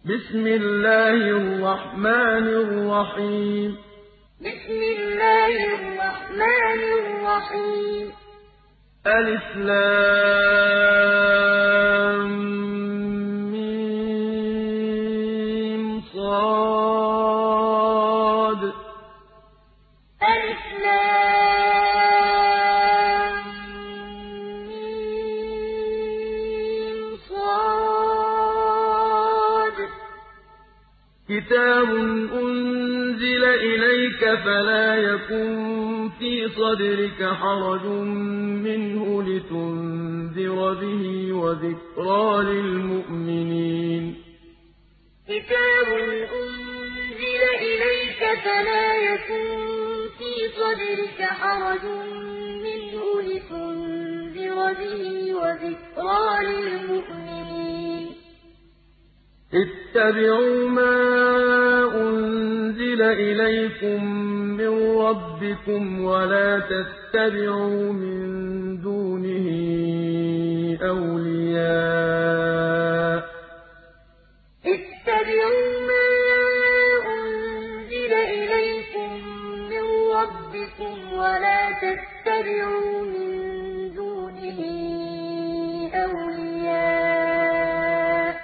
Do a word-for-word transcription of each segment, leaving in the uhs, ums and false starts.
بسم الله الرحمن الرحيم بسم الله الرحمن الرحيم ألف لام ميم صاد ألف لام ميم صاد كتاب أنزل إليك فلا يكن في صدرك حرج منه لتنذر به وذكرى للمؤمنين كتاب أنزل إليك فلا يكن في صدرك حرج منه لتنذر به وذكرى للمؤمنين اتبعوا ما أنزل إليكم من ربكم ولا تتبعوا من دونه أولياء اتبعوا ما أنزل إليكم من ربكم ولا تتبعوا من دونه أولياء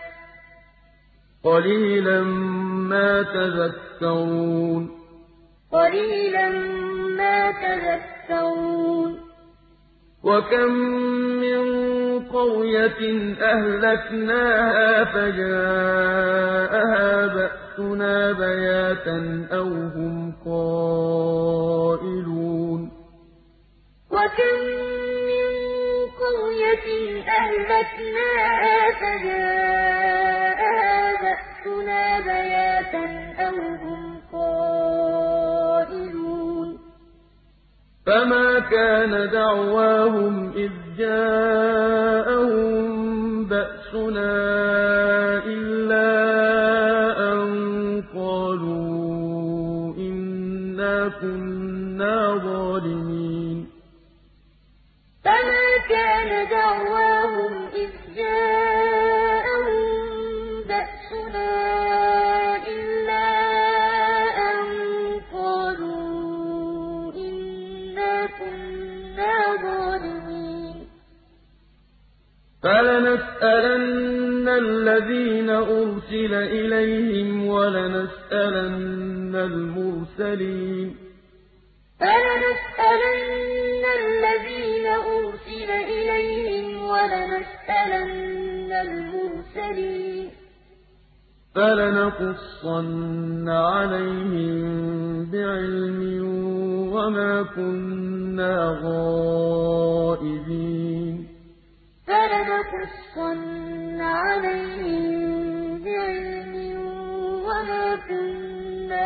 قليلا ما تذكرون قليلا ما تذكرون وكم من قرية أهلكناها فجاءها بأسنا بياتا أو هم قائلون وكم من قرية أهلكناها فجاءها بأسنا بياتا أو هم قائلون فما كان دعواهم إذ جاءهم بأسنا إلا أن قالوا إنا كنا ظالمين فما كان دعواهم إذ جاءهم بأسنا إلا أن قالوا إنا كنا ظالمين فلنسألن الذين أرسل إليهم ولنسألن المرسلين فلنسألن الذين أرسل إليهم ولنسألن المرسلين فلنقصن عليهم بعلم وما كنا غائبين فلنقصن عليهم بعلم وما كنا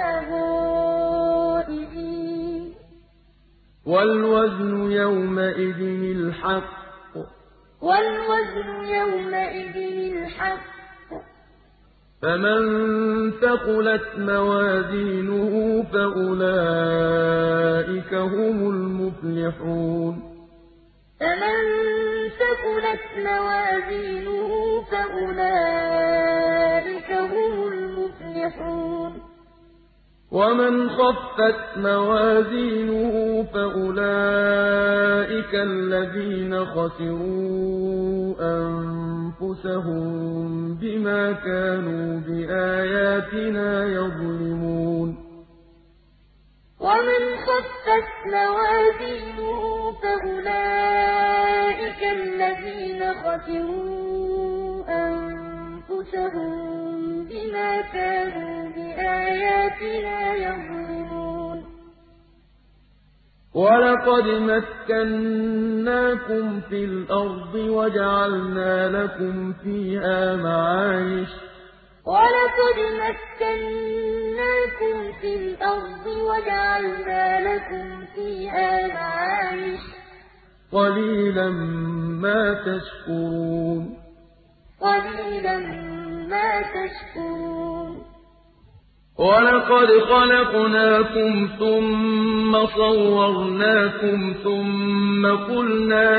غائبين والوزن يومئذ الحق والوزن يومئذ الحق فمن ثقلت موازينه فأولئك هم المفلحون فمن ثقلت موازينه فأولئك هم المفلحون ومن خفت موازينه فأولئك الذين خسروا أنفسهم بما كانوا بآياتنا يظلمون ومن خفت موازينه فأولئك الذين خسروا أنفسهم بما كانوا بآياتنا يظلمون ولقد مكناكم في الأرض وجعلنا لكم فيها معايش ولقد مكناكم في الأرض وجعلنا لكم فيها معايش قليلا ما تشكرون قليلا ما تشكرون ولقد خلقناكم ثم صورناكم ثم قلنا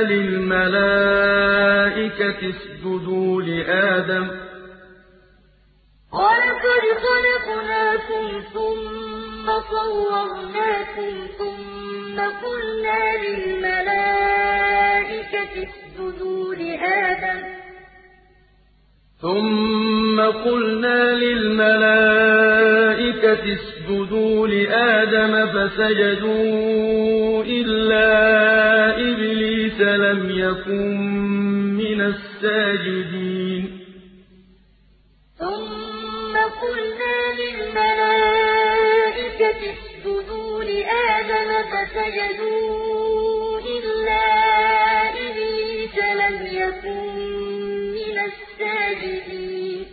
للملائكة اسجدوا لآدم خَلَقْنَاكُمْ ثُمَّ صَوَّرْنَاكُمْ ثُمَّ قُلْنَا لِلْمَلَائِكَةِ اسْجُدُوا لِآدَمَ ثُمَّ قُلْنَا لِلْمَلَائِكَةِ اسْجُدُوا لِآدَمَ فَسَجَدُوا إِلَّا إِبْلِيسَ لَمْ يَكُن مِّنَ السَّاجِدِينَ ثُمَّ قُلْنَا لِلْمَلَائِكَةِ اسْجُدُوا لِآدَمَ فَسَجَدُوا إِلَّا إِبْلِيسَ لَمْ يَكُن مِّنَ السَّاجِدِينَ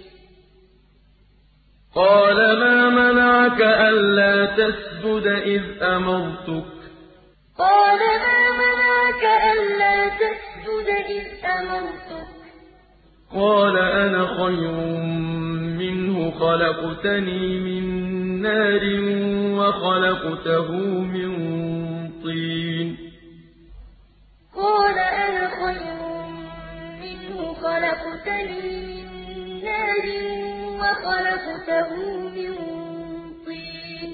قَالَ مَا مَنَعَكَ أَلَّا تَسْجُدَ إِذْ أَمَرْتُكَ قَالَ مَا مَنَعَكَ أَلَّا تَسْجُدَ إِذْ أَمَرْتُكَ قَالَ أَنَا خَيْرٌ مِّنْهُ خَلَقْتَنِي مِن نَّارٍ وَخَلَقْتَهُ مِن طِينٍ قَالَ أَنَا خَيْرٌ مِّنْهُ خَلَقْتَنِي مِن نَّارٍ وَخَلَقْتَهُ مِن طِينٍ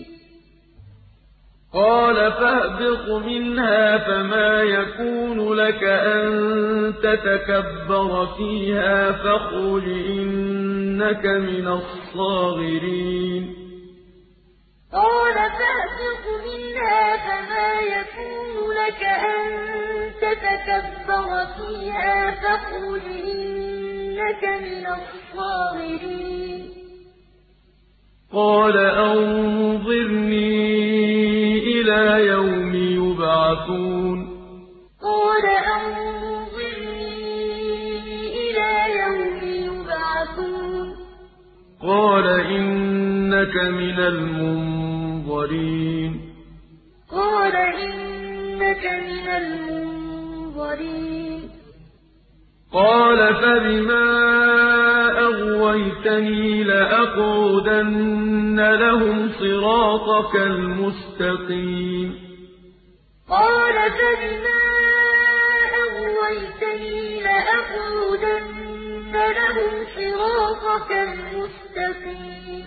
قَالَ فَاهْبِطْ مِنْهَا فَمَا يَكُونُ لَكَ أَن تَتَكَبَّرَ فِيهَا فَاخْرُجْ إِنَّكَ مِنَ الصَّاغِرِينَ قَالَ فَاهْبِطْ مِنْهَا فَمَا يَكُونُ لَكَ أَن تَتَكَبَّرَ فِيهَا فَاخْرُجْ إِنَّكَ مِنَ الصَّاغِرِينَ قَالَ أَنظِرْنِي إِلَىٰ يَوْمِ يُبْعَثُونَ قَالَ أَنظِرْنِي إِلَىٰ يَوْمِ يُبْعَثُونَ قَالَ إِنَّكَ مِنَ الْمُنظَرِينَ قَالَ إِنَّكَ مِنَ الْمُنظَرِينَ قَالَ فَبِمَا أَغْوَيْتَنِي لَأَقْعُدَنَّ لَهُمْ صِرَاطَكَ الْمُسْتَقِيمَ قَالَ فَبِمَا أَغْوَيْتَنِي لَأَقْعُدَنَّ لَهُمْ صِرَاطَكَ الْمُسْتَقِيمَ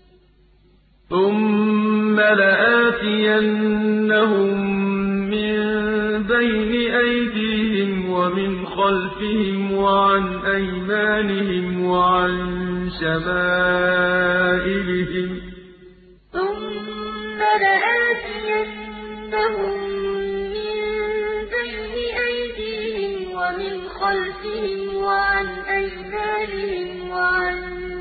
ثُمَّ لَآتِيَنَّهُم مِّن بَيْنِ أَيْدِيهِمْ وَمِنْ خَلْفِهِمْ وَعَنْ أَيْمَانِهِمْ وَعَن شَمَائِلِهِمْ ثُمَّ لَآتِيَنَّهُم مِّن بَيْنِ أَيْدِيهِمْ وَمِنْ خَلْفِهِمْ وَعَنْ أَيْمَانِهِمْ وَعَن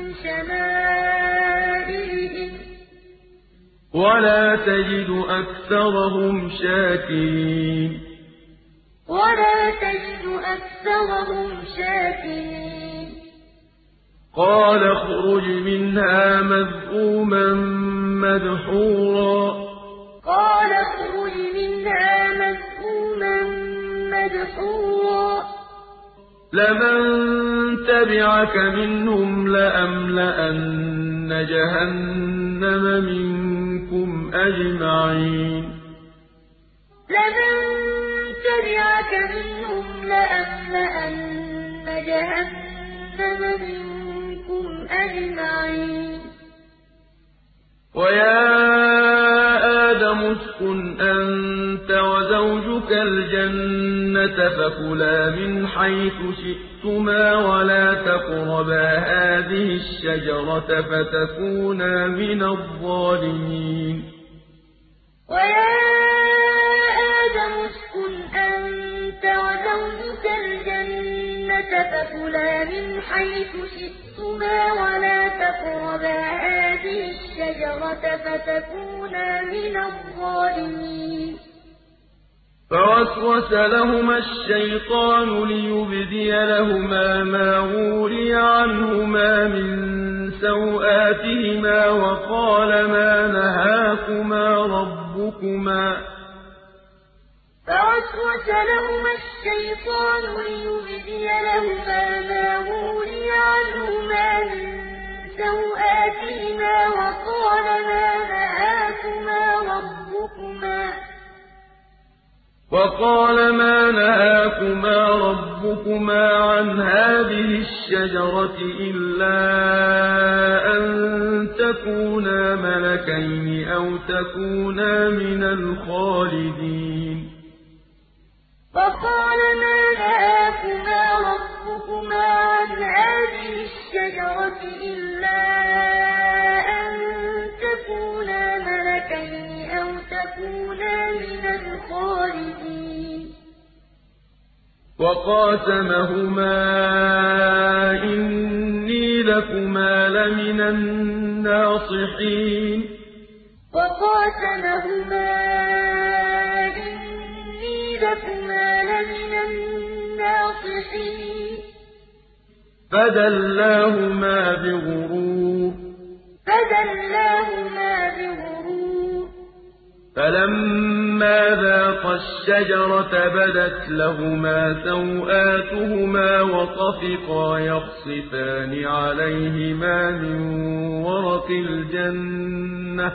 شَمَائِلِهِمْ وَلَا تَجِدُ أَكْثَرَهُمْ شَاكِرِينَ وَلَا تَجِدُ أَكْثَرَهُمْ شَاكِرِينَ قَالَ اخْرُجْ مِنْهَا مَذْءُومًا مَّدْحُورًا قَالَ اخْرُجْ مِنْهَا مَذْءُومًا مَّدْحُورًا لَمَن تَبِعَكَ مِنْهُمْ لَأَمْلَأَنَّ جَهَنَّمَ مِنكُمْ أَجْمَعِينَ لَمَن تَبِعَكَ مِنْهُمْ لَأَمْلَأَنَّ جَهَنَّمَ مِنكُمْ أَجْمَعِينَ وَيَا آدَمُ اسْكُنْ أَنتَ وَزَوْجُكَ الْجَنَّةَ فَكُلَا مِنْ حَيْثُ شِئْتُمَا وَلَا تَقْرَبَا هَٰذِهِ الشَّجَرَةَ فَتَكُونَا مِنَ الظَّالِمِينَ وَيَا آدَمُ اسْكُنْ أَنتَ وَزَوْجُكَ الْجَنَّةَ فَكُلَا مِنْ حَيْثُ شِئْتُمَا وَلَا تَقْرَبَا هَٰذِهِ الشَّجَرَةَ فَتَكُونَا مِنَ الظَّالِمِينَ فَوَسْوَسَ لَهُمَا الشَّيْطَانُ لِيُبْدِيَ لَهُمَا مَا وُورِيَ عَنْهُمَا مِن سَوْآتِهِمَا وَقَالَ مَا نَهَاكُمَا رَبُّكُمَا فَوَسْوَسَ لَهُمَا الشَّيْطَانُ لِيُبْدِيَ لَهُمَا مَا وُورِيَ عَنْهُمَا مِن سَوْآتِهِمَا وَقَالَ مَا نَهَاكُمَا رَبُّكُمَا وَقَالَ مَا نَهَاكُمَا رَبُّكُمَا عَنْ هَٰذِهِ الشَّجَرَةِ إِلَّا أَن تكونا ملكين أو تكونا من الخالدين فقال ما نهاكما ربكما عن هذه الشجرة إلا أن تكونا ملكين أو تكونا من الخالدين وقاسمهما إني لكما لمن الناصحين وقاسمهما إني لكما لمن الناصحين فدلاهما بغرور فدلاهما بغرور فلما ذاقا الشجرة بدت لهما سوآتهما وطفقا يخصفان عليهما من ورق الجنة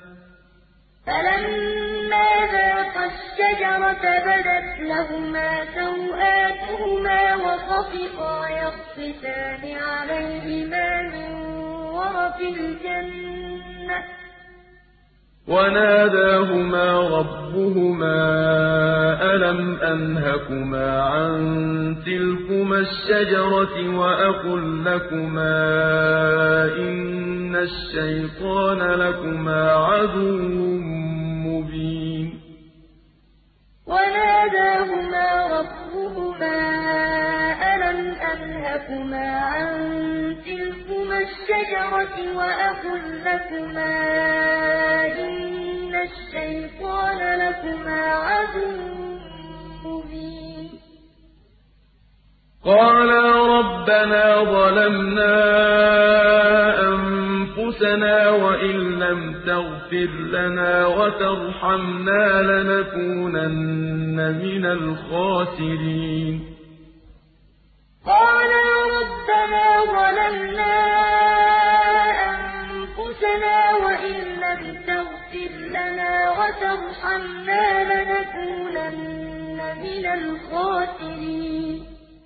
فلما ذاقا الشجرة بدت لهما سوآتهما وطفقا يخصفان عليهما من ورق الجنة وناداهما ربهما ألم أنهكما عن تلكما الشجرة وأقل لكما إن الشيطان لكما عدو مبين وناداهما ربهما ألم أنهكما عن تلكما الشجرة وأقل لكما إن الشيطان لكما عدو مبين قالا ربنا ظلمنا أنفسنا وإن لم تغفر لنا وترحمنا لنكونن من الخاسرين قالا ربنا ظلمنا أنفسنا وإن لم تغفر لنا وترحمنا لنكونن من الخاسرين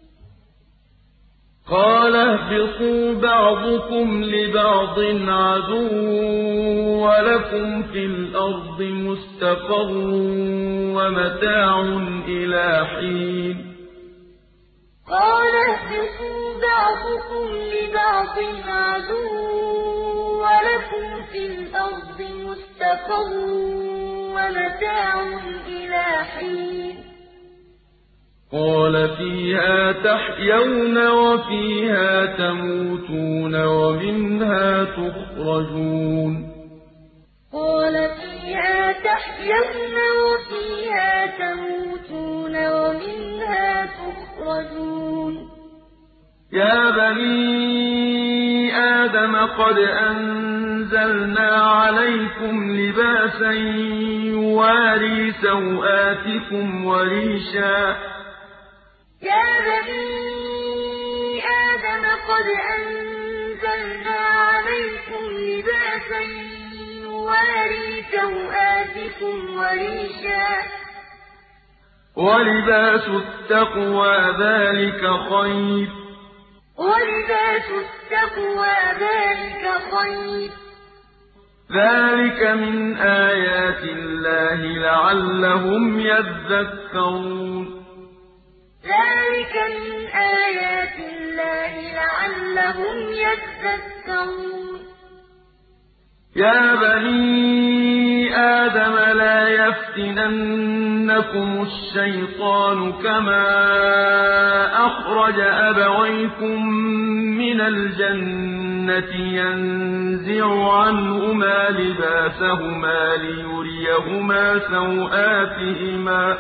قال اهبطوا بعضكم لبعض عدو ولكم في الأرض مستقر ومتاع إلى حين قال اهبطوا بعضكم لبعض عدو ولكم في الأرض مستقر ومتاع إلى حين قال فيها تحيون وفيها تموتون ومنها تخرجون قال فيها تحيون وفيها تموتون ومنها تخرجون يا بني آدم قد أنزلنا عليكم لباسا يواري سوآتكم وريشا يا بني آدم قد أنزلنا عليكم لباسا يواري سوآتكم وريشا ولباس التقوى ذلك خير ولباس التقوى ذلك خير ذلك من آيات الله لعلهم يذكرون ذلك من آيات الله لعلهم يذكرون يا بني آدم لا يفتننكم الشيطان كما أخرج أبويكم من الجنة ينزع عنهما لباسهما ليريهما سوآتهما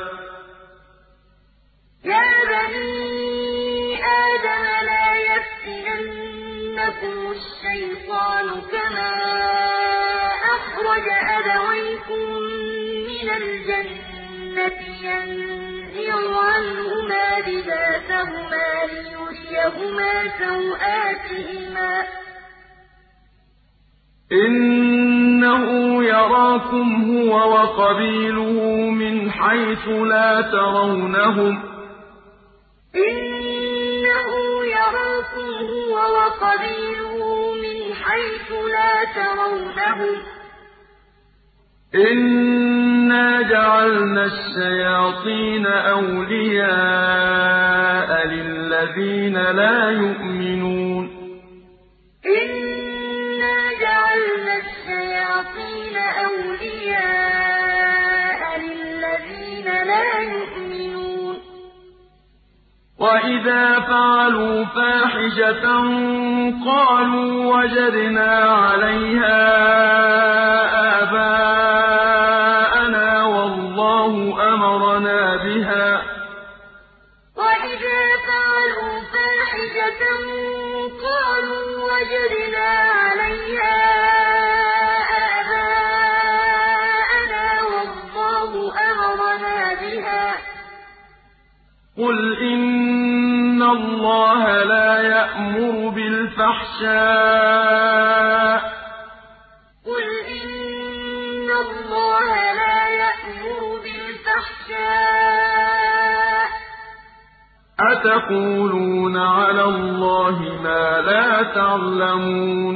يا بني آدم لا يفتننكم الشيطان كما أخرج أبويكم من الجنة ينزع عنهما لباسهما ليريهما سوآتهما إنه يراكم هو وقبيله من حيث لا ترونهم إنه يراكم هو وقبيله من حيث لا ترونهم إنا جعلنا الشياطين أولياء للذين لا يؤمنون إنا جعلنا الشياطين أولياء للذين لا يؤمنون وإذا فعلوا فاحشة قالوا وجدنا عليها آباءنا والله أمرنا بها وإذا فعلوا فاحشة قالوا وجدنا عليها آباءنا والله أمرنا بها قل إن الله لا يأمر بالفحشاء قل إن الله لا يأمر بالفحشاء أتقولون على الله ما لا تعلمون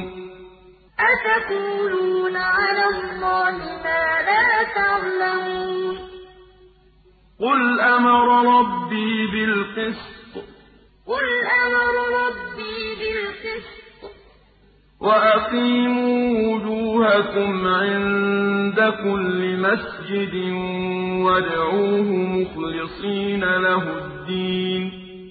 أتقولون على الله ما لا تعلمون قل أمر ربي بالقسط قل أمر ربي بالقسط وأقيموا وجوهكم عند كل مسجد وادعوه مخلصين له الدين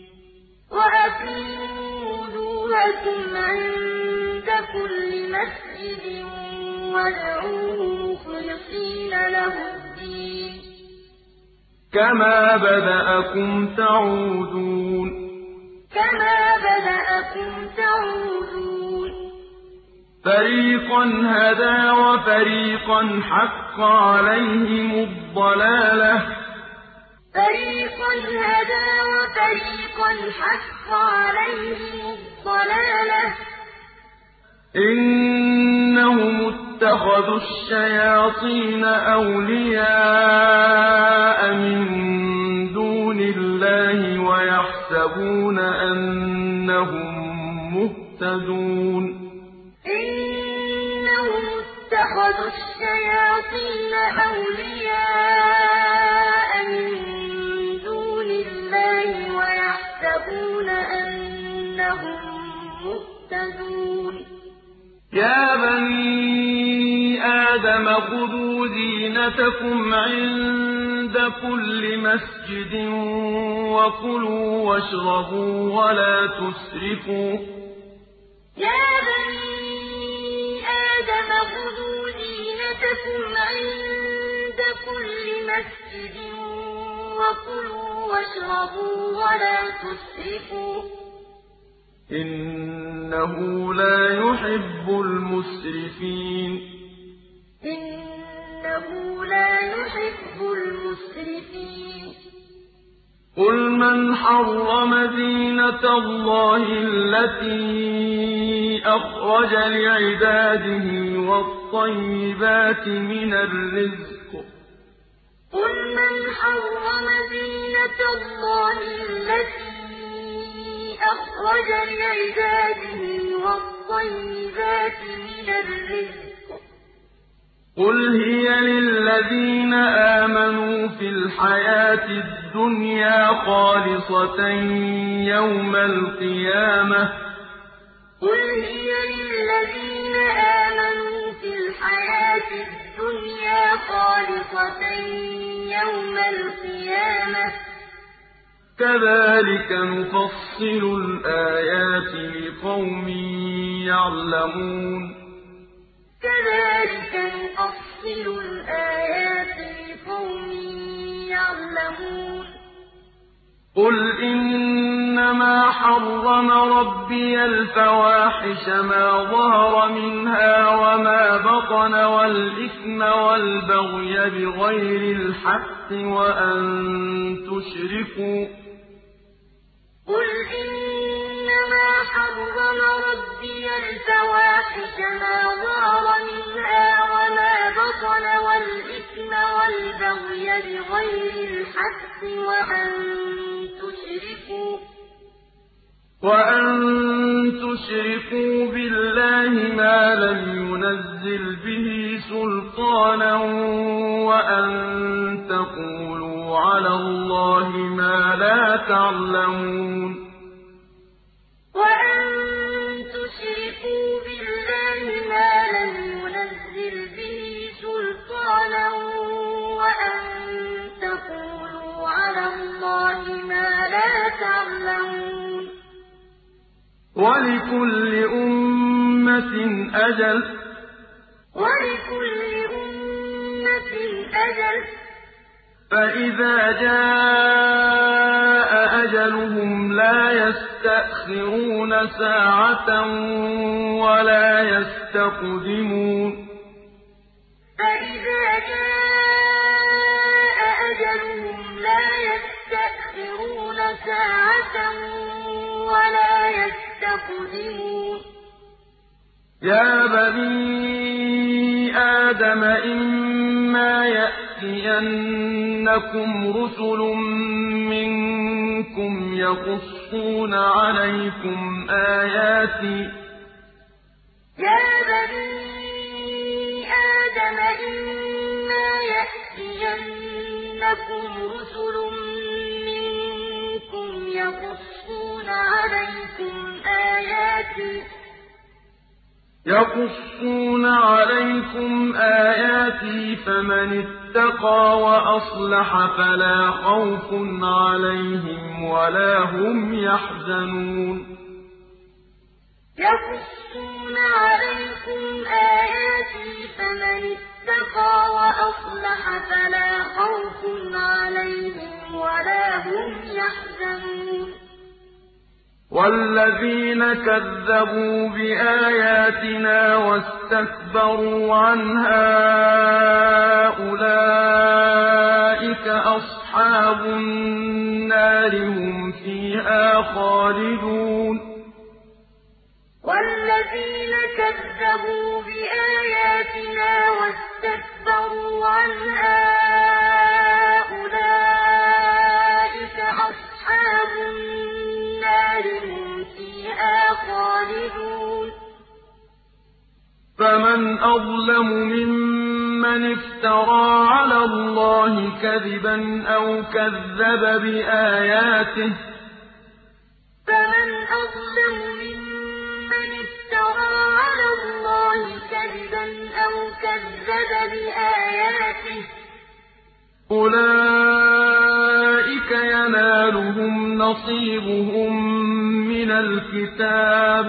وأقيموا وجوهكم عند كل مسجد وادعوه مخلصين له الدين كما بدأكم تعودون كما بدأكم تعودون فريقا هدى وفريقا حق عليهم الضلالة فريقا هدى وفريقا حق عليهم الضلالة إنهم اتخذوا الشياطين أولياء من دون الله ويحسبون أنهم مهتدون إنهم اتخذوا الشياطين أولياء من دون الله ويحسبون أنهم مهتدون يا بني آدم خذوا زينتكم عند كل مسجد وكلوا واشربوا ولا تسرفوا يا بني آدم خذوا زينتكم عند كل مسجد وكلوا واشربوا ولا تسرفوا إنه لا يحب المسرفين إنه لا يحب المسرفين قل من حرم زينة الله التي أخرج لعباده والطيبات من الرزق قل من حرم زينة الله التي أخرج لعباده والطيبات من الرزق قل هي للذين آمنوا في الحياة الدنيا خالصة يوم القيامة قل هي للذين آمنوا في الحياة الدنيا خالصة يوم القيامة كذلك نفصل الآيات لقوم يعلمون كذلك نفصل الآيات لقوم يعلمون قل إنما حرم ربي الفواحش ما ظهر منها وما بطن والإثم والبغي بغير الحق وأن تشركوا قل إنما حرم ربي الفواحش ما ظهر منها وما بطن والإثم والبغي بغير الحق وأن تشركوا وأن تشركوا بالله ما لم ينزل به سلطانا وأن تقولوا على الله ما لا تعلمون وأن تشركوا بالله ما لم ينزل به سلطانا وأن تقولوا على الله ما لا تعلمون ولكل أمة أجل ولكل أمة أجل فإذا جاء أجلهم لا يستأخرون ساعة ولا يستقدمون فإذا جاء أجلهم لا يستأخرون ساعة ولا يستقدمون يا بني آدم إما يأتينكم رسل منكم يقصون عليكم آياتي يا بني آدم إما يأتينكم رسل منكم يقصون عليكم آياتي يقصون عليكم آياتي فمن اتقى وأصلح فلا خوف عليهم ولا هم يحزنون يقصون عليكم آياتي فمن اتقى وأصلح فلا خوف عليهم ولا هم يحزنون والذين كذبوا بآياتنا واستكبروا عنها أولئك أصحاب النار هم فيها خالدون والذين كذبوا بآياتنا واستكبروا عنها أولئك أصحاب النار هم فيها خالدون فمن أظلم ممن افترى على الله كذبا أو كذب بآياته فمن أظلم ممن افترى على الله كذبا أو كذب بآياته أولئك ينالهم نصيبهم من الكتاب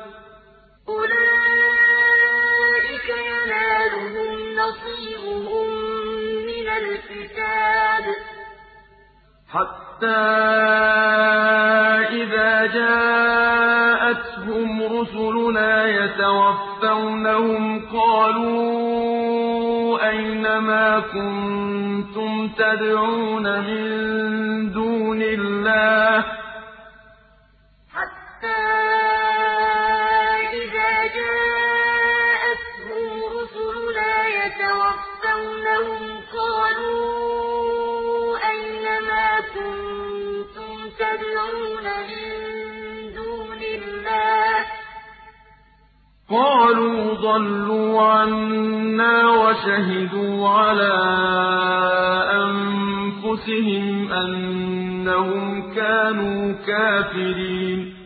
أولئك ينالهم نصيبهم من الكتاب حتى إذا جاءتهم رسلنا يتوفونهم قالوا أين ما كنتم تدعون من دون الله حتى إذا جاءتهم رسلنا يتوفونهم قالوا أين ما كنتم تدعون من دون الله قالوا ضلوا عنا وشهدوا على أنفسهم أنهم كانوا كافرين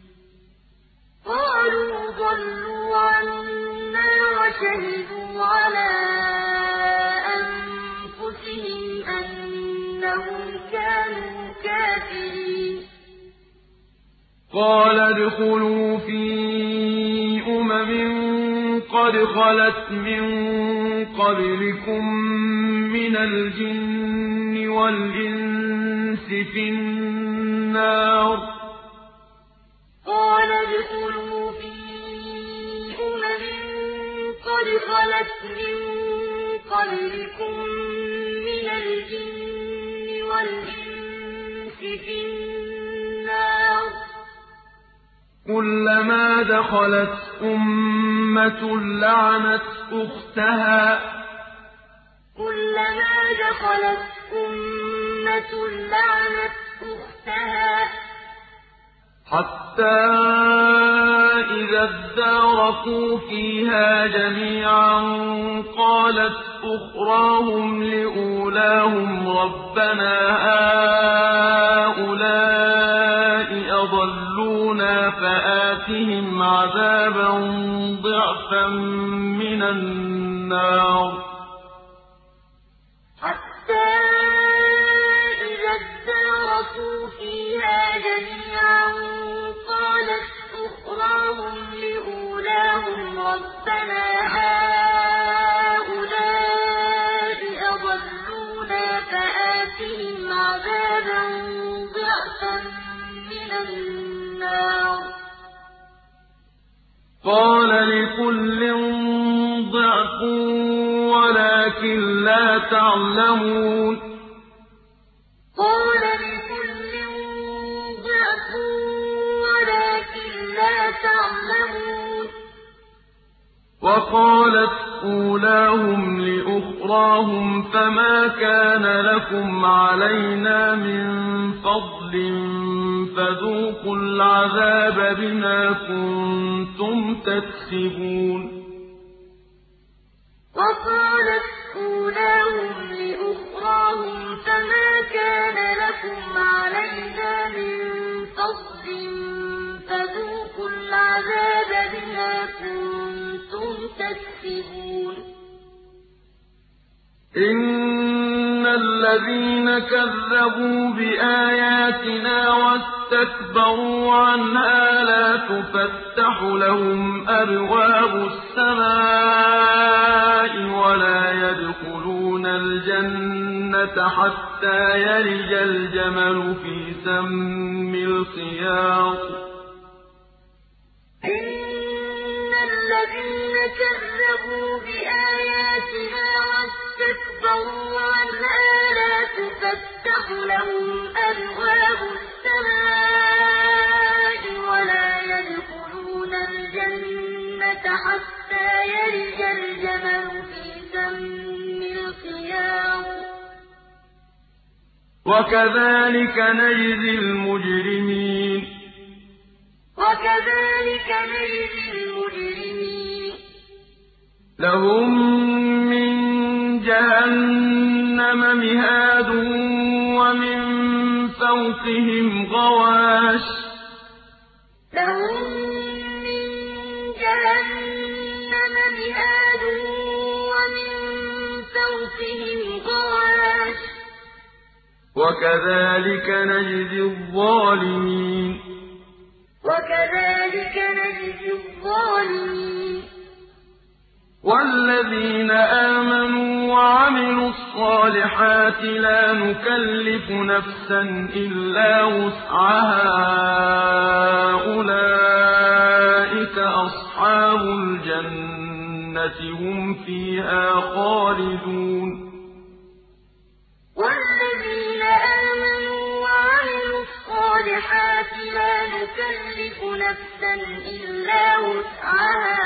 قالوا ضلوا عنا وشهدوا على أنفسهم أنهم كانوا كافرين قال ادخلوا في أمم قد خلت من قبلكم من الجن والإنس في النار قال ادخلوا في أمم قد خلت من قبلكم من الجن والإنس في النار كلما دخلت أمة لعنت أختها كلما دخلت أمة لعنت أختها حتى إذا اداركوا فيها جميعا قالت أخراهم لأولاهم ربنا هؤلاء أضلونا فآتهم عذابا ضعفا من النار حتى إذا اداركوا فيها جميعا قالت أخراهم لأولاهم ربنا هؤلاء أضلونا فآتهم عذابا ضعفا من النار قال لكل ضعف ولكن لا تعلمون قال لكل ضعف ولكن لا تعلمون وقالت أولاهم لأخراهم فما كان لكم علينا من فضل فذوقوا العذاب بما كنتم تكسبون وقالت أولاهم لأخراهم فما كان لكم علينا من فضل فذوقوا العذاب بما كنتم تكسبون إن الذين كذبوا بآياتنا واستكبروا عنها لا تفتح لهم أبواب السماء ولا يدخلون الجنة حتى يلج الجمل في سم الخياط إن الذين كذبوا بآياتنا واستكبروا عنها لا تفتح لهم أبواب السماء ولا يدخلون الجنة حتى يلج الجمل في سم الخياط وكذلك نجزي المجرمين وكذلك نجزي المجرمين لهم من جهنم مهاد ومن فوقهم غواش لهم من جهنم مهاد ومن فوقهم غواش وكذلك نجزي الظالمين وكذلك نجزي الظالمين والذين آمنوا وعملوا الصالحات لا نكلف نفسا إلا وسعها أولئك أصحاب الجنة هم فيها خالدون والذين آمنوا وعملوا الصالحات لا نكلف نفسا إلا وسعها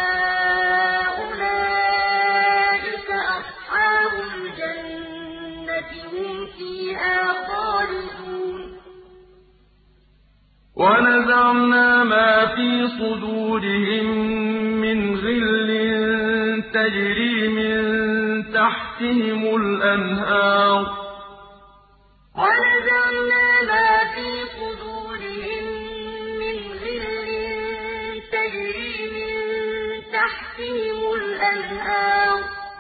أولئك أصحاب الجنة هم فيها خالدون ونزعنا ما في صدورهم من غل تجري من تحتهم الأنهار ونزعنا ما في صدورهم من غل تجري من تحتهم الأنهار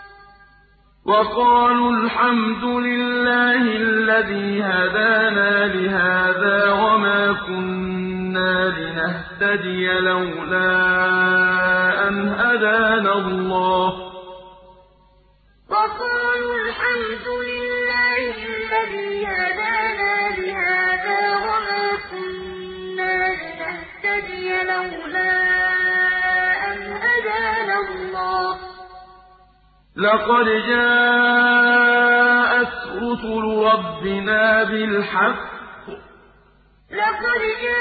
وقالوا الحمد لله الذي هدانا لهذا وما كنا لنهتدي لولا أن هدانا الله وقالوا الحمد لله الذي هدانا لهذا وما كنا لنهتدي لولا أن هدانا الله لقد جاءت رسل ربنا بالحق لقد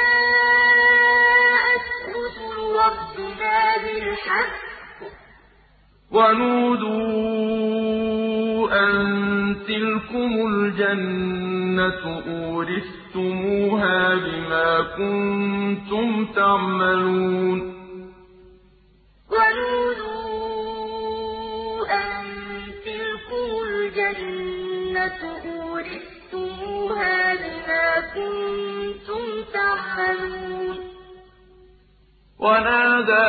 جاءت رسل ربنا بالحق ونودوا أن تلكم الجنة أورثتموها أُورِثْتُمُوهَا بِمَا كُنتُمْ تَعْمَلُونَ وَنُودُوا أَن تِلْكُمُ الْجَنَّةُ أُورِثْتُمُوهَا بِمَا كُنتُمْ تَعْمَلُونَ ونادى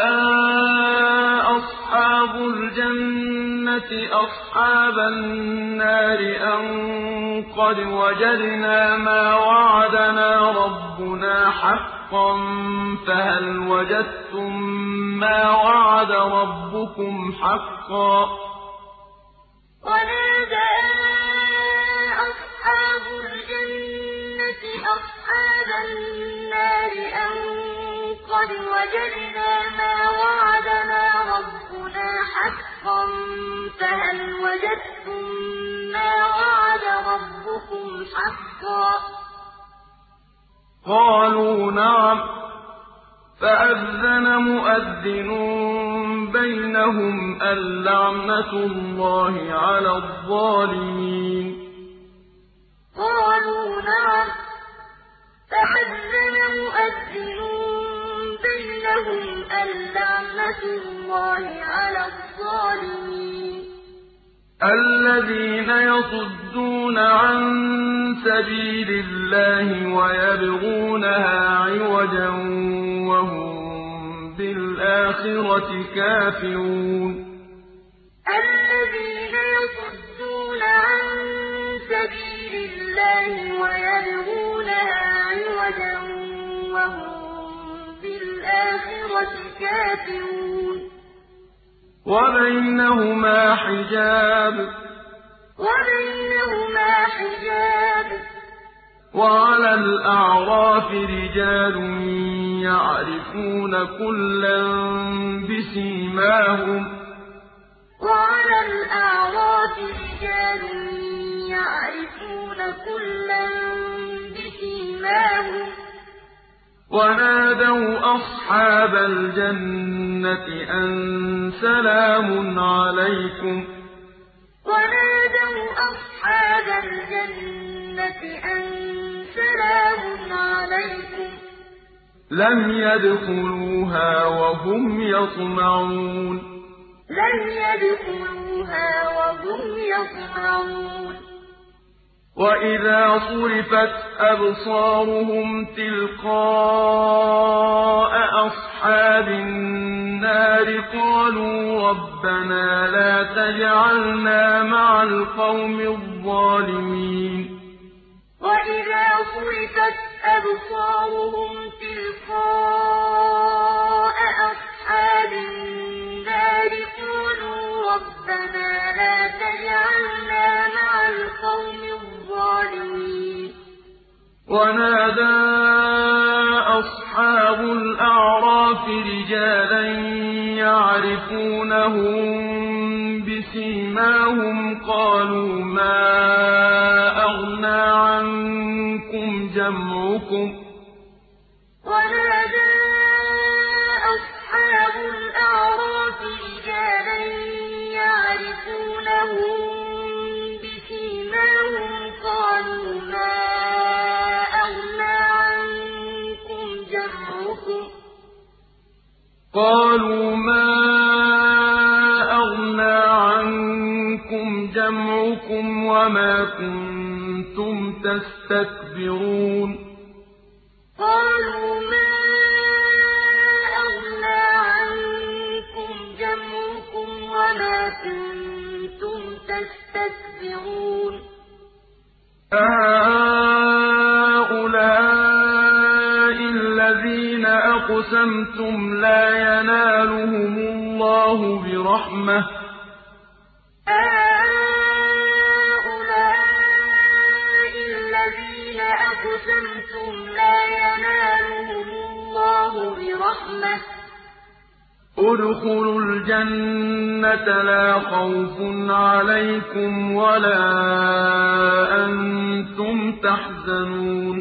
أصحاب الجنة أصحاب النار أن قد وجدنا ما وعدنا ربنا حقا فهل وجدتم ما وعد ربكم حقا ونادى أصحاب الجنة أصحاب النار أن قد وجدنا ما وعدنا ربنا حقا فهل وجدتم ما وعد ربكم حقا قالوا نعم فأذن مؤذن بينهم اللعنة الله على الظالمين قالوا نعم فأذن مؤذن بينهم اللعنة الله على الظالمين الذين يصدون عن سبيل الله ويبغونها عوجا وهم بالآخرة كافرون الذين يصدون عن سبيل الله ويبغونها عوجا وهم بالآخرة كافرون وبينهما حجاب وبينهما حجاب وعلى الأعراف رجال يعرفون كلا بسيماهم وعلى الأعراف رجال يعرفون كلا بسيماهم ونادوا أصحاب الجنة أن سلام عليكم ونادوا أصحاب الجنة أن سلام عليكم لم يدخلوها وهم يطمعون لم يدخلوها وهم يطمعون وإذا صرفت أبصارهم تلقاء أصحاب النار قالوا ربنا لا تجعلنا مع القوم الظالمين وإذا صرفت أبصارهم تلقاء أصحاب النار قالوا ربنا لا تجعلنا مع القوم الظالمين ونادى أصحاب الأعراف رجالا يعرفونهم بسيماهم قالوا ما أغنى عنكم جمعكم ونادى أصحاب الأعراف رجالا يعرفونهم بسيماهم قالوا ما أغنى عنكم جمعكم قالوا ما أغنى عنكم جمعكم وما كنتم تستكبرون قالوا ما أغنى عنكم جمعكم وما كنتم تستكبرون أهؤلاء الذين أقسمتم لا ينالهم الله برحمة أهؤلاء الذين أقسمتم لا ينالهم الله برحمة ادخلوا الجنة لا خوف عليكم ولا أنتم تحزنون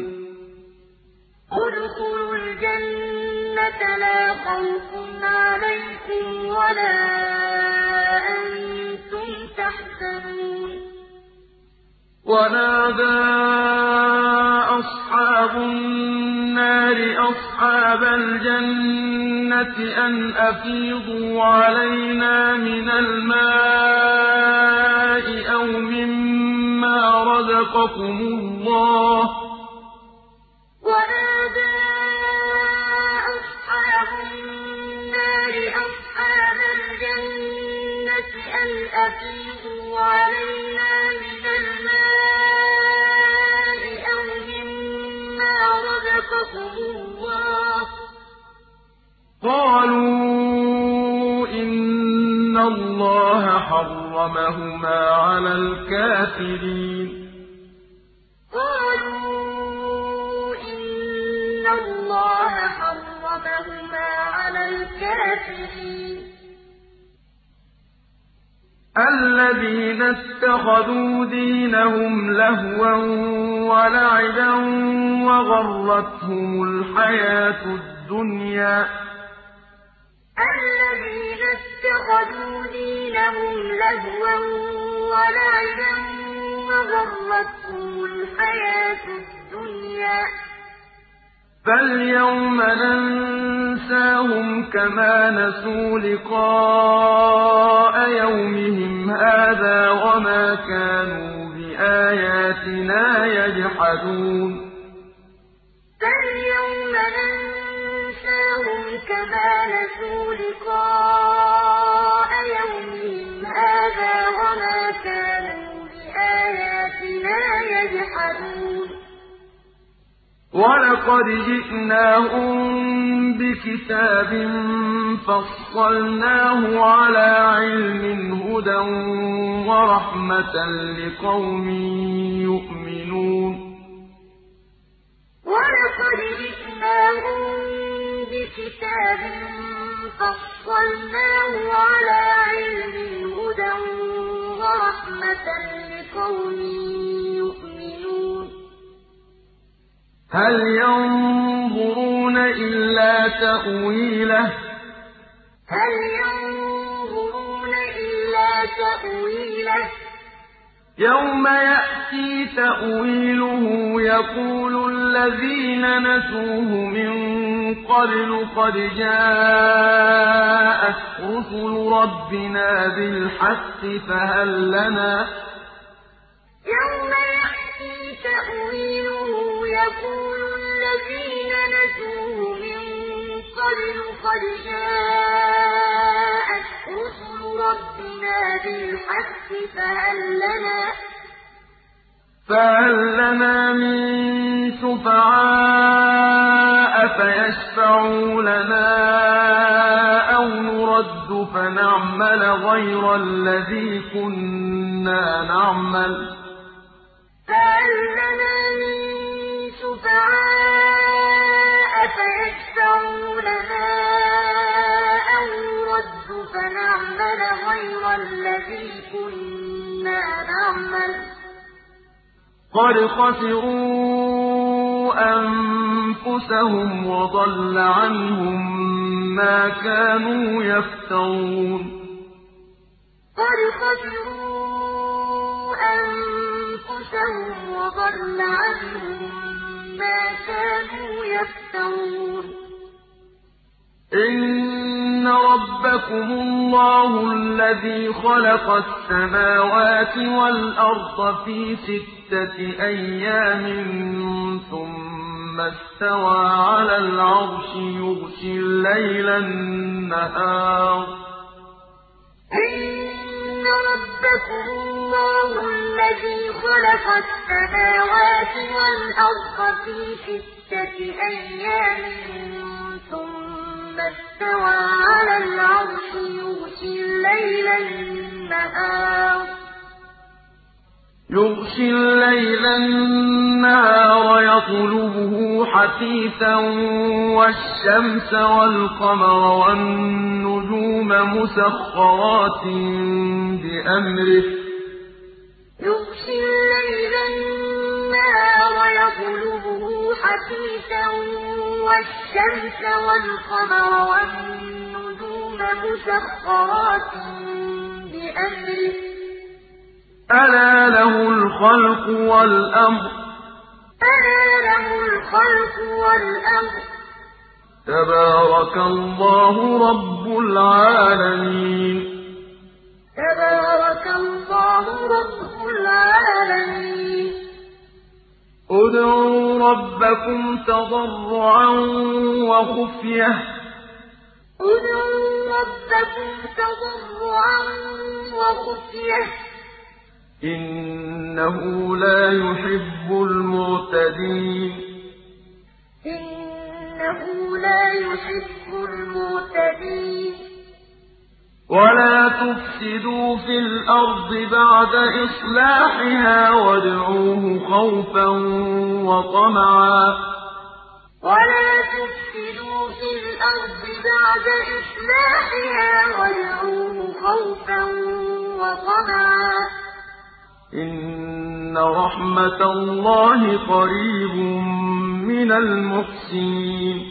ادخلوا الجنة لا خوف عليكم ولا أنتم تحزنون ونادى أصحاب أصحاب الجنة أن أفيضوا علينا من الماء أو مما رزقكم الله ونادى أصحاب النار أصحاب الجنة أن أفيضوا علينا من الماء أو مما رزقكم الله قالوا إن الله حرمهما على الكافرين قالوا إن الله حرمهما على الكافرين الذين اتخذوا دينهم لهوا ولعبا وغرتهم الحياة الدنيا الذين اتخذوا دينهم لهوا ولعبا وغرتهم الحياة الدنيا فاليوم ننساهم كما نسوا لقاء يومهم هذا وما كانوا بآياتنا يجحدون فاليوم ننساهم كما نسوا لقاء يومهم هذا وما كانوا بآياتنا يجحدون ولقد جئناهم بكتاب فصلناه على علم هدى ورحمة لقوم يؤمنون ولقد جئناهم بكتاب فصلناه على علم هدى ورحمة لقوم يؤمنون هل ينظرون إلا تأويله هل ينظرون إلا تأويله يوم يأتي تأويله يقول الذين نسوه من قبل قد جاءت رسل ربنا بالحق فهل لنا يوم يأتي تأويله يقول الذين نسوه من قبل قد جاءت رسل ربنا بالحق فهل لنا فهل لنا من شفعاء فيشفعوا لنا أو نرد فنعمل غير الذي كنا نعمل فهل لنا من شفعاء فيشفعوا لنا أو نرد فنعمل غير الذي كنا نعمل قد خسروا أنفسهم وضل عنهم ما كانوا يفترون قد خسروا أنفسهم وضل عنهم ما كانوا يفترون إن ربكم الله الذي خلق السماوات والأرض في ستة أيام ثم استوى على العرش يغشي الليل النهار إن ربكم الله الذي خلق السماوات والأرض في ستة أيام ثم استوى على العرش يغشي الليل النهار يغشي الليل النهار يطلبه حثيثا والشمس والقمر والنجوم مسخرات بأمره يغشي الليل النهار يطلبه حثيثا والشمس والقمر والنجوم مسخرات بأمره ألا له الخلق والأمر ألا له الخلق والأمر تبارك الله رب العالمين. تبارك الله رب العالمين. ادعوا ربكم تضرعا وخفية. ادعوا ربكم تضرعا وخفية. إنه لا يحب المعتدين. إنه لا يحب المعتدين. ولا تفسدوا في الأرض بعد إصلاحها وادعوه خوفا وطمعا. ولا تفسدوا في الأرض بعد إصلاحها وادعوه خوفا وطمعا. إن رحمة الله قريب من المحسنين.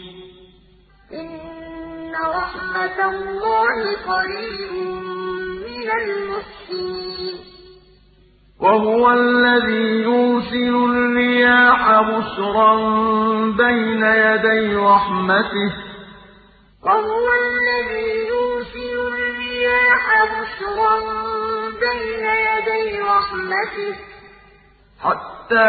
إن رحمة الله قريب من المحسنين. وهو الذي يرسل الرياح بشرا بين يدي رحمته. وهو الذي يرسل الرياح بشرا بين يدي رحمته. حتى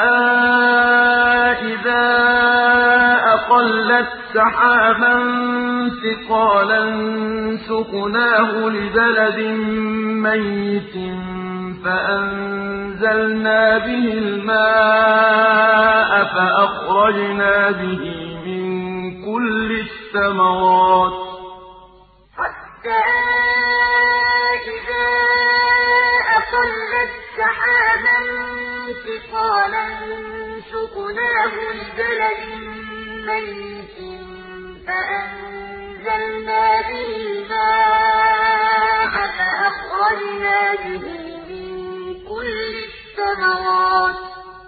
إذا أقلت سحابا ثقالا سقناه لبلد ميت فأنزلنا به الماء فأخرجنا به من كل الثمرات. حتى إذا أقلت سحابا ثقالا سقناه لبلد ميت فأنزلنا به الماء فأخرجنا به من كل الثمرات.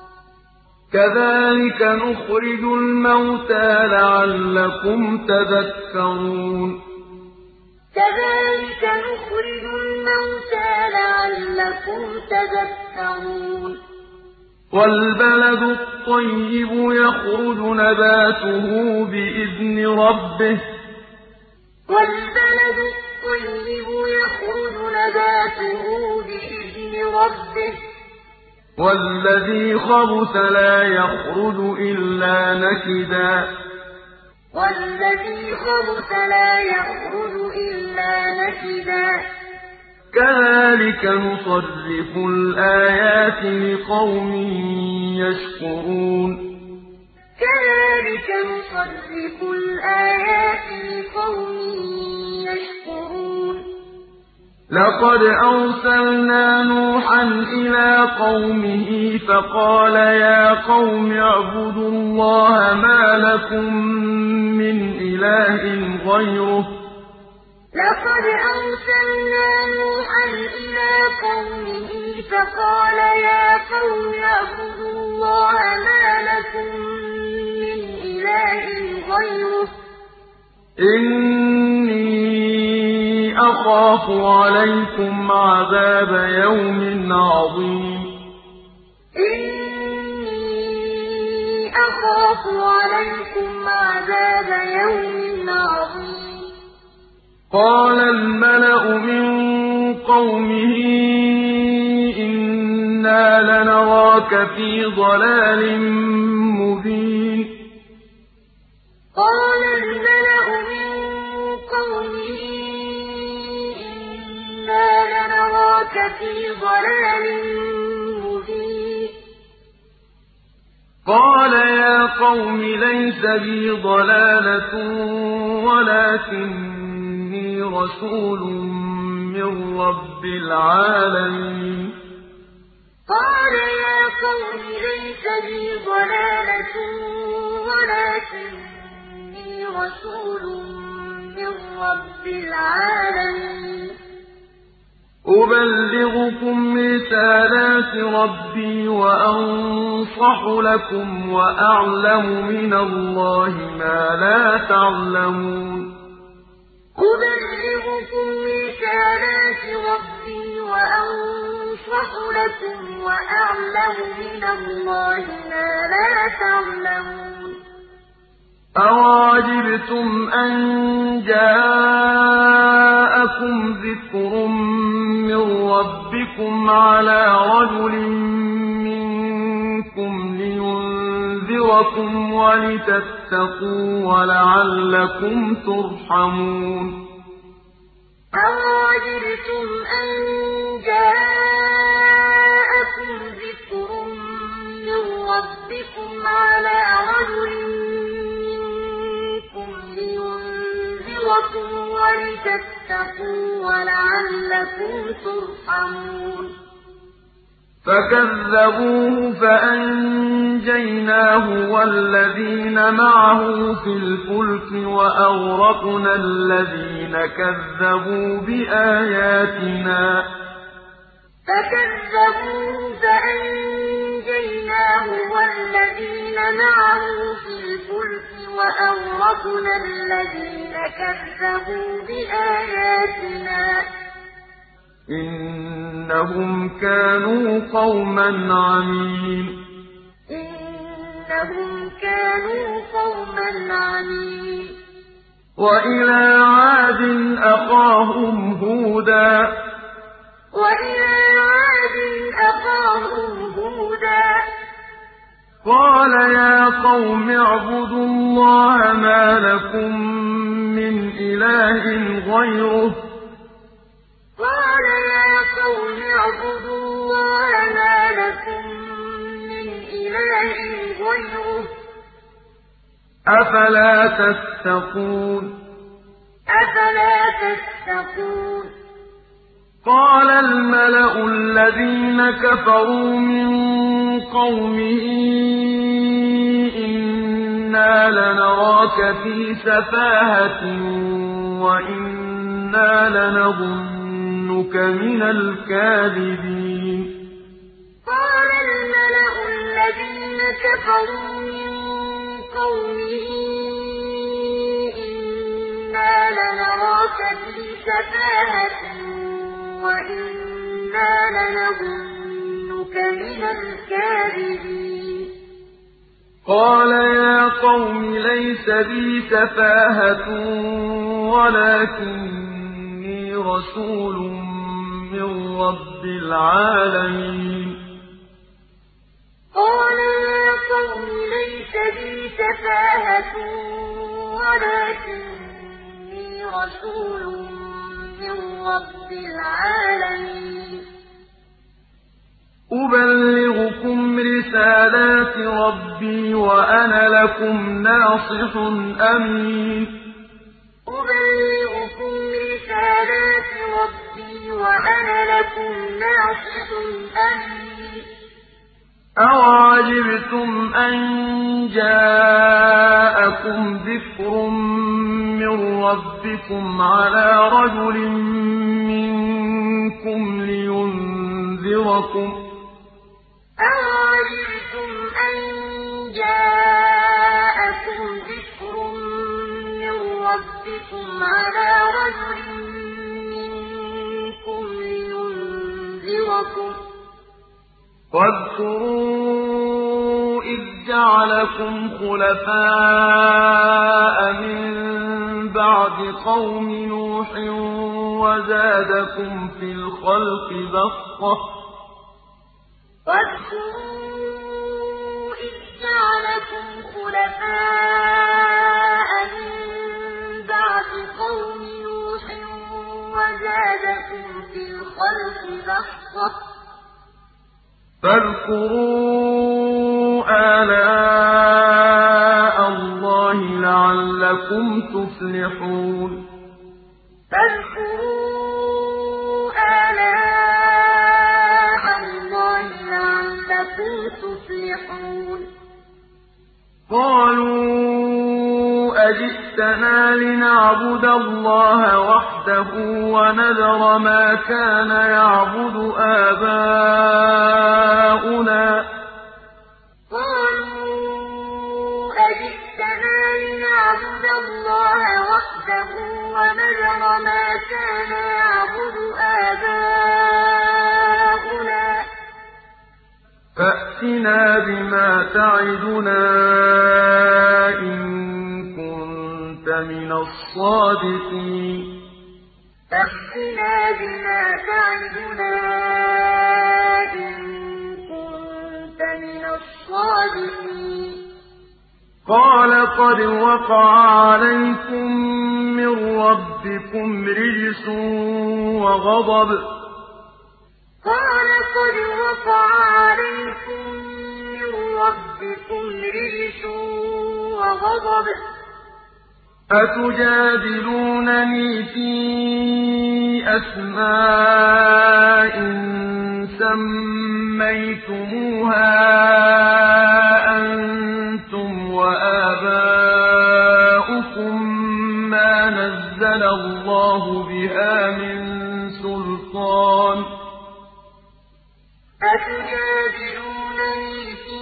كذلك نخرج الموتى لعلكم تذكرون. كذلك نخرج الموتى لعلكم تذكرون. والبلد الطيب يخرج نباته بإذن ربه. والبلد الطيب يخرج نباته بإذن ربه. والذي خبث لا يخرج إلا نكدا. والذي خبث لا يخرج إلا نكدا. كذلك نصرف الآيات لقوم يشكرون. كذلك نصرف الآيات لقوم يشكرون. لقد أرسلنا نوحا إلى قومه فقال يا قوم اعبدوا الله ما لكم من إله غيره. لقد أرسلنا نوحا إلى قومه فقال يا قوم اعبدوا الله ما لكم من إله غيره. إني أخاف عليكم عذاب يوم عظيم. إني أخاف عليكم عذاب يوم عظيم. قال الملأ من قومه إنا لنراك في ضلال مبين. قال الملأ من قومه إنا لنراك في ضلال مبين. قال يا قوم ليس بي ضلالة ولكني رسول من رب العالمين. قال يا قوم ليس بي ضلالة ولكني رسول من رب العالمين. أبلغكم رسالات ربي وأنصح لكم وأعلم من الله ما لا تعلمون. أبلغكم رسالات ربي وأنصح لكم وأعلم من الله ما لا تعلمون. أَوَعَجِبْتُمْ أَن جَاءَكُمْ ذِكْرٌ مِّن رَّبِّكُمْ عَلَىٰ رَجُلٍ مِّنكُمْ لِيُنذِرَكُمْ وَلِتَتَّقُوا وَلَعَلَّكُمْ تُرْحَمُونَ أَوَعَجِبْتُمْ أَن جَاءَكُمْ ذِكْرٌ مِّن رَّبِّكُمْ عَلَىٰ رَجُلٍ مِّنكُمْ لِيُنذِرَكُمْ وَلِتَتَّقُوا وَلَعَلَّكُمْ تُرْحَمُونَ فَكَذَّبُوهُ فَأَنجَيْنَاهُ وَالَّذِينَ مَعَهُ فِي الْفُلْكِ وَأَغْرَقْنَا الَّذِينَ كَذَّبُوا بِآيَاتِنَا ۚ فَكَذَّبُوهُ فَأَنجَيْنَاهُ وَالَّذِينَ مَعَهُ فِي الْفُلْكِ وَأَغْرَقْنَا الَّذِينَ كَذَّبُوا بِآيَاتِنَا ۚ إِنَّهُمْ كَانُوا قَوْمًا عَمِينَ إِنَّهُمْ كَانُوا قَوْمًا عَمِينَ وَإِلَىٰ عَادٍ أَخَاهُمْ هُودًا وَإِلَىٰ عَادٍ أَخَاهُمْ هُودًا قَالَ يَا قَوْمِ اعْبُدُوا اللَّهَ مَا لَكُم مِّنْ إِلَٰهٍ غَيْرُهُ قَالَ يَا قَوْمِ اعْبُدُوا اللَّهَ مَا لَكُم مِّنْ إِلَٰهٍ غَيْرُهُ ۖ أَفَلَا تَتَّقُونَ أَفَلَا تَتَّقُونَ قَالَ الْمَلَأُ الَّذِينَ كَفَرُوا مِن قَوْمِهِ إِنَّا لَنَرَاكَ فِي سَفَاهَةٍ وَإِنَّا لَنَظُنُّكَ مِنَ الْكَاذِبِينَ قَالَ الْمَلَأُ الَّذِينَ كَفَرُوا مِن قَوْمِهِ إِنَّا لَنَرَاكَ فِي سَفَاهَةٍ وَإِنَّا لَنَظُنُّكَ مِنَ الْكَاذِبِينَ قَالَ يَا قَوْمِ لَيْسَ بِي سَفَاهَةٌ وَلَٰكِنِّي رَسُولٌ مِّن رَّبِّ الْعَالَمِينَ قَالَ يَا قَوْمِ لَيْسَ بِي سَفَاهَةٌ وَلَٰكِنِّي رَسُولٌ مِّن رَّبِّ الْعَالَمِينَ أُبَلِّغُكُمْ رِسَالَاتِ رَبِّي وَأَنَا لَكُمْ نَاصِحٌ أَمِينٌ أُبَلِّغُكُمْ رِسَالَاتِ رَبِّي وَأَنَا لَكُمْ نَاصِحٌ أَمِينٌ أَوَعَجِبْتُمْ أَن جَاءَكُمْ ذِكْرٌ مِّن رَّبِّكُمْ عَلَىٰ رَجُلٍ مِّنكُمْ لِيُنذِرَكُمْ ۚ أَوَعَجِبْتُمْ أَن جَاءَكُمْ ذِكْرٌ مِّن رَّبِّكُمْ عَلَىٰ رَجُلٍ مِّنكُمْ لِيُنذِرَكُمْ ۚ وَاذْكُرُوا إِذْ جَعَلَكُمْ خُلَفَاءَ مِن بَعْدِ قَوْمِ نُوحٍ وَزَادَكُمْ فِي الْخَلْقِ بَسْطَةً ۖ وَاذْكُرُوا إِذْ جَعَلَكُمْ خُلَفَاءَ مِن بَعْدِ قَوْمِ نُوحٍ وَزَادَكُمْ فِي الْخَلْقِ بَسْطَةً ۖ فاذكروا آلاء اللَّهِ لَعَلَّكُمْ تُفْلِحُونَ فاذكروا آلاء اللَّهِ لَعَلَّكُمْ تُفْلِحُونَ قَالُوا أَجِئْتَنَا لِنَعْبُدَ اللَّهَ وَحْدَهُ وَنَذَرَ مَا كَانَ يَعْبُدُ آبَاؤُنَا ۖ قَالُوا أَجِئْتَنَا لِنَعْبُدَ اللَّهَ وَحْدَهُ وَنَذَرَ مَا كَانَ يَعْبُدُ آبَاؤُنَا ۖ فَأْتِنَا بِمَا تَعِدُنَا إِن الصادقين فأتنا بما تعدنا إن كنت من الصادقين قال قد وقع عليكم من ربكم رجس وغضب قال قد وقع عليكم من ربكم رجس وغضب أتجادلونني في أسماء سميتموها أنتم وآباؤكم ما نزل الله بها من سلطان أتجادلونني في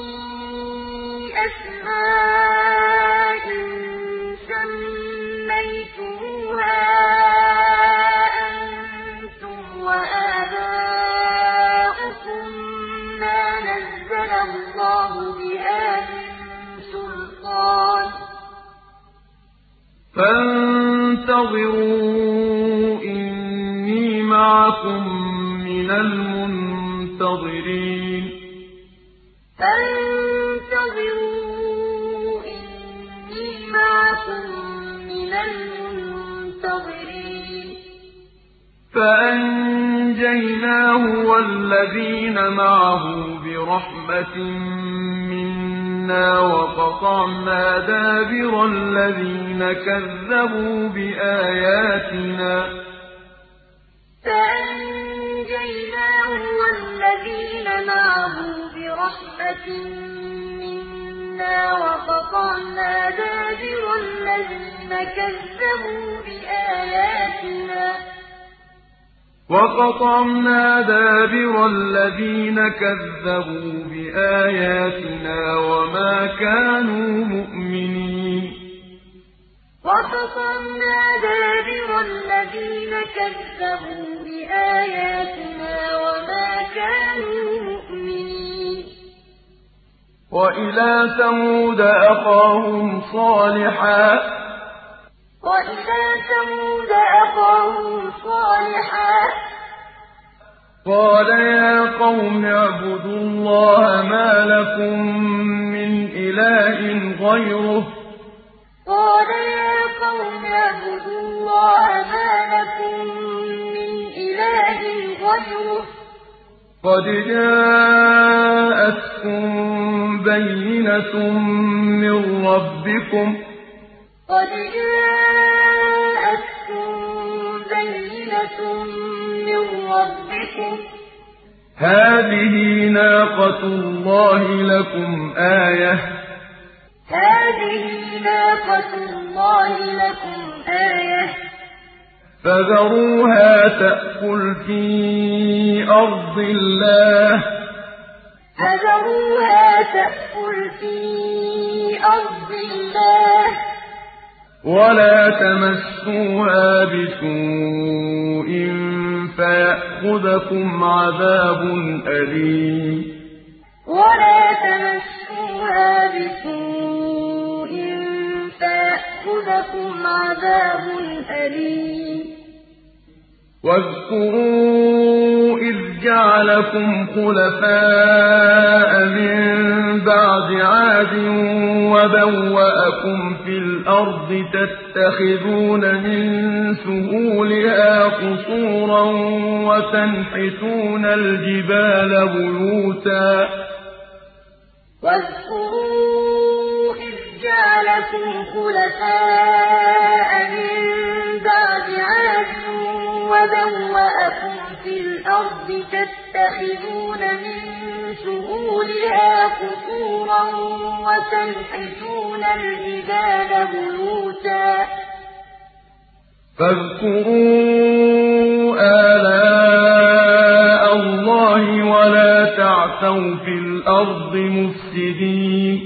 أسماء سميتموها أنتم وآباؤكم ما نزل الله بها من سلطان فانتظروا إني معكم من المنتظرين فانتظروا إني معكم من المنتظرين فأنجيناه والذين معه برحمة منا وقطعنا دابر الذين كذبوا بآياتنا فأنجيناه والذين معه برحمة منا وقطعنا دابر الذين كذبوا بآياتنا وقطعنا دابر الذين كذبوا بآياتنا وما كانوا مؤمنين وقطعنا دابر الذين كذبوا بآياتنا وما كانوا مؤمنين وإلى ثمود أخاهم صالحا وإلى ثمود أخاهم صالحا قال يا قوم اعبدوا الله ما لكم من إله غيره قال يا قوم اعبدوا الله ما لكم من إله غيره قد جاءتكم بينة من ربكم قد جاءتكم بينة من ربكم هذه ناقة الله لكم آية هذه ناقة الله لكم آية فذروها تأكل في أرض الله فذروها تأكل في أرض الله ولا تمسوها بسوء فيأخذكم عذاب أليم ولا تمسوها بسوء فيأخذكم عذاب أليم واذكروا إذ جعلكم خلفاء من بعد عاد وبوأكم في الأرض تتخذون من سهولها قصورا وتنحتون الجبال بيوتا واذكروا إذ جعلكم خلفاء من بعد عاد وبوأكم في الأرض تتخذون من سهولها قصورا وتنحتون الجبال بيوتا فاذكروا آلاء الله ولا تعثوا في الأرض مفسدين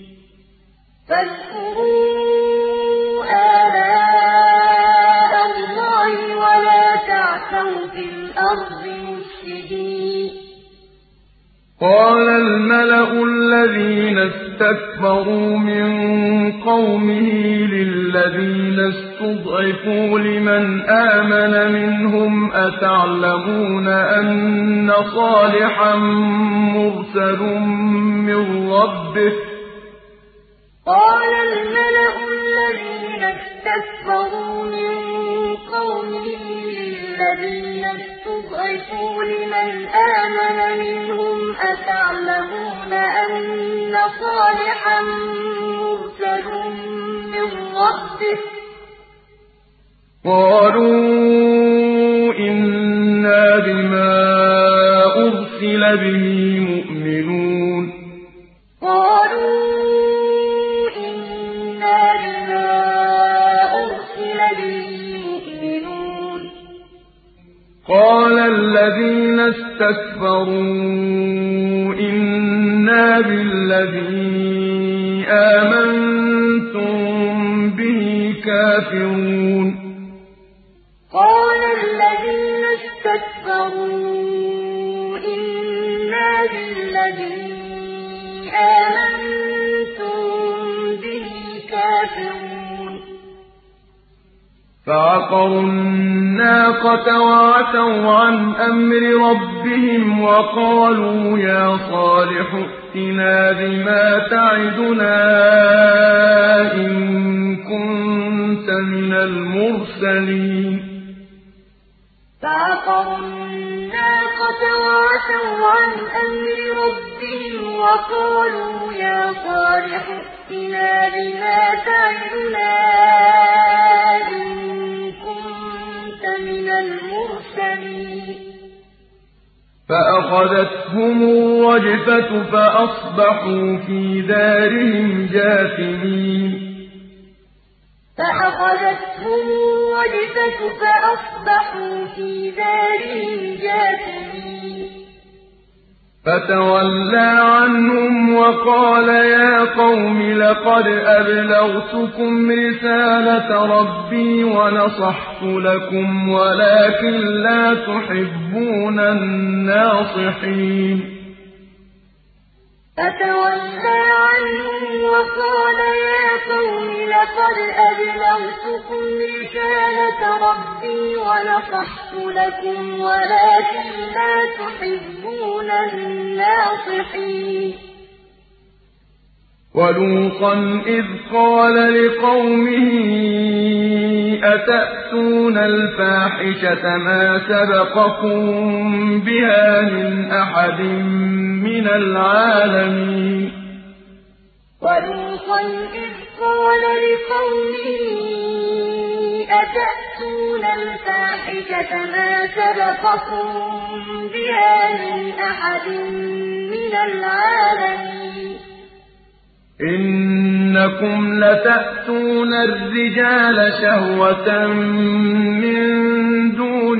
فاذكروا آلاء الله ولا تعثوا في الأرض مفسدين قال الملأ الذين اسْتَكْبَرُوا مِن قَوْمِهِ لِلَّذِينَ اسْتُضْعِفُوا لِمَنْ آمَنَ مِنْهُمْ أَتَعْلَمُونَ أَنَّ صَالِحًا مُّرْسَلٌ مِّن رَّبِّهِ ۚ قَالَ الْمَلَأُ الَّذِينَ اسْتَكْبَرُوا مِن قَوْمِهِ لِلَّذِينَ اسْتُضْعِفُوا لِمَنْ آمَنَ مِنْهُمْ أَتَعْلَمُونَ أَنَّ صَالِحًا مُّرْسَلٌ مِّن رَّبِّهِ ۚ قَالُوا إِنَّا بِمَا أُرْسِلَ بِهِ مُؤْمِنُونَ قَالُوا إِنَّا بِمَا أُرْسِلَ بِهِ مُؤْمِنُونَ قَالَ الَّذِينَ اسْتَكْبَرُوا إِنَّا بِالَّذِي آمَنتُم بِهِ كَافِرُونَ قَالَ الَّذِينَ اسْتَكْبَرُوا إِنَّا بِالَّذِي آمَنتُم بِهِ كَافِرُونَ فَعَقَرُوا النَّاقَةَ وَعَتَوْا عَنْ أَمْرِ رَبِّهِمْ وَقَالُوا يَا صَالِحُ ائْتِنَا بِمَا تَعِدُنَا إِن كُنتَ مِنَ الْمُرْسَلِينَ فَعَقَرُوا النَّاقَةَ وَعَتَوْا عَنْ أَمْرِ رَبِّهِمْ وَقَالُوا يَا صَالِحُ ائْتِنَا بِمَا تَعِدُنَا إِن كُنتَ مِنَ الْمُرْسَلِينَ فَأَخَذَتْهُمُ الرَّجْفَةُ فَأَصْبَحُوا فِي دَارِهِمْ جَاثِمِينَ فَأَخَذَتْهُمُ الرَّجْفَةُ فَأَصْبَحُوا فِي دَارِهِمْ جَاثِمِينَ فَتَوَلَّىٰ عَنْهُمْ وَقَالَ يَا قَوْمِ لَقَدْ أَبْلَغْتُكُمْ رِسَالَةَ رَبِّي وَنَصَحْتُ لَكُمْ وَلَٰكِن لَّا تُحِبُّونَ النَّاصِحِينَ فَتَوَلَّىٰ عَنْهُمْ وَقَالَ يَا قَوْمِ لَقَدْ أَبْلَغْتُكُمْ رِسَالَةَ رَبِّي وَنَصَحْتُ لَكُمْ وَلَٰكِن لَّا تُحِبُّونَ النَّاصِحِينَ وَلُوطًا إِذْ قَالَ لِقَوْمِهِ أَتَأْتُونَ الْفَاحِشَةَ مَا سَبَقَكُم بِهَا مِنْ أَحَدٍ مِّنَ الْعَالَمِينَ وَلُوطًا إِذْ قَالَ لِقَوْمِهِ أَتَأْتُونَ الْفَاحِشَةَ مَا سَبَقَكُم بِهَا مِنْ أَحَدٍ مِّنَ الْعَالَمِينَ إِنَّكُمْ لَتَأْتُونَ الرِّجَالَ شَهْوَةً مِّن دُونِ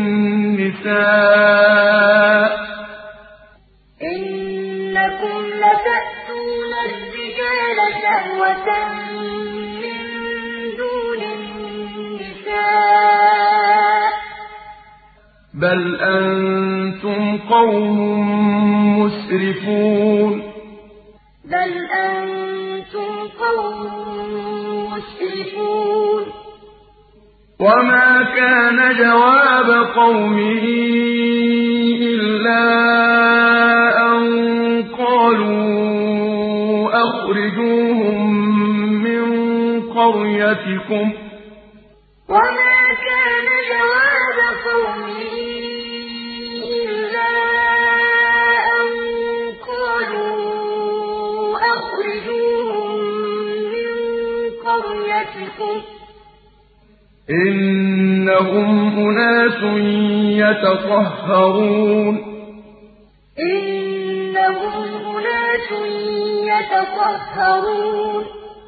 النِّسَاءِ ۚ إِنَّكُمْ لَتَأْتُونَ الرِّجَالَ شَهْوَةً مِّن دُونِ النِّسَاءِ ۚ بَلْ أَنتُمْ قَوْمٌ مُّسْرِفُونَ بَلْ أَنتُمْ قَوْمٌ مُّسْرِفُونَ وَمَا كَانَ جَوَابَ قَوْمِهِ إِلَّا أَن قَالُوا أَخْرِجُوهُم مِّن قَرْيَتِكُمْ ۖ وَمَا كَانَ جَوَابَ قَوْمِهِ إِلَّا أَن قَالُوا أَخْرِجُوهُم مِّن قَرْيَتِكُمْ ۖ إِنَّهُمْ أُنَاسٌ يَتَطَهَّرُونَ إِنَّهُمْ أُنَاسٌ يَتَطَهَّرُونَ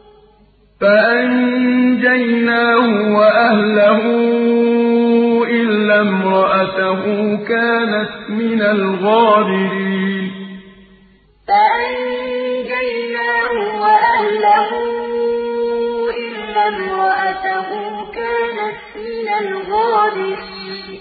فَأَنجَيْنَاهُ وَأَهْلَهُ إِلَّا امْرَأَتَهُ كَانَتْ مِنَ الْغَابِرِينَ فَأَنجَيْنَاهُ وَأَهْلَهُ إِلَّا امْرَأَتَهُ كَانَتْ مِنَ الْغَابِرِينَ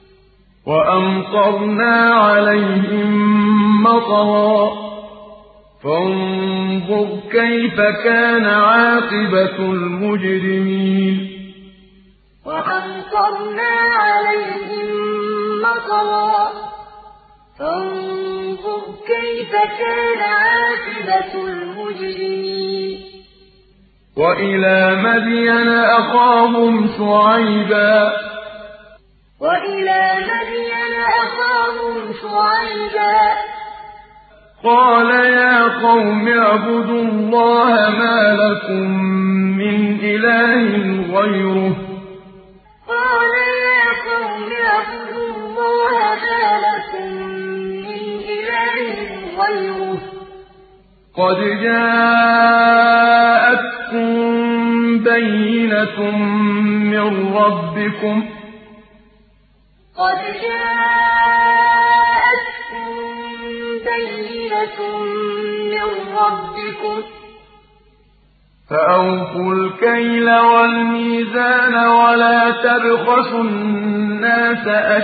وَأَمْطَرْنَا عَلَيْهِم مَّطَرًا ۖ فانظر كيف كان عاقبة المجرمين وأمطرنا عليهم مطرا فانظر كيف كان عاقبة المجرمين وإلى مدين أخاهم شعيبا وإلى مدين أخاهم شعيبا قال يا قوم اعبدوا الله ما لكم من إله غيره قال يا قوم اعبدوا الله ما لكم من إله غيره قد جاءتكم بينة من ربكم قد جاءتكم بينة من ربكم فأوفوا الكيل والميزان ولا تبخسوا الناس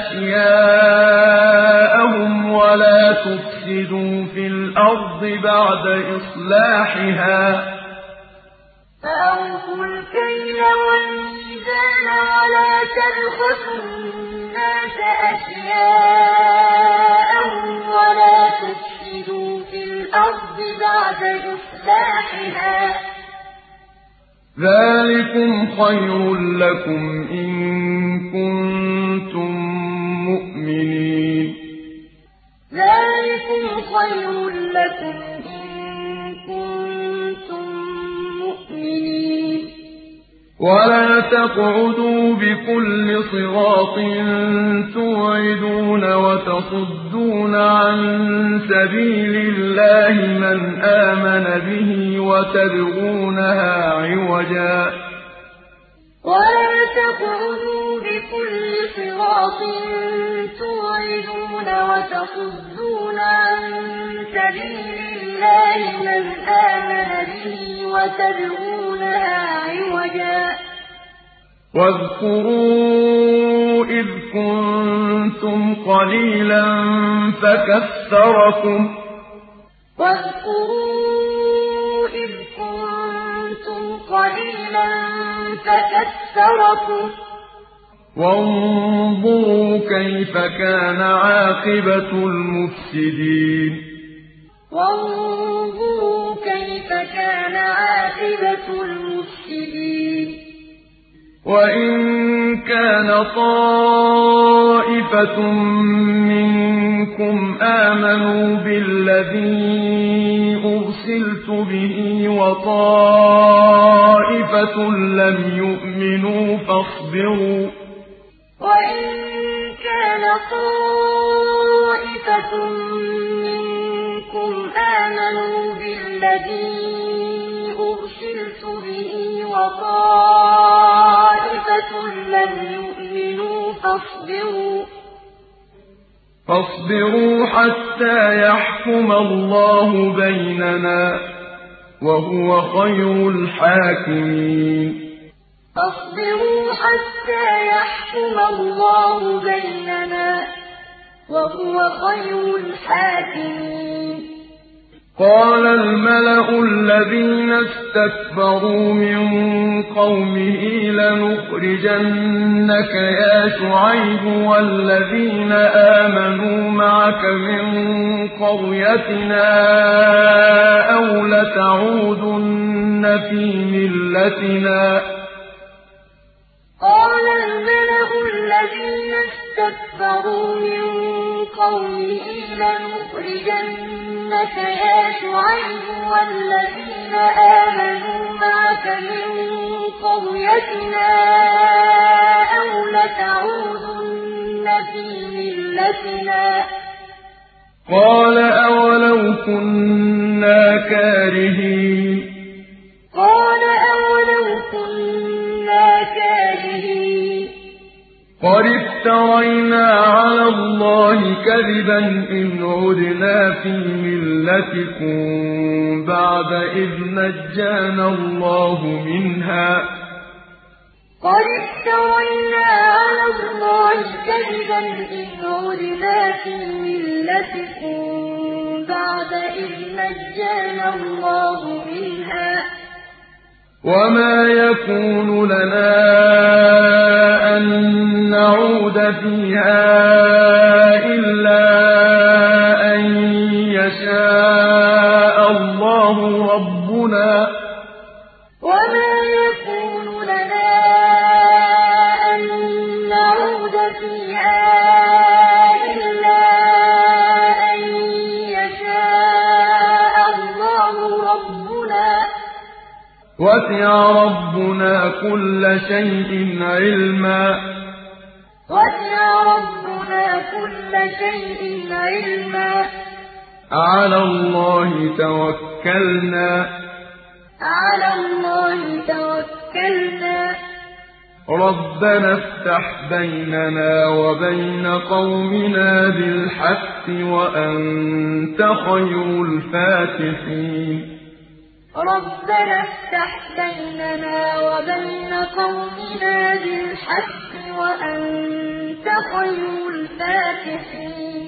أشياءهم ولا تفسدوا في الأرض بعد إصلاحها فأوفوا الكيل والميزان ولا تبخسوا الناس أشياءهم ولا تفسدوا في الأرض بعد إصلاحها ذلكم خير لكم إن كنتم مؤمنين ذلكم خير لكم إن كنتم مؤمنين ولا تقعدوا بكل صراط توعدون وتصدون عن سبيل الله من آمن به وتبغونها عوجا ولا تقعدوا بكل صراط توعدون وتصدون عن سبيل الله من آمن به وتبغونها عوجا واذكروا إذ كنتم قليلا فكثركم واذكروا إذ كنتم قليلا فكثركم وانظروا كيف كان عاقبة المفسدين وانظروا كيف كان عاقبة المفسدين وإن كان طائفة منكم آمنوا بالذي أرسلت به وطائفة لم يؤمنوا فاصبروا وإن كان طائفة منكم آمنوا بالذي أرسلت به وطائفة لم يؤمنوا فاصبروا فاصبروا حتى يحكم الله بيننا وهو خير الحاكمين فاصبروا حتى يحكم الله بيننا وهو خير الحاكمين قال الملأ الذين استكبروا من قومه لنخرجنك يا شعيب والذين آمنوا معك من قريتنا أو لتعودن في ملتنا قال الملأ الذين استكبروا من قومه لنخرجنك يا شعيب والذين آمنوا معك من قريتنا أو لتعودن في ملتنا قال أولو كنا كارهين قال أولو كنا كارهين قد افترينا على الله كذبا إن عدنا في ملتكم بعد إذ نجانا الله منها قد افترينا على الله كذبا إن عدنا في ملتكم بَعْدَ إِذْ نَجَّانَا اللَّهُ مِنْهَا ۚ وَمَا يَكُونُ لَنَا أَن نَّعُودَ فِيهَا إِلَّا أَن يَشَاءَ اللَّهُ رَبُّنَا ۚ وَمَا يَكُونُ لَنَا أَن نَّعُودَ فِيهَا إِلَّا أَن يَشَاءَ اللَّهُ رَبُّنَا ۚ وَسِعَ رَبُّنَا كُلَّ شَيْءٍ عِلْمًا وَسِعَ رَبُّنَا كُلَّ شَيْءٍ عِلْمًا عَلَى اللَّهِ تَوَكَّلْنَا عَلَى اللَّهِ تَوَكَّلْنَا رَبَّنَا افْتَحْ بَيْنَنَا وَبَيْنَ قَوْمِنَا بِالْحَقِّ وَأَنتَ خَيْرُ الْفَاتِحِينَ رَبَّنَا افْتَحْ بَيْنَنَا وَبَيْنَ قَوْمِنَا بِالْحَقِّ وَأَنتَ خَيْرُ الْفَاتِحِينَ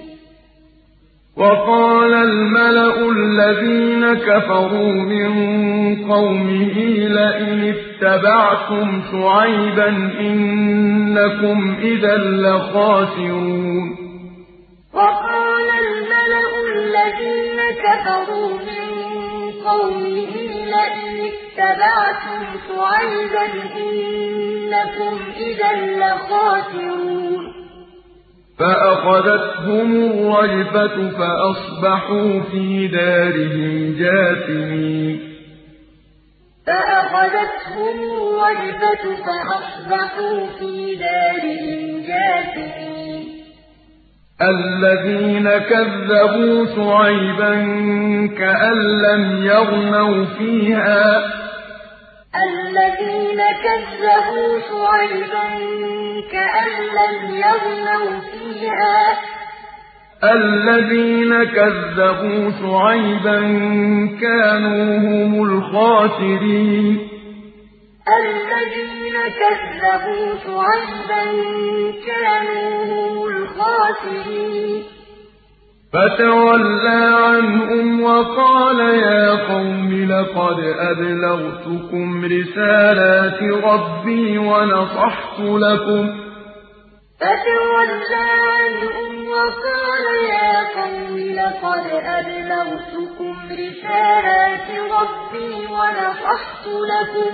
وَقَالَ الْمَلَأُ الَّذِينَ كَفَرُوا مِن قَوْمِهِ لَئِنِ اتَّبَعْتُمْ شُعَيْبًا إِنَّكُمْ إِذًا لَّخَاسِرُونَ وَقَالَ الْمَلَأُ الَّذِينَ كَفَرُوا مِن قَوْمِهِ لَئِنِ اتَّبَعْتُمْ شُعَيْبًا إِنَّكُمْ إِذًا لَّخَاسِرُونَ فَأَخَذَتْهُمُ الرَّجْفَةُ فَأَصْبَحُوا فِي دَارِهِمْ جَاثِمِينَ فَأَخَذَتْهُمُ الرَّجْفَةُ فَأَصْبَحُوا فِي دَارِهِمْ جَاثِمِينَ الَّذِينَ كَذَّبُوا شُعَيْبًا كَأَن لَّمْ يَغْنَوْا فِيهَا الَّذِينَ كَذَّبُوا شُعَيْبًا كَأَن لَّمْ يَغْنَوْا فِيهَا الَّذِينَ كَذَّبُوا شُعَيْبًا كَانُوا هُمُ الْخَاسِرِينَ الَّذِينَ كَذَّبُوا شُعَيْبًا كَانُوا هُمُ الْخَاسِرِينَ فَتَوَلَّىٰ عَنْهُمْ وَقَالَ يَا قَوْمِ لَقَدْ أَبْلَغْتُكُمْ رِسَالَاتِ رَبِّي وَنَصَحْتُ لَكُمْ فَتَوَلَّىٰ عَنْهُمْ وَقَالَ يَا قَوْمِ لَقَدْ أَبْلَغْتُكُمْ رِسَالَاتِ رَبِّي وَنَصَحْتُ لَكُمْ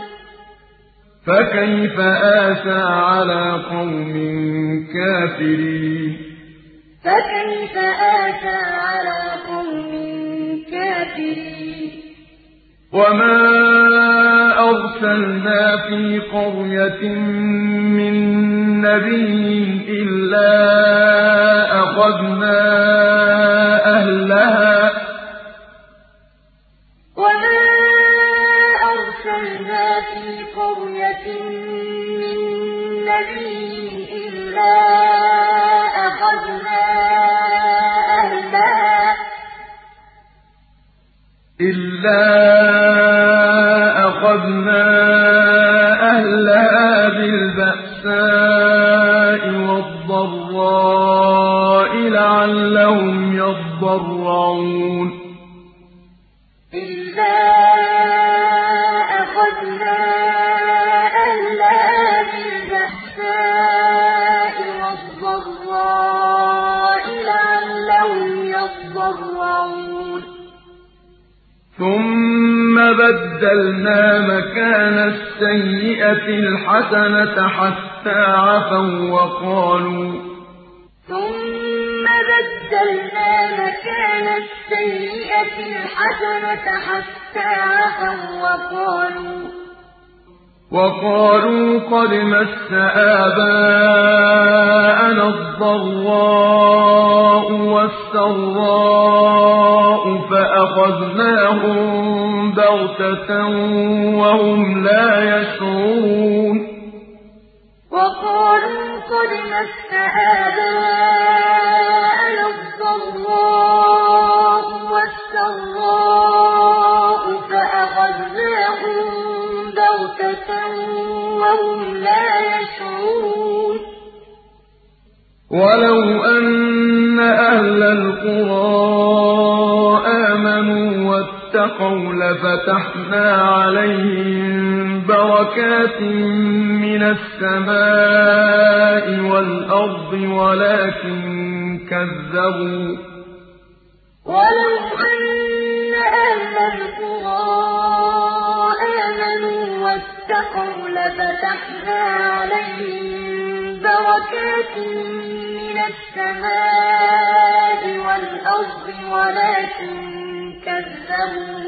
فَكَيْفَ آسَىٰ عَلَىٰ قَوْمٍ كَافِرِينَ فَكَيْفَ آسَىٰ عَلَىٰ قَوْمٍ كَافِرِينَ وَمَا أَرْسَلْنَا فِي قَرْيَةٍ مِّن نَّبِيٍّ إِلَّا أَخَذْنَا أَهْلَهَا وَمَا أَرْسَلْنَا فِي قَرْيَةٍ مِّن نَّبِيٍّ إِلَّا أَخَذْنَا أَهْلَهَا إِلَّا أَخَذْنَا أَهْلَهَا بِالْبَأْسَاءِ وَالضَّرَّاءِ لَعَلَّهُمْ يَضَّرَّعُونَ إِلَّا أَخَذْنَا أَهْلَهَا بِالْبَأْسَاءِ وَالضَّرَّاءِ لَعَلَّهُمْ يَضَّرَّعُونَ ثُمَّ بَدَّلْنَا مَكَانَ السَّيِّئَةِ الْحَسَنَةَ حَتَّىٰ عَفَوا وَّقَالُوا ثُمَّ بَدَّلْنَا مَكَانَ السَّيِّئَةِ الْحَسَنَةَ حَتَّىٰ عَفَوا وَّقَالُوا وَقَالُوا قَدْ مَسَّ آبَاءَنَا الضَّرَّاءُ وَالسَّرَّاءُ فَأَخَذْنَاهُم بَغْتَةً وَهُمْ لَا يَشْعُرُونَ وَقَالُوا قَدْ مَسَّ آبَاءَنَا الضَّرَّاءُ وَالسَّرَّاءُ فَأَخَذْنَاهُم بَغْتَةً وَهُمْ لَا يَشْعُرُونَ وَلَوْ أَنَّ أَهْلَ الْقُرَىٰ واتقوا لفتحنا عليهم بركات من السماء والأرض ولكن كذبوا ولو أن أهل القرى آمنوا واتقوا لفتحنا عليهم بركات من السماء والأرض ولكن كذبوا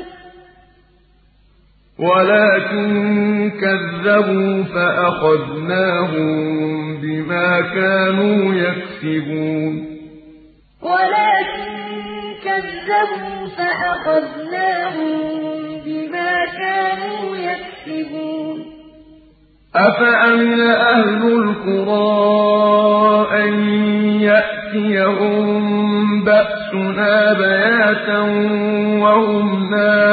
ولكن كذبوا فأخذناهم بما كانوا يكسبون ولكن كذبوا فأخذناهم بما كانوا يكسبون أفأمن أهل القرى أن يأتيهم بأسنا بياتا وهم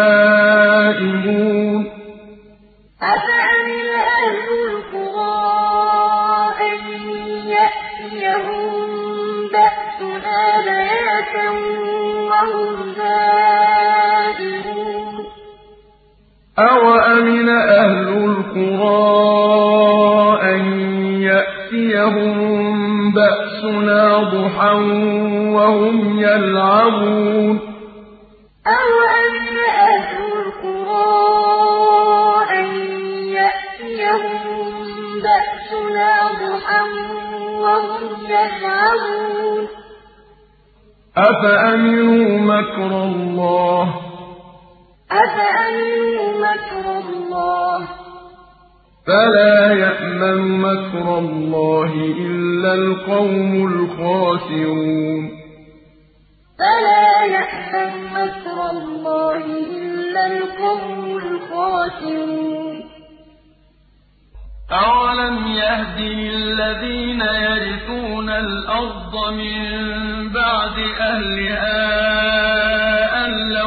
نائمون أفأمن أهل القرى أن يأتيهم بأسنا بياتا وهم نائمون أوأمن أهل القرى أن يأتيهم بأسنا ضحى وهم يلعبون أوأمن أهل القرى أن يأتيهم بأسنا ضحى وهم يلعبون أفأمنوا مكر الله أفأمنوا مكر الله فلا يأمن مكر الله إلا القوم الخاسرون فلا يأمن مكر الله إلا القوم الخاسرون أولم يهد للذين يرثون الأرض من بعد أهلها أن لو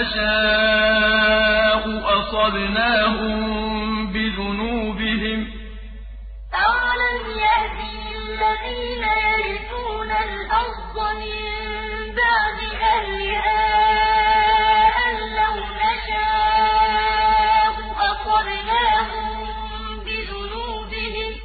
نشاء أصبناهم بذنوبهم أولم يهد للذين يرثون الأرض من بعد أهلها أن لو نشاء أصبناهم بذنوبهم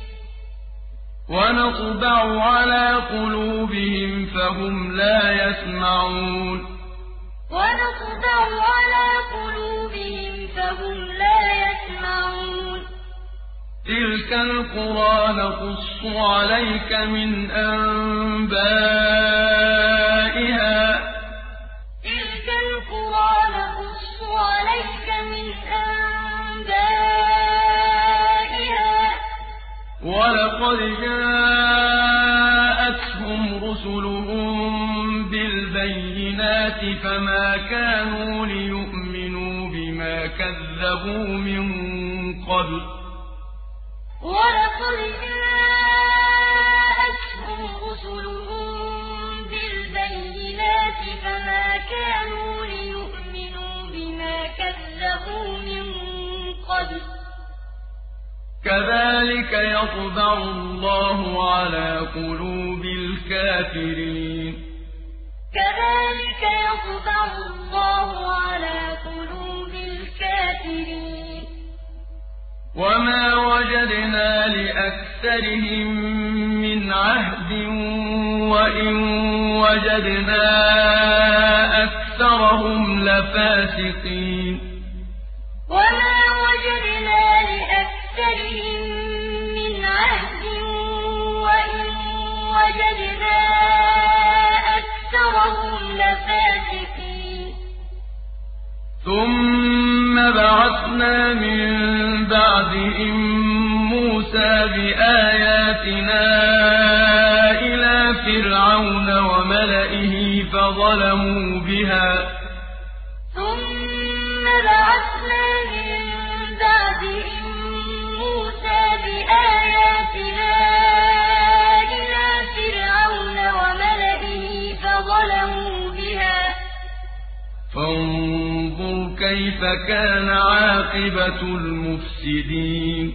ونطبع على قلوبهم فهم لا يسمعون ونطبع على قلوبهم فهم لا يسمعون تلك القرى نقص عليك من أنبائها تلك القرى نقص عليك من أنبائها ولقد جاءتهم رسلهم بالبينات فما كانوا ليؤمنوا بما كذبوا من قبل ولقد جاءتهم رسلهم بالبينات فما كانوا ليؤمنوا بما كذبوا من قبل كذلك يطبع الله على قلوب الكافرين كذلك يطبع الله على قلوب الكافرين وما وجدنا لأكثرهم من عهد وإن وجدنا أكثرهم لفاسقين وما وجدنا لأكثرهم من عهد وإن وجدنا أكثرهم لفاسقين ثم بعثنا من بعدهم موسى بآياتنا إلى فرعون وملئه فظلموا بها ثم بعثنا من بعدهم موسى بآياتنا إلى فرعون وملئه فظلموا بها فانظر كيف كان عاقبة المفسدين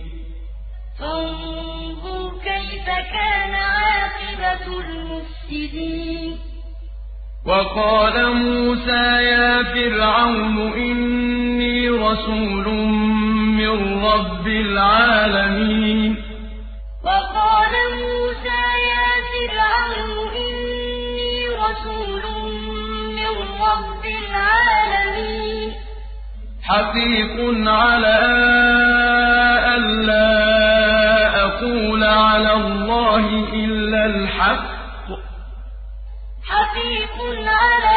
فانظر كيف كان عاقبة المفسدين وقال موسى يا فرعون إني رسول من رب العالمين وقال موسى يا فرعون إني رسول من رب العالمين حقيق على ألا أقول على الله إلا الحق حقيق على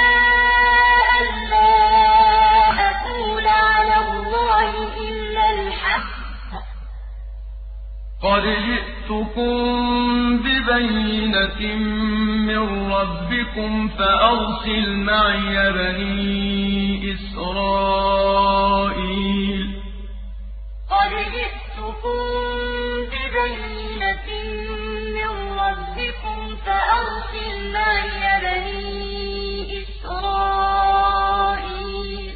ألا أقول على الله إلا الحق قد جئتكم ببينة من ربكم فأرسل معي بني إسرائيل قد جئتكم ببينة من ربكم فأرسل معي بني إسرائيل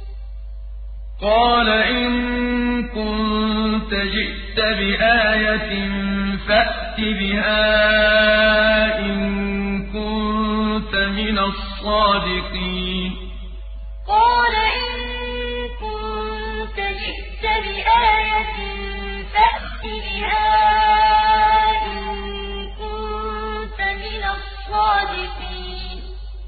قال إن كنت جئت بآية فأت بها إن كنت من الصادقين قال إن كنت جئت بآية فأت بها إن كنت من الصادقين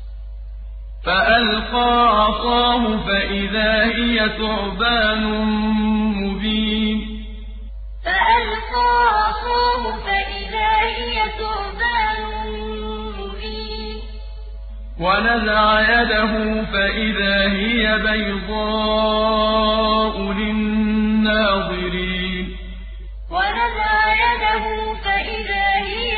فألقى عصاه فإذا هي ثعبان مبين فألقى عصاه فإذا هي ثعبان مبين ونزع يده فإذا هي بيضاء للناظرين ونزع يده فإذا هي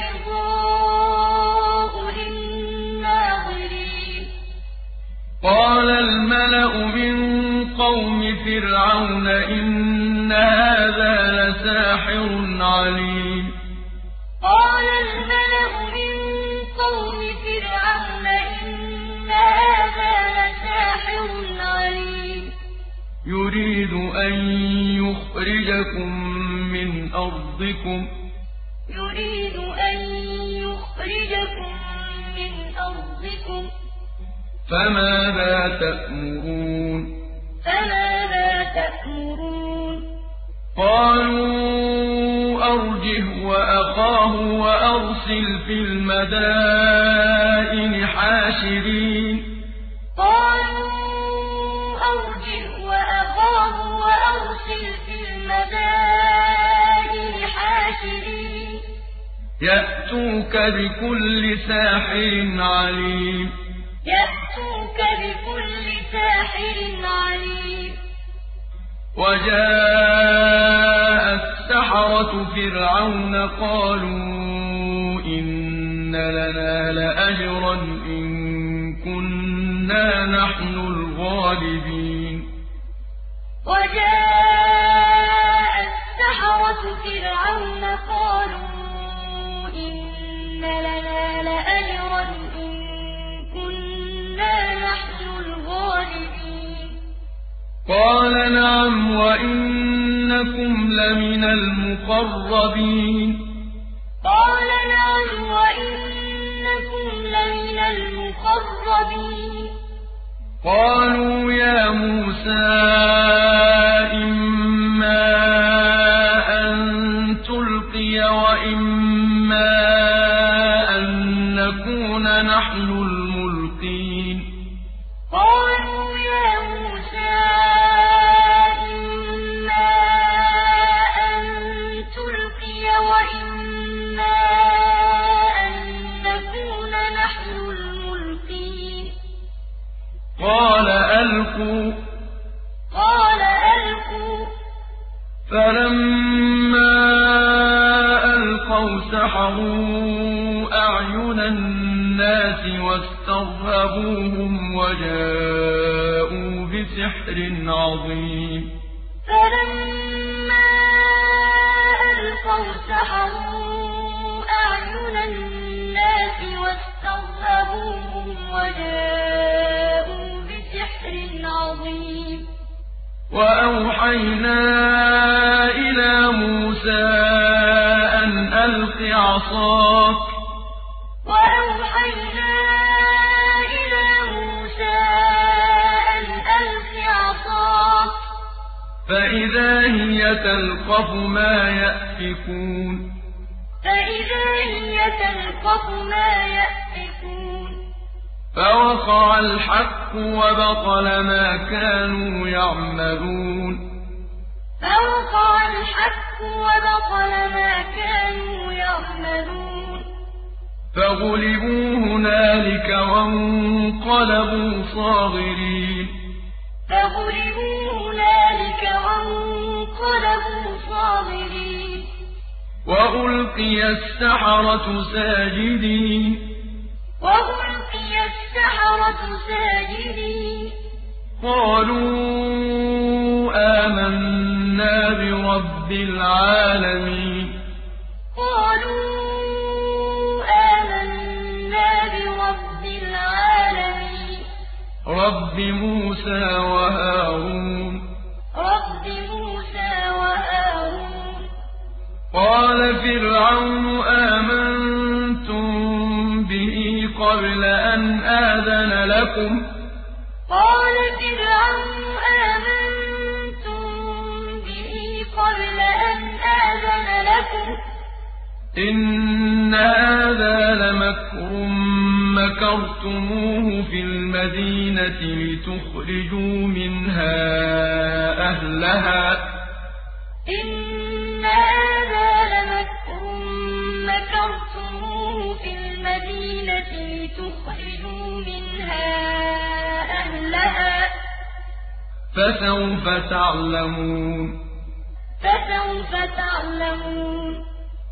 بيضاء للناظرين قال الملأ من قوم فرعون إن هذا لساحر عليم قال الملأ من قوم فرعون إن هذا لساحر عليم يريد أن يخرجكم من أرضكم يريد أن يخرجكم من أرضكم فماذا تأمرون فماذا تأمرون قالوا أرجه وأخاه وأرسل في المدائن حاشرين قالوا أرجه وأخاه وأرسل في المدائن حاشرين يأتوك بكل ساحر عليم يأتوك بكل ساحر عليم وجاء السحرة فرعون قالوا إن لنا لأجرا إن كنا نحن الغالبين وجاء السحرة فرعون قالوا إن لنا لأجرا إن كنا نحن الغالبين قال نعم وإنكم لمن المقربين قال نعم وإنكم لمن المقربين قالوا يا موسى إما أن تلقي وإما أن نكون نحن الملقين قالوا يا موسى إما أن تلقي وإما أن نكون نحن الملقين قال ألقوا قال ألقوا فلما ألقوا سحروا أعين الناس واسترهبوهم وجاءوا بسحر عظيم فلما ألقوا سحروا أعين الناس واسترهبوهم وجاءوا بسحر عظيم وأوحينا إلى موسى أن ألق عصاك وأوحينا فإذا هي تلقف ما يأفكون فإذا هي تلقف ما يأفكون فوقع الحق وبطل ما كانوا يعملون فوقع الحق وبطل ما كانوا يعملون فغلبوا هنالك وانقلبوا صاغرين فغلبوا هنالك وانقلبوا صاغرين وألقي السحرة ساجدين وألقي السحرة ساجدين قالوا آمنا برب العالمين قالوا آمنا برب العالمين رب موسى وهارون رب موسى وهارون قال فرعون آمنتم به قبل أن آذن لكم قال فرعون آمنتم به قبل أن آذن لكم إن هذا لمكر مكرتموه في المدينة لتخرجوا منها أهلها إن هذا لمكر مكرتموه في المدينة لتخرجوا منها أهلها فسوف تعلمون فسوف تعلمون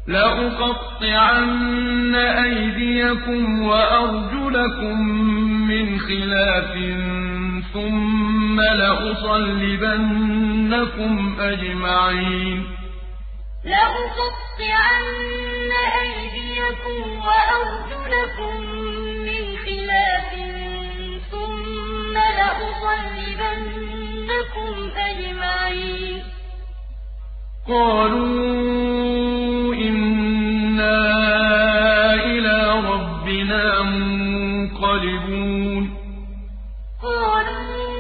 لأقطعن أيديكم وأرجلكم من خلاف ثم لأصلبنكم أجمعين لأقطعن أيديكم وأرجلكم من خلاف ثم لأصلبنكم أجمعين قالوا إنا إلى ربنا منقلبون قالوا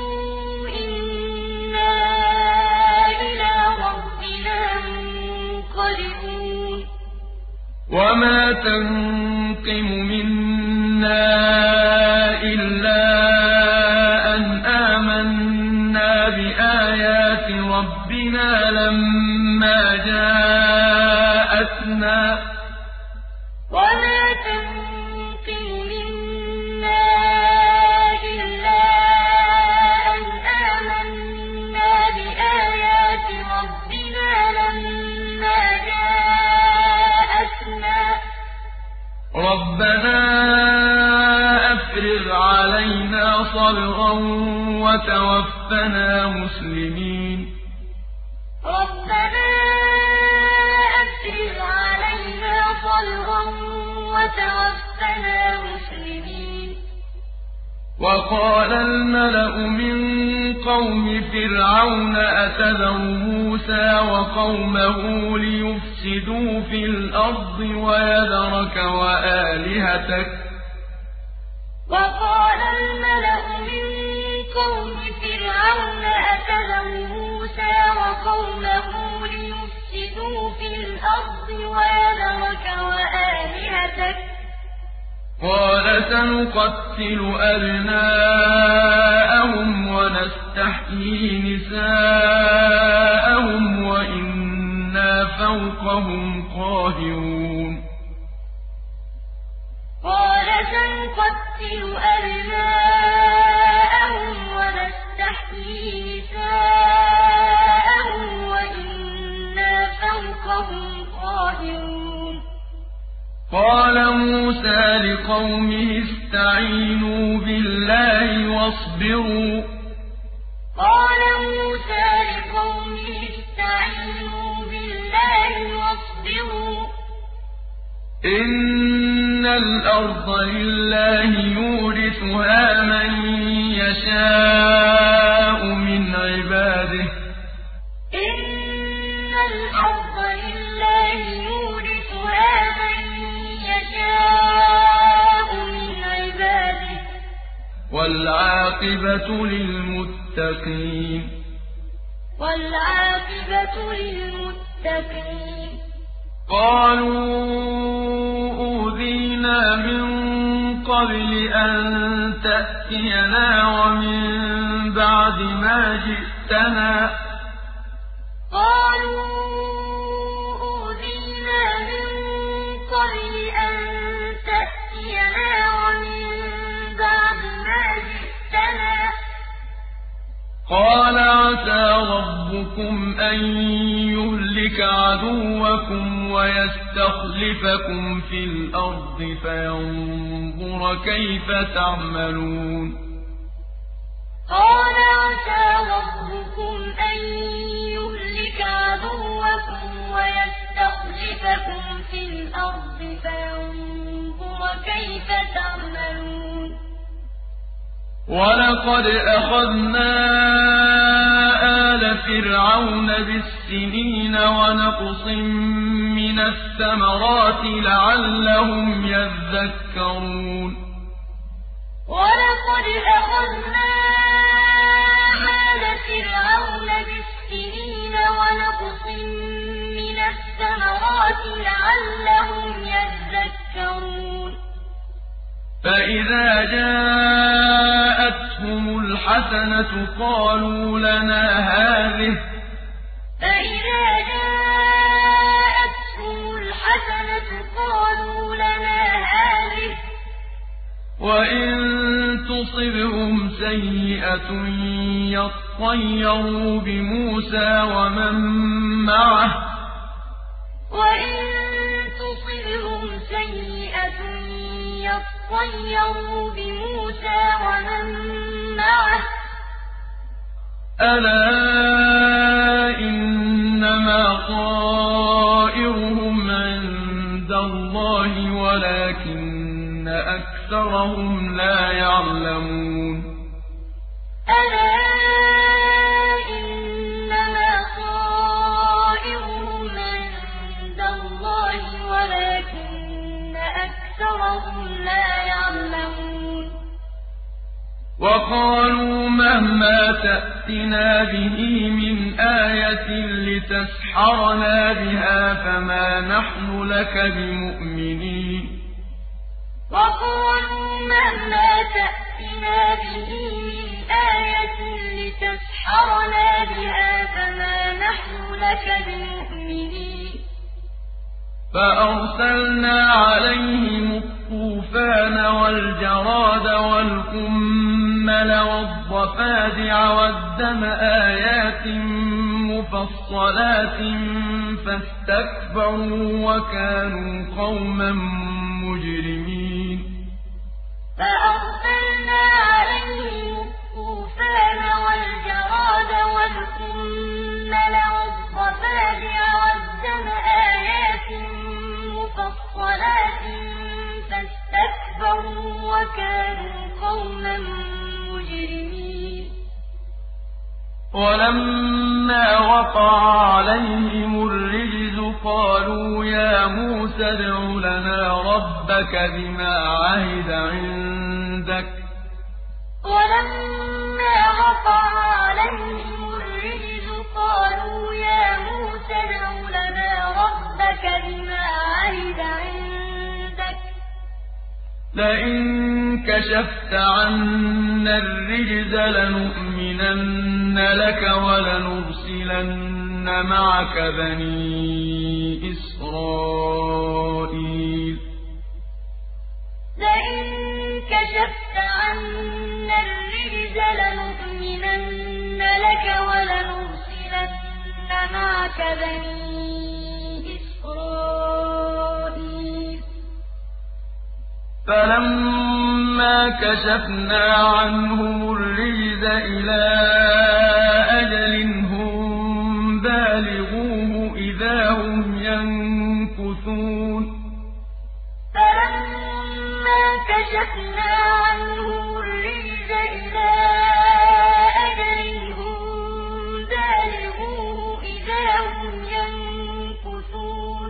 إنا إلى ربنا منقلبون وما تنقم منا إلا أن آمنا بآيات ربنا لما جاءتنا وما تنقم منا إلا أن آمنا بآيات ربنا لما جاءتنا ربنا أفرغ علينا صبرا وتوفنا مسلمين ربنا أفرغ علينا صبرا وتوفنا مسلمين وقال الملأ من قوم فرعون أتذر موسى وقومه ليفسدوا في الأرض ويذرك وآلهتك وقال الملأ من قوم فرعون أتذر موسى وقومه ليفسدوا في الأرض ويذرك وآلهتك قال سنقتل أبناءهم ونستحيي نساءهم وإنا فوقهم قاهرون قال سنقتل أبناءهم ونستحيي نساءهم وإنا فوقهم قاهرون قال موسى لقومه استعينوا بالله واصبروا قال موسى لقومه استعينوا بالله واصبروا إن الأرض لله يورثها من يشاء من عباده إن الأرض لله يورثها من يشاء من عباده والعاقبة للمتقين وَالْعَاقِبَةُ لِلْمُتَّقِينَ قَالُوا أُوذِينَا مِن قَبْلِ أَن تَأْتِيَنَا وَمِن بَعْدِ مَا جِئْتَنَا ۚ قَالُوا أُوذِينَا مِن قَبْلِ أَن تَأْتِيَنَا وَمِن بَعْدِ مَا جِئْتَنَا ۚ قَالَ عَسَىٰ رَبُّكُمْ أَن يُهْلِكَ عَدُوَّكُمْ وَيَسْتَخْلِفَكُمْ فِي الْأَرْضِ فَيَنظُرَ كَيْفَ تَعْمَلُونَ قَالَ عَسَىٰ رَبُّكُمْ أَن يُهْلِكَ عَدُوَّكُمْ وَيَسْتَخْلِفَكُمْ فِي الْأَرْضِ فَيَنظُرَ كَيْفَ تَعْمَلُونَ وَلَقَدْ أَخَذْنَا آلَ فِرْعَوْنَ بِالسِّنِينَ وَنَقْصٍ مِّنَ الثَّمَرَاتِ لَعَلَّهُمْ يَذَّكَّرُونَ وَلَقَدْ أَخَذْنَا آلَ فِرْعَوْنَ بِالسِّنِينَ وَنَقْصٍ مِّنَ الثَّمَرَاتِ لَعَلَّهُمْ يَذَّكَّرُونَ فَإِذَا جَاءَتْهُمُ الْحَسَنَةُ قَالُوا لَنَا هَٰذِهِ ۖ وَإِن تُصِبْهُمْ سَيِّئَةٌ يَطَّيَّرُوا بِمُوسَىٰ وَمَن مَّعَهُ أَلَا إِنَّمَا طَائِرُهُمْ عِندَ اللَّهِ وَلَٰكِنَّ أَكْثَرَهُمْ لَا يَعْلَمُونَ أَلَا إِنَّمَا طَائِرُهُمْ عِندَ اللَّهِ وَلَٰكِنَّ أَكْثَرَهُمْ لَا يَعْلَمُونَ وَقَالُوا مَهْمَا تَأْتِنَا بِهِ مِنْ آيَةٍ لِّتَسْحَرَنَا بِهَا فَمَا نَحْنُ لَكَ بِمُؤْمِنِينَ وَقَالُوا مَهْمَا تَأْتِنَا بِهِ مِنْ آيَةٍ لِّتَسْحَرَنَا بِهَا فَمَا نَحْنُ لَكَ بِمُؤْمِنِينَ فَأَرْسَلْنَا عَلَيْهِمُ الطُّوفَانَ وَالْجَرَادَ وَالْقُمَّلَ وَالضَّفَادِعَ وَالدَّمَ آيَاتٍ مُّفَصَّلَاتٍ فَاسْتَكْبَرُوا وَكَانُوا قَوْمًا مُّجْرِمِينَ فَأَرْسَلْنَا عَلَيْهِمُ الطُّوفَانَ وَالْجَرَادَ وَالْقُمَّلَ وَالضَّفَادِعَ وَالدَّمَ آيَاتٍ مُّفَصَّلَاتٍ فَاسْتَكْبَرُوا وَكَانُوا قَوْمًا مُّجْرِمِينَ وَلَمَّا وَقَعَ عَلَيْهِمُ الرِّجْزُ قَالُوا يَا مُوسَى ادْعُ لَنَا رَبَّكَ بِمَا عَهِدَ عِندَكَ ۖ وَلَمَّا وَقَعَ عَلَيْهِمُ الرِّجْزُ قَالُوا يَا مُوسَى ادْعُ لَنَا رَبَّكَ بِمَا عَهِدَ عِندَكَ ۖ لَئِن كَشَفْتَ عَنَّا الرِّجْزَ لَنُؤْمِنَنَّ لَكَ وَلَنُرْسِلَنَّ مَعَكَ بَنِي إِسْرَائِيلَ لَئِن كَشَفْتَ عَنَّا الرِّجْزَ لَنُؤْمِنَنَّ لَكَ وَلَنُرْسِلَنَّ مَعَكَ بَنِي إِسْرَائِيلَ فَلَمَّا كَشَفْنَا عَنْهُمُ الرِّجْزَ إِلَىٰ أَجَلٍ هُم بَالِغُوهُ إِذَا هُمْ يَنكُثُونَ فَلَمَّا كَشَفْنَا عَنْهُمُ الرِّجْزَ إِلَىٰ أَجَلٍ هُم بَالِغُوهُ إِذَا هُمْ يَنكُثُونَ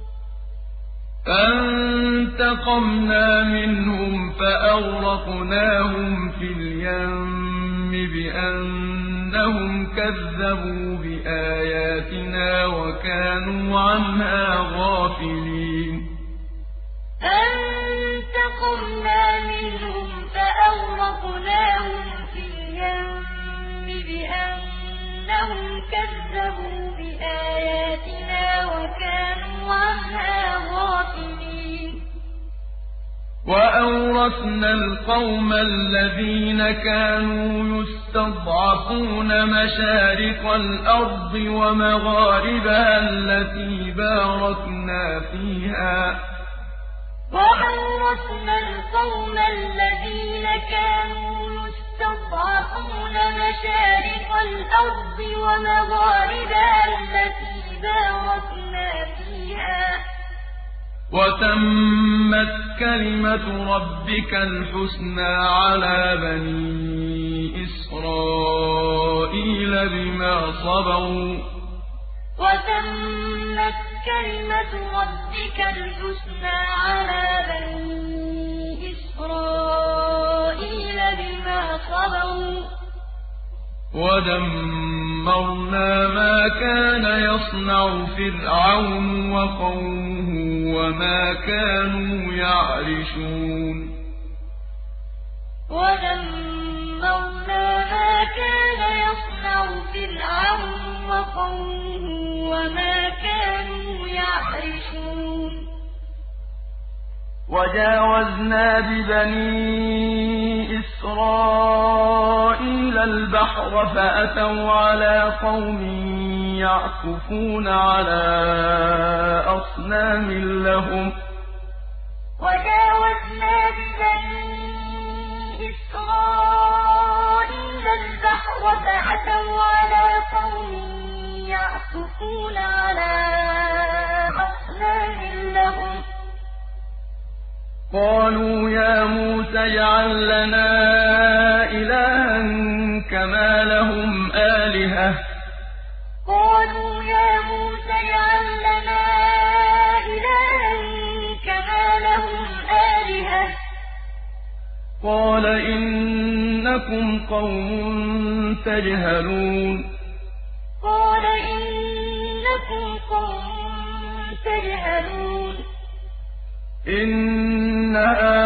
فَانتَقَمْنَا مِنْهُمْ فَأَغْرَقْنَاهُمْ فِي الْيَمِّ بِأَنَّهُمْ أنهم كذبوا بآياتنا وكانوا عنها غافلين فانتقمنا منهم فأغرقناهم في اليم بأنهم كذبوا بآياتنا وكانوا عنها غافلين وأورثنا القوم الذين كانوا يستضعفون مشارق الأرض ومغاربها التي باركنا فيها وأورثنا القوم الذين كانوا يستضعفون مشارق الأرض ومغاربها التي باركنا فيها وتمت كلمة ربك الحسنى على بني إسرائيل بما صبروا وتمت كلمة ربك الحسنى على بني إسرائيل بما صبروا ودمرنا ما كان يصنع فرعون وقومه وما كانوا يعرشون ودمرنا ما كان يصنع فرعون وقومه وما كانوا يعرشون وجاوزنا ببني إسرائيل البحر فأتوا على قوم يعكفون على أصنام لهم وجاوزنا ببني إسرائيل البحر فأتوا على قوم يعكفون على أصنام لهم قالوا يا موسى اجعل لنا إلها كما لهم آلهة قالوا يا موسى اجعل لنا إلها كما لهم آلهة قال إنكم قوم تجهلون قال إنكم قوم تجهلون إن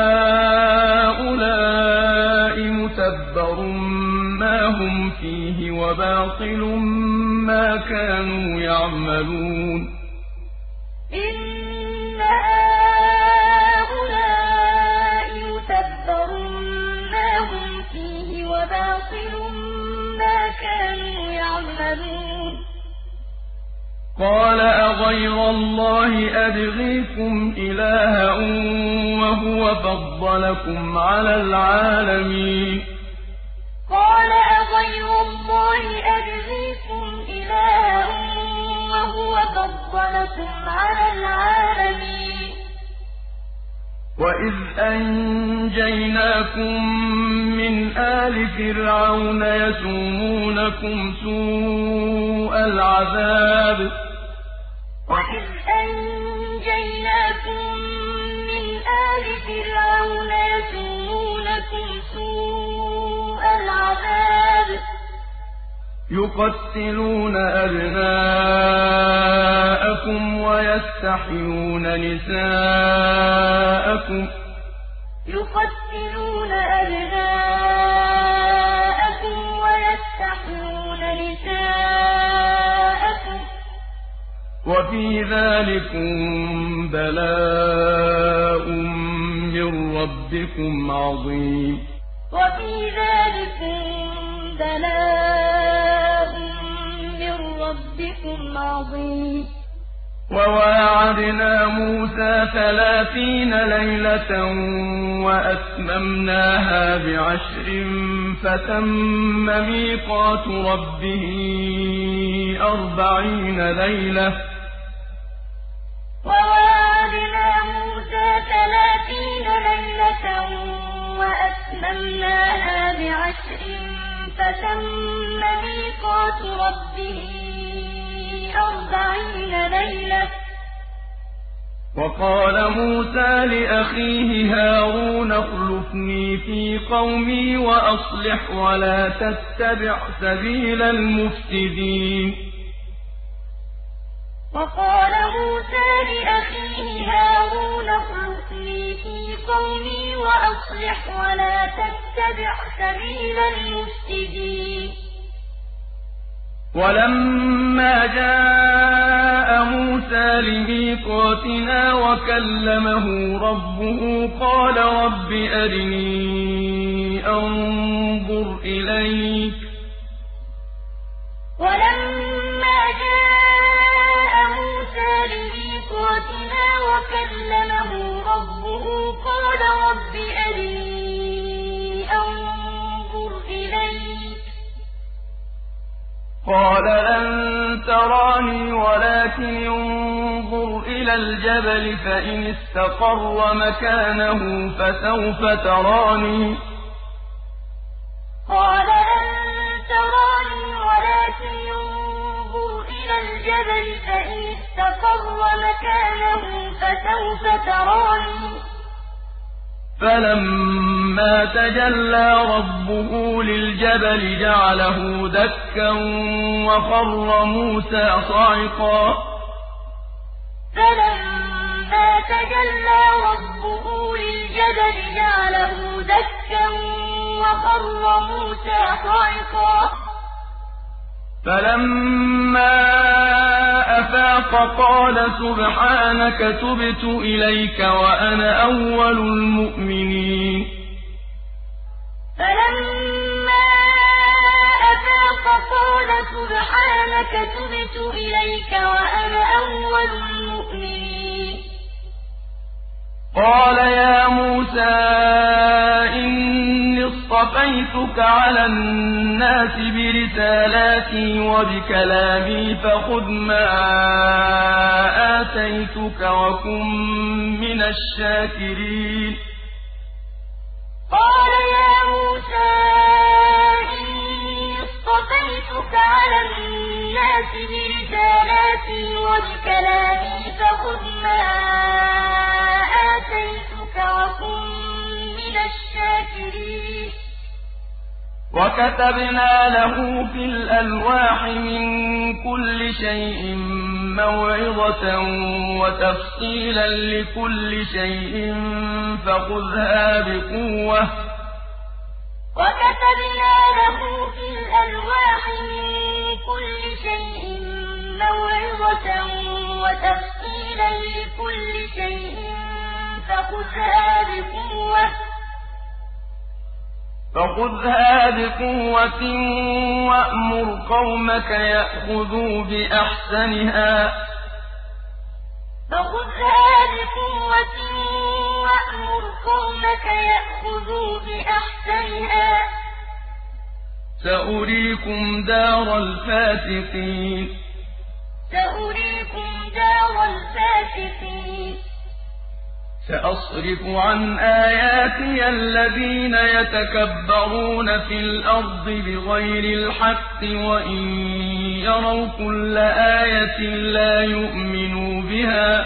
هؤلاء متبر ما هم فيه وباطل ما كانوا يعملون إن هؤلاء متبر ما هم فيه وباطل ما كانوا يعملون قال أغير الله أبغيكم إلها وهو فضلكم على العالمين قال أغير الله أبغيكم إلها وهو فضلكم على العالمين وإذ أنجيناكم من آل فرعون يسومونكم سوء العذاب وإذ أنجيناكم من آل فرعون يسومونكم سوء العذاب يقتلون أبناءكم ويستحيون نساءكم يقتلون أبناءكم ويستحيون نساءكم وفي ذلكم بلاء من ربكم عظيم وفي ذلكم بلاء من ربكم عظيم وواعدنا موسى ثلاثين ليلة وأتممناها بعشر فتم ميقات ربه أربعين ليلة وواعدنا موسى ثلاثين ليلة وأتممناها بعشر فتم ميقات ربه أربعين ليلة وقال موسى لأخيه هارون اخلفني في قومي وأصلح ولا تتبع سبيل المفسدين وقال موسى لأخيه هارون اخلفني في قومي وأصلح ولا تتبع سبيل المفسدين ولما جاء موسى لميقاتنا وكلمه ربه قال رب أرني أنظر إليك ولما جاء موسى لميقاتنا وكلمه ربه قال رب أرني أنظر إليك قال لن تراني ولكن انظر إلى الجبل فإن استقر مكانه فسوف تراني قال لن تراني ولكن انظر إلى الجبل فإن استقر مكانه فسوف تراني فلما تجلى ربه للجبل جعله دكا وخر موسى صعقا فلما تجلى ربه للجبل جعله دكا وخر موسى صعقا فلما أفاق قال سبحانك تبت إليك وأنا أول المؤمنين فلما أفاق قال سبحانك تبت إليك وأنا أول المؤمنين قال يا موسى إني اصطفيتك على الناس برسالاتي وبكلامي فخذ ما آتيتك وكن من الشاكرين قال يا موسى إني اصطفيتك على الناس برسالاتي وبكلامي فخذ ما آتيتك وكن من الشاكرين وكتبنا له في الألواح من كل شيء موعظة وتفصيلا لكل شيء فخذها بقوة وكتبنا له في الألواح من كل شيء موعظة وتفصيلا لكل شيء فخذها بقوة فخذها بقوة وأمر قومك يأخذوا بأحسنها فخذها بقوة وأمر قومك يأخذوا بأحسنها سأريكم دار الفاسقين سأريكم دار الفاسقين سأصرف عن آياتي الذين يتكبرون في الأرض بغير الحق وإن يروا كل آية لا يؤمنوا بها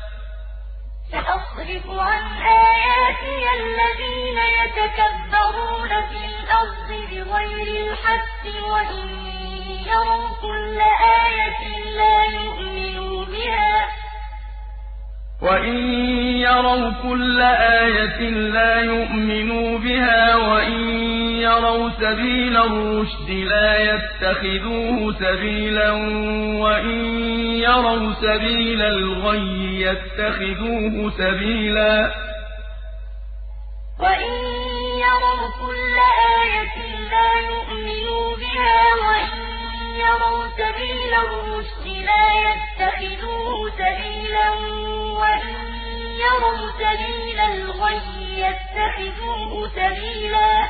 سأصرف عن آياتي الذين يتكبرون في الأرض بغير الحق وإن يروا كل آية لا يؤمنوا بها وإن يروا كل آية لا يؤمنوا بها وإن يروا سبيل الرشد لا يتخذوه سبيلا وإن يروا سبيل الغي يتخذوه سبيلا وإن يروا كل آية لا يؤمنوا بها وإن يروا سبيل الرشد لا يتخذوه سبيلا وإن يروا سبيل الغي يتخذوه سبيلا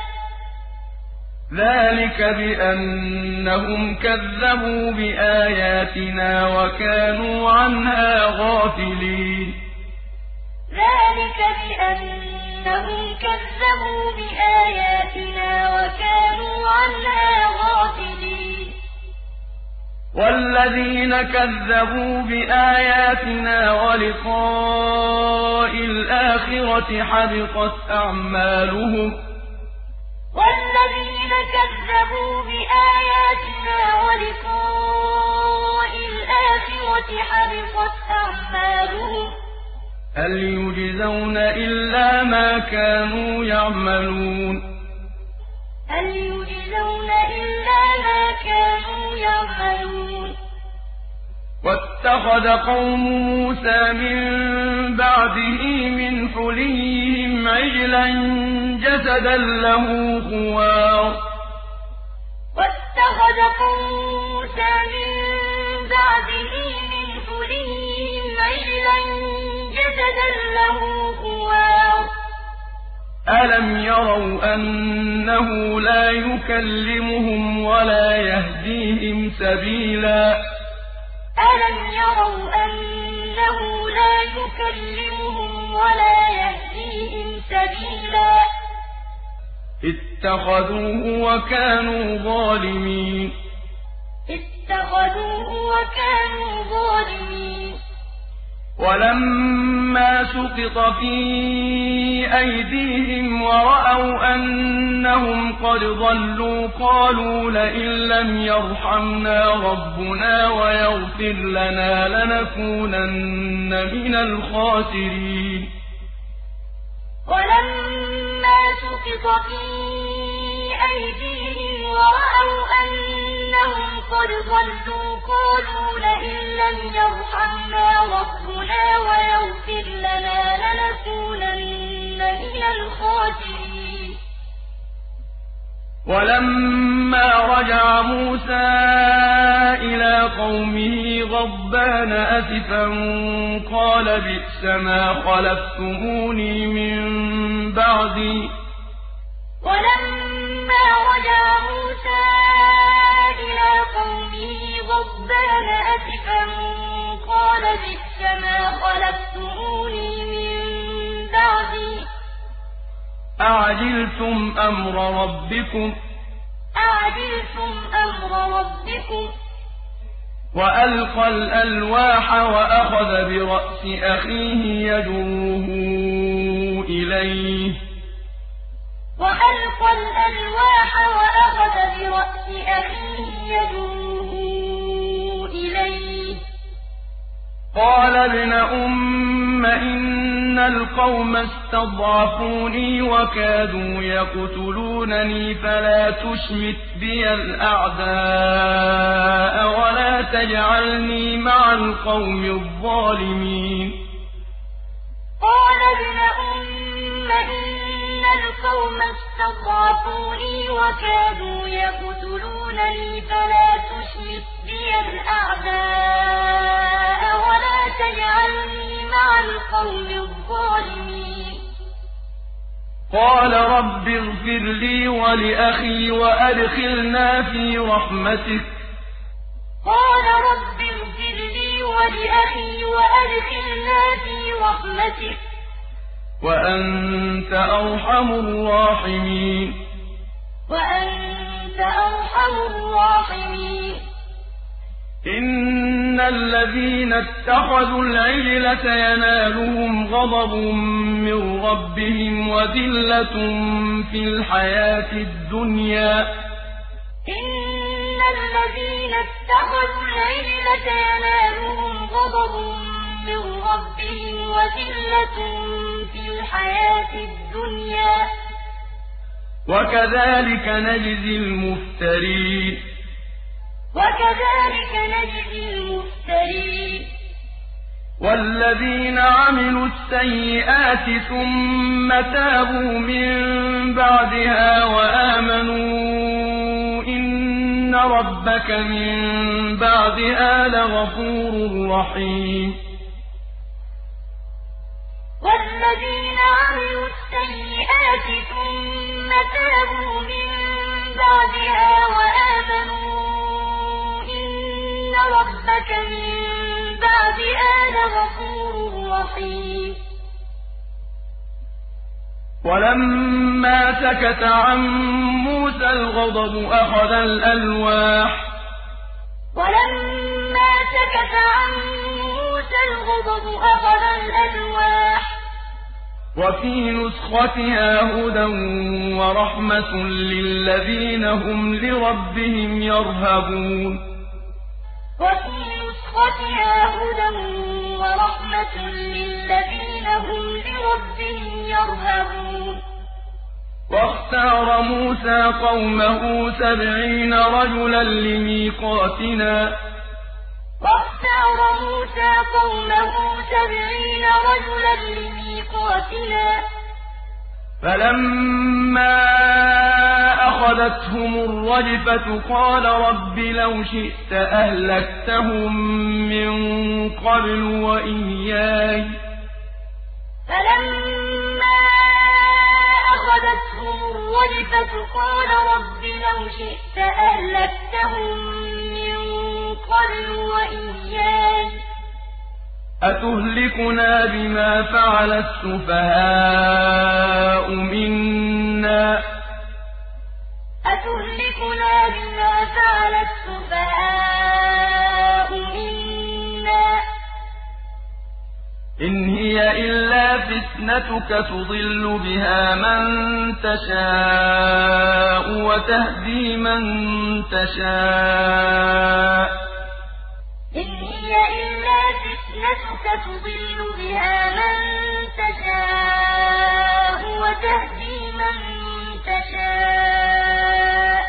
ذلك بأنهم كذبوا بآياتنا وكانوا عنها غافلين ذلك بأنهم كذبوا بآياتنا وكانوا عنها غافلين والذين كذبوا بآياتنا ولقاء الآخرة حبطت أعمالهم والذين كذبوا بآياتنا ولقاء الآخرة حبطت أعمالهم هل يجزون إلا ما كانوا يعملون هل يجزون إلا ما كانوا يعملون واتخذ قوم موسى من بعده من حليهم عجلا جسدا له خوار واتخذ قوم موسى من بعده من حليهم عجلا جسدا له خوار ألم يروا أنه لا يكلمهم ولا يهديهم سبيلا ألم يروا أنه لا يكلمهم ولا يهديهم سبيلا اتخذوه وكانوا ظالمين اتخذوه وكانوا ظالمين ولما سقط في أيديهم ورأوا أنهم قد ضلوا قالوا لئن لم يرحمنا ربنا ويغفر لنا لنكونن من الخاسرين ولما سقط في أيديهم ورأوا أنهم قد ضلوا قالوا لئن لم يرحمنا ربنا ويغفر لنا لنكونن من الخاسرين ولما رجع موسى إلى قومه غضبان أسفا قال بئس ما خلفتموني من بعدي ولما رجع موسى إلى قومه غضبان أسفا قال بئس ما خلفتموني من بعدي أعجلتم أمر ربكم أعجلتم أمر ربكم وألقى الألواح وأخذ برأس أخيه يجره إليه وألقى الألواح وأخذ برأس أخيه يجره إليه قال ابن أم إن القوم استضعفوني وكادوا يقتلونني فلا تشمت بي الأعداء ولا تجعلني مع القوم الظالمين قال ابن أم إن القوم استضعفوني وكادوا يقتلونني فلا تشمت بي الأعداء ولا تجعلني مع القوم الظالمين قال رب اغفر لي ولأخي وأدخلنا في رحمتك قال رب اغفر لي ولأخي وأدخلنا في رحمتك وأنت أرحم الراحمين وأنت أرحم الراحمين إن الذين اتخذوا العجل سينالهم غضب من ربهم وذلة في الحياة الدنيا إن الذين اتخذوا العجل سينالهم غضب من ربهم وذلة في الحياة الدنيا وكذلك نجزي المفترين وكذلك نجزي المفترين والذين عملوا السيئات ثم تابوا من بعدها وآمنوا إن ربك من بعدها لغفور رحيم والذين عملوا السيئات ثم تابوا من بعدها وآمنوا إن ربك من بعدها لغفور رحيم ولما سكت عن موسى الغضب أخذ الألواح وَلَمَّا سَكَتَ عَن مُّوسَى الْغَضَبُ أَخَذَ الْأَلْوَاحَ ۖ وفي نسختها هدى ورحمة للذين هم لربهم يرهبون وفي نسختها هدى ورحمة للذين هم لربهم يرهبون واختار موسى قومه سبعين رجلا لميقاتنا واختار موسى قومه سبعين رجلا لميقاتنا فلما أخذتهم الرجفة قال رب لو شئت أهلكتهم من قبل وإياي فلما أخذتهم الرجفة قال رب لو شئت أهلكتهم من قبل وإياي أتهلكنا بما فعل السفهاء منا أتهلكنا بما فعل السفهاء منا إن هي إلا فتنتك تضل بها من تشاء وتهدي من تشاء إن هي إلا فتنتك تضل بها من تشاء وتهدي من تشاء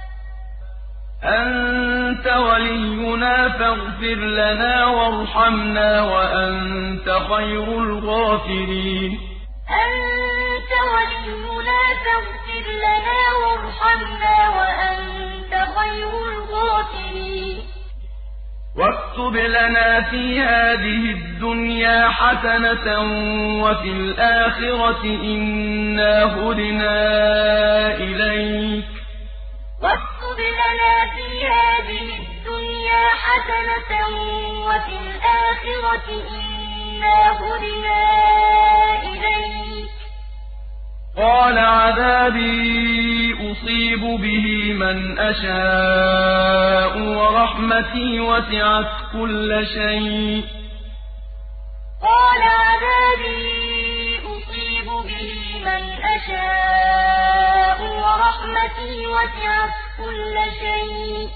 أنت ولينا فاغفر لنا وارحمنا وأنت خير الغافرين أنت ولينا فاغفر لنا وارحمنا وأنت خير الغافرين واكتب لنا في هذه الدنيا حسنة وفي الآخرة إنا هدنا إليك واكتب لنا في هذه الدنيا حسنة وفي الآخرة إنا هدنا إليك قال عذابي أصيب به من أشاء ورحمتي وسعت كل شيء قال عذابي أصيب به من أشاء ورحمتي وسعت كل شيء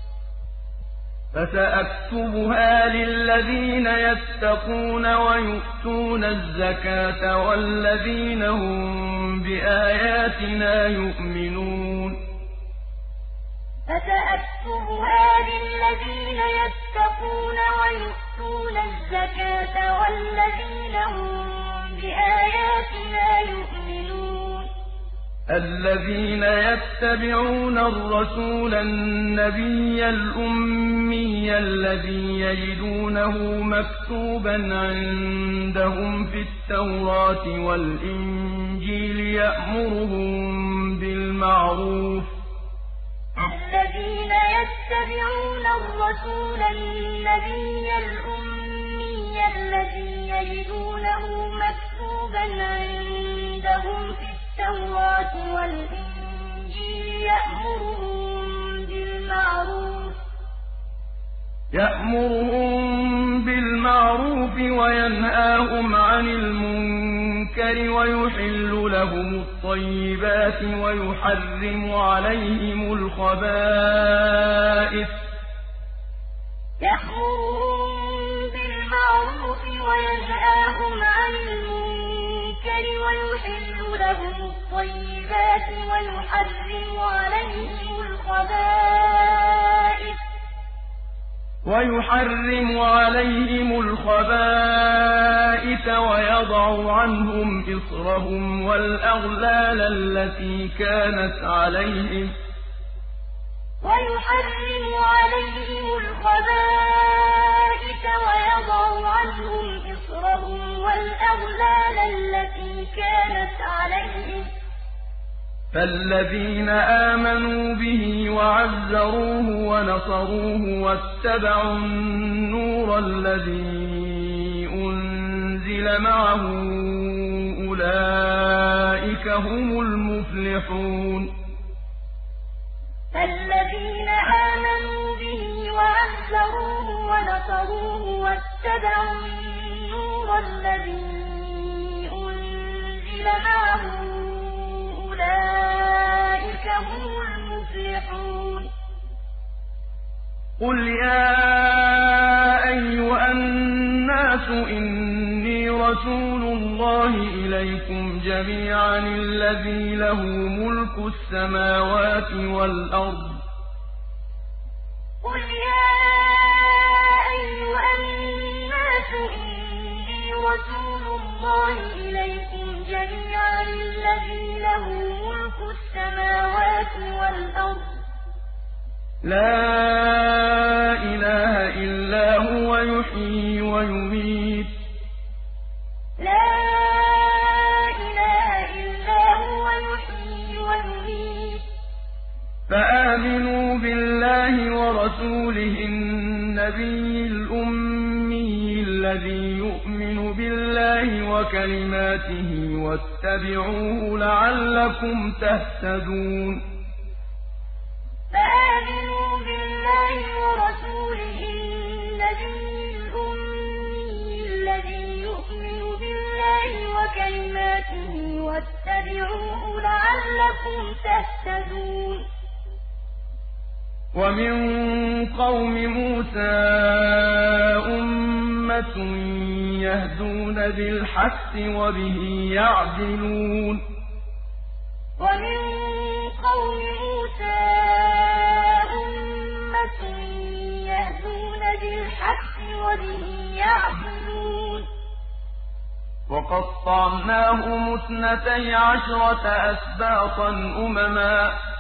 فسأكتبها للذين يتقون ويؤتون الزكاة والذين هم بآياتنا يؤمنون فسأكتبها للذين يتقون ويؤتون الزكاة والذين هم بآياتنا يؤمنون الذين يتبعون الرسول النبي الأمي الذي يجدونه مكتوبا عندهم في التوراة والإنجيل يأمرهم بالمعروف الذين يتبعون الرسول النبي الأمي الذي يجدونه مكتوبا عندهم في التوراة والإنجيل يأمرهم بالمعروف يأمرهم بالمعروف وينهاهم عن المنكر ويحل لهم الطيبات ويحرم عليهم الخبائث يأمرهم بالمعروف وينهاهم عن المنكر ويحل لهم الطيبات ويحرم عليهم الخبائث ويحرم عليهم الخبائث ويضع عنهم إصرهم والأغلال التي كانت عليهم ويحرم عليهم الخبائث ويضع عنهم إصرهم والأغلال التي كانت عليهم فالذين آمنوا به وعزروه ونصروه واتبعوا النور الذي أنزل معه أولئك هم المفلحون فالذين آمنوا به وعزروه ونصروه واتبعوا النور الذي أنزل معه أولئك هم المفلحون قل يا أيها الناس إني رسول الله إليكم جميعا الذي له ملك السماوات والأرض قل يا أيها الناس إني رسول الله إليكم جميعا الذي له ملك السماوات والأرض لا إله إلا هو يحيي ويميت لا إله إلا هو يحيي ويميت فآمنوا بالله ورسوله النبي الأمي الذي يؤمن بالله وكلماته واتبعوه لعلكم تهتدون فآمنوا بالله ورسوله النبي الأمي الذي يؤمن بالله وكلماته واتبعوه لعلكم تهتدون ومن قوم موسى أمة يهدون بالحق وبه يعدلون ومن قوم موسى أمة يهدون بالحق وبه يعدلون وقطعناهم اثنتي عشرة أسباطا أمما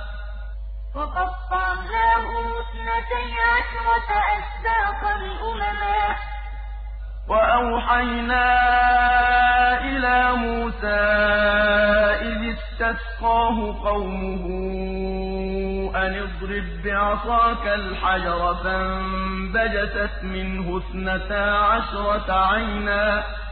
وقطعناهم اثنتي عشرة أسباطا أمما وأوحينا إلى موسى إذ استسقاه قومه أن اضرب بعصاك الحجر فانبجست منه اثنتا عشرة عينا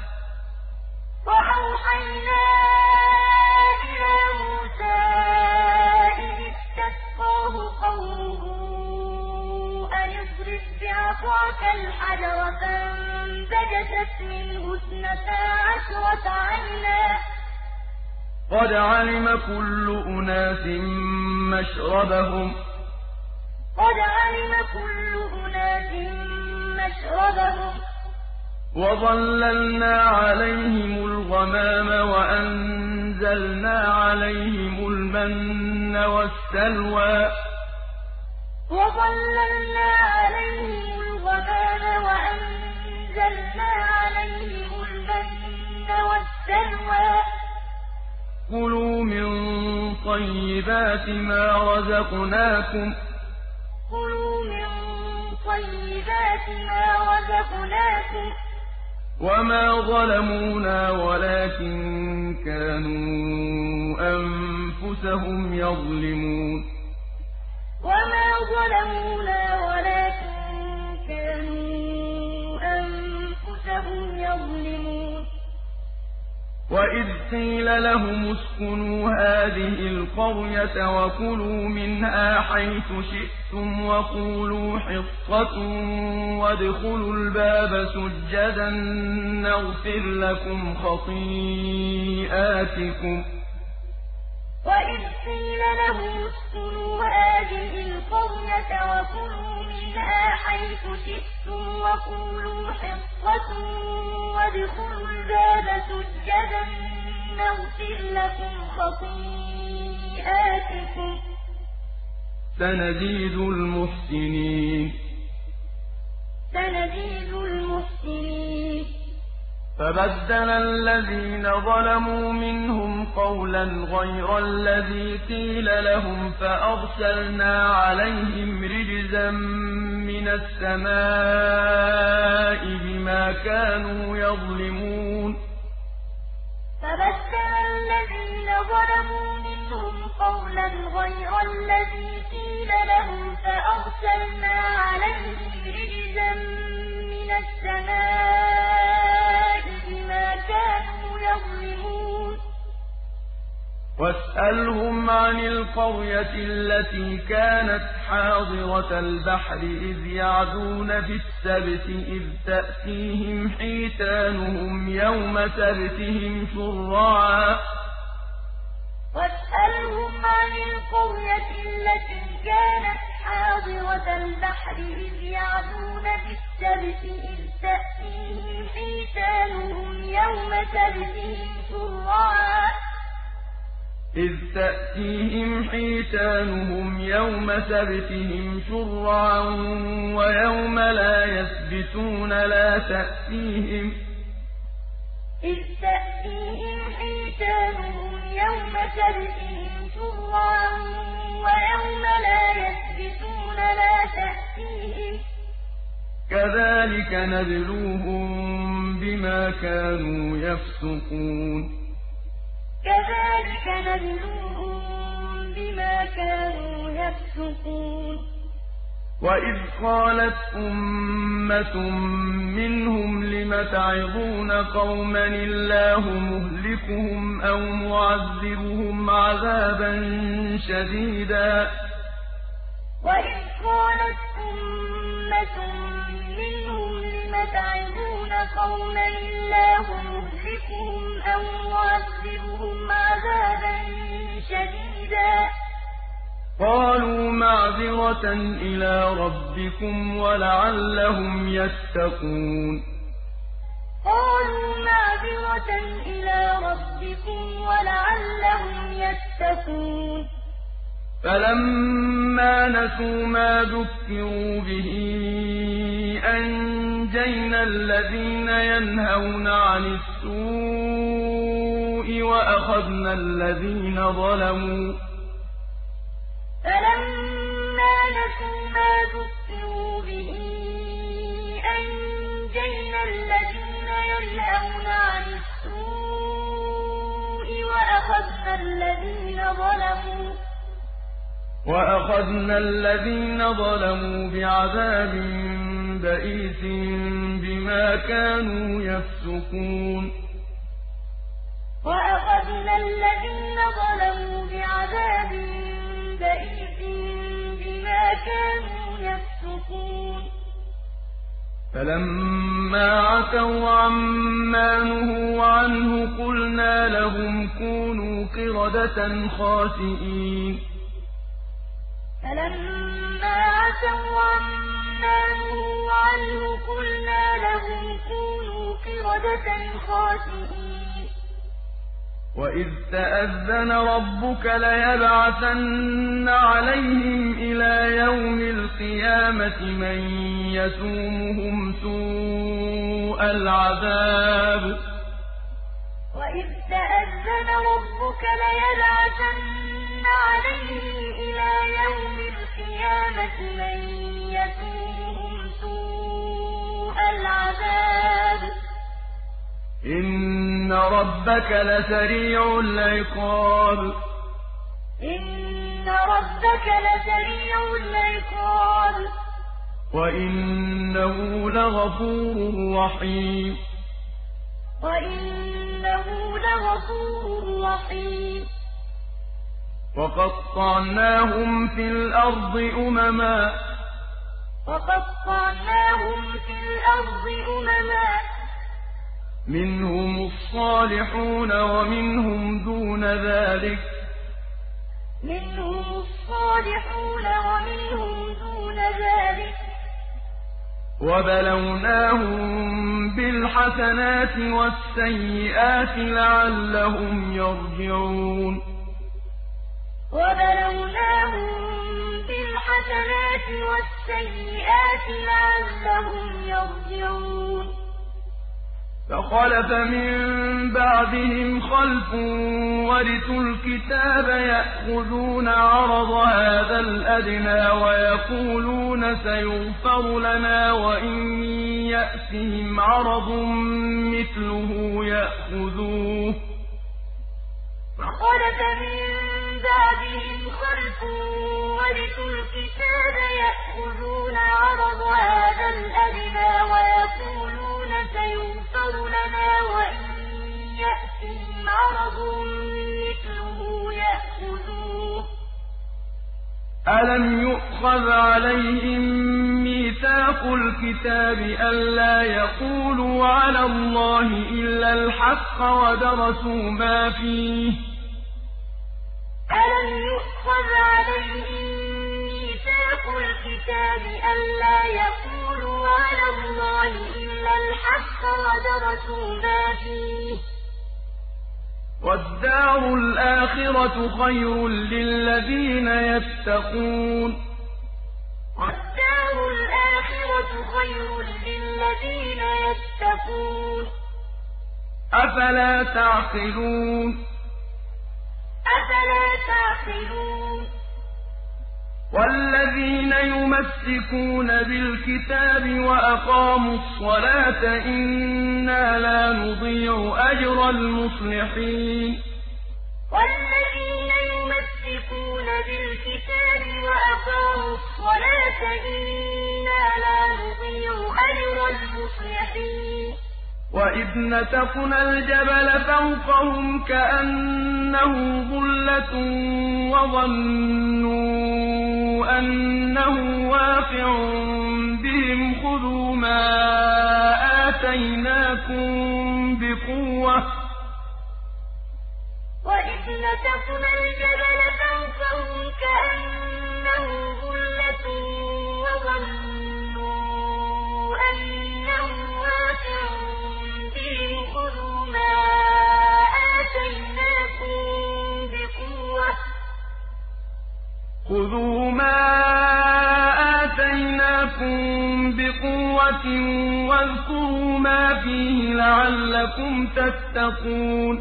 وأوحينا إلى موسى إذ استسقاه قومه أن اضرب بعصاك الحجر فانبجست منه اثنتا عشرة عينا قد علم كل أناس مشربهم قد علم كل أناس مشربهم وظللنا عليهم الغمام وأنزلنا عليهم المن والسلوى وظللنا عليهم الغمام وأنزلنا عليهم المن والسلوى كلوا من طيبات ما رزقناكم كلوا من طيبات ما رزقناكم وما ظلمونا ولكن كانوا أنفسهم يظلمون وما ظلمونا ولكن كانوا أنفسهم يظلمون وإذ قيل لهم اسكنوا هذه القرية وكلوا منها حيث شئتم وقولوا حطة وادخلوا الباب سجدا نغفر لكم خطيئاتكم وإذ قيل لهم اسكنوا هذه القرية وكلوا منها حيث شئتم وقولوا حطة وادخلوا الباب سجدا نغفر لكم خطيئاتكم سنزيد المحسنين سنزيد المحسنين فبدل الذين ظلموا منهم قولا غير الذي قيل لهم فأرسلنا عليهم رجزا من السماء بما كانوا يظلمون فبدل الذين ظلموا منهم قولا غير الذي قيل لهم فأرسلنا عليهم رجزا من السماء بما كانوا يظلمون واسأل واسألهم عن القرية التي كانت حاضرة البحر إذ يعدون في السبت إذ تأتيهم حيتانهم يوم سبتهم شرعا واسألهم عن القرية التي كانت حاضرة البحر إذ يعدون في السبت إذ تأتيهم حيتانهم يوم سبتهم شرعا إذ تأتيهم حيتانهم يوم سبتهم شرعا ويوم لا يسبتون لا تأتيهم إذ تأتيهم حيتانهم يوم سبتهم شرعا ويوم لا يسبتون لا تأتيهم كذلك نبلوهم بما كانوا يفسقون كذلك نبلوهم بما كانوا يفسقون وإذ قالت أمة منهم لم تعظون قوما الله مهلكهم أو معذبهم عذابا شديدا وإذ قالت أمة منهم لم تعظون قوما الله مهلكهم أو معذبهم عذابا شديدا قالوا معذرة إلى ربكم ولعلهم يتقون قالوا معذرة إلى ربكم ولعلهم يتقون فلما نسوا ما ذكروا به أنجينا الذين ينهون عن السوء وأخذنا الذين ظلموا فلما نسوا ما ذكروا به أنجينا الذين ينهون عن السوء وأخذنا الذين ظلموا وأخذنا الذين ظلموا بعذاب بئيس بما كانوا يفسقون وأخذنا الذين ظلموا بعذاب بئيس بما كانوا يفسقون فلما عتوا عما نهوا عنه قلنا لهم كونوا قردة خاسئين فلما عتوا عما نهوا عنه قلنا لهم كونوا قردة خاسئين وإذ تأذن ربك ليبعثن عليهم إلى يوم القيامة من يسومهم سوء العذاب وإذ تأذن ربك ليبعثن عليهم إلى يوم القيامة من يسومهم سوء العذاب إن ربك لسريع العقاب إن ربك لسريع العقاب وإنه لغفور رحيم وإنه لغفور رحيم وقطعناهم في الأرض أمما وقطعناهم في الأرض أمما منهم الصالحون ومنهم دون ذلك منهم الصالحون ومنهم دون ذلك وبلوناهم بالحسنات والسيئات لعلهم يرجعون وبلوناهم بالحسنات والسيئات لعلهم يرجعون فخلف من بعدهم خلف ورثوا الكتاب يأخذون عرض هذا الأدنى ويقولون سيغفر لنا وإن يأتهم عرض مثله يأخذوه فخلف من بعدهم خلف ورثوا الكتاب يأخذون عرض هذا الأدنى ويقولون سيغفر لنا وإن يأتهم عرض مثله يأخذوه أَلَمْ يُؤْخَذْ عَلَيْهِم مِّيثَاقُ الْكِتَابِ أَلَّا يَقُولُوا عَلَى اللَّهِ إِلَّا الْحَقَّ وَدَرَسُوا مَا فِيهِ ۗ أَلَمْ يُؤْخَذْ عَلَيْهِم مِّيثَاقُ الْكِتَابِ أَلَّا يَقُولُوا عَلَى اللَّهِ إِلَّا الْحَقَّ وَدَرَسُوا مَا فِيهِ ۗ وَالدَّارُ الْآخِرَةُ خَيْرٌ لِّلَّذِينَ يَتَّقُونَ ۗ وَالدَّارُ الْآخِرَةُ خَيْرٌ لِّلَّذِينَ يَتَّقُونَ ۗ أَفَلَا تَعْقِلُونَ أَفَلَا تَعْقِلُونَ وَالَّذِينَ يُمَسِّكُونَ بِالْكِتَابِ وَأَقَامُوا الصَّلَاةَ إِنَّا لَا نُضِيعُ أَجْرَ الْمُصْلِحِينَ وَالَّذِينَ يُمَسِّكُونَ بِالْكِتَابِ وَأَقَامُوا الصَّلَاةَ إِنَّا لَا نُضِيعُ أَجْرَ الْمُصْلِحِينَ وَإِذْ نَتَقْنَا الْجَبَلَ فَوْقَهُمْ كَأَنَّهُ ظُلَّةٌ وَظَنُّوا أَنَّهُ واقِعٌ بِهِمْ خُذُوا مَا آتَيْنَاكُم بِقُوَّةٍ وَإِذْ نَتَقْنَا الْجَبَلَ فَوْقَهُمْ كَأَنَّهُ ظُلَّةٌ وَظَنُّوا أَنَّهُ واقِعٌ بِهِمْ خُذُوا مَا آتَيْنَاكُم بِقُوَّةٍ خُذُوا مَا آتَيْنَاكُم بِقُوَّةٍ وَاذْكُرُوا مَا فِيهِ لَعَلَّكُمْ تَتَّقُونَ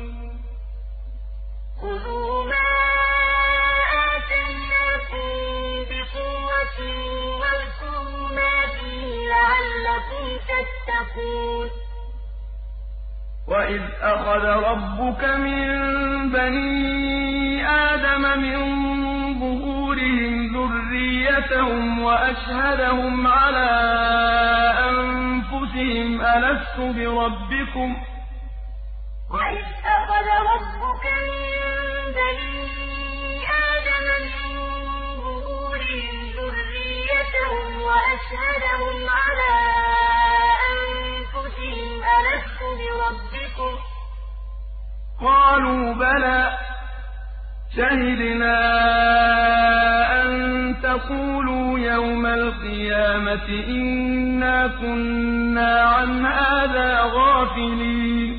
خُذُوا مَا آتَيْنَاكُم بِقُوَّةٍ وَاذْكُرُوا مَا فِيهِ لَعَلَّكُمْ تَتَّقُونَ وَإِذْ أَخَذَ رَبُّكَ مِن بَنِي آدَمَ مِن ظُهُورِهِمْ ذُرِّيَّتَهُمْ وَأَشْهَدَهُمْ عَلَىٰ أَنفُسِهِمْ أَلَسْتُ بِرَبِّكُمْ ۖ وَإِذْ أَخَذَ رَبُّكَ مِن بَنِي آدَمَ مِن ظُهُورِهِمْ ذُرِّيَّتَهُمْ وَأَشْهَدَهُمْ عَلَىٰ أَنفُسِهِمْ أَلَسْتُ بِرَبِّكُمْ ۖ قَالُوا بَلَىٰ شَهِدْنَا أَن تَقُولُوا يَوْمَ الْقِيَامَةِ إِنَّا كُنَّا عَنْ هَٰذَا غَافِلِينَ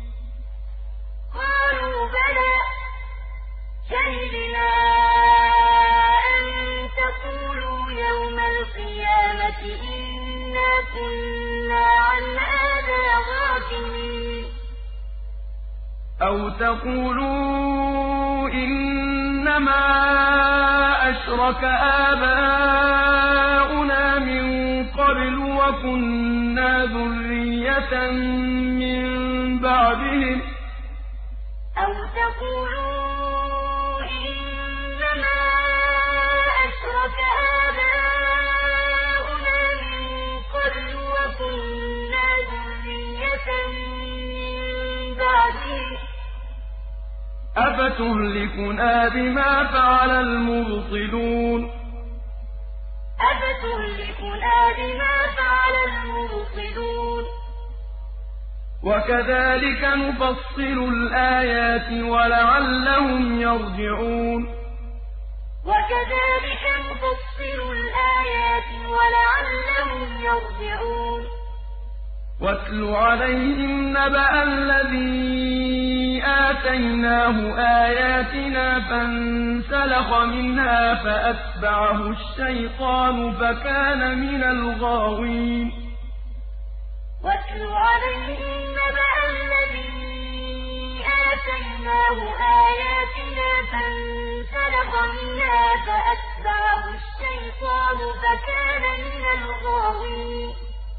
قَالُوا بَلَىٰ شَهِدْنَا أَن تَقُولُوا يَوْمَ الْقِيَامَةِ إِنَّا كُنَّا عَنْ هَٰذَا غَافِلِينَ أَوْ تَقُولُوا إِنَّمَا أَشْرَكَ آبَاؤُنَا مِن قَبْلُ وَكُنَّا ذُرِّيَّةً مِّن بَعْدِهِمْ ۖ أَوْ تَقُولُوا إِنَّمَا أَشْرَكَ آبَاؤُنَا مِن قَبْلُ وَكُنَّا ذُرِّيَّةً مِّن بَعْدِهِمْ ۖ أَفَتُهْلِكُنَا بِمَا فَعَلَ الْمُبْطِلُونَ أَفَتُهْلِكُنَا بِمَا فَعَلَ الْمُبْطِلُونَ وَكَذَٰلِكَ نُفَصِّلُ الْآيَاتِ وَلَعَلَّهُمْ يَرْجِعُونَ وَكَذَٰلِكَ نُفَصِّلُ الْآيَاتِ وَلَعَلَّهُمْ يَرْجِعُونَ وَاتْلُ عَلَيْهِمْ نَبَأَ الَّذِي آتَيْنَاهُ آيَاتِنَا فَانسَلَخَ مِنْهَا فَأَتْبَعَهُ الشَّيْطَانُ فَكَانَ مِنَ الْغَاوِينَ وَاتْلُ عَلَيْهِمْ نَبَأَ الَّذِي آتَيْنَاهُ آيَاتِنَا فَانسَلَخَ مِنْهَا فَأَتْبَعَهُ الشَّيْطَانُ فَكَانَ مِنَ الْغَاوِينَ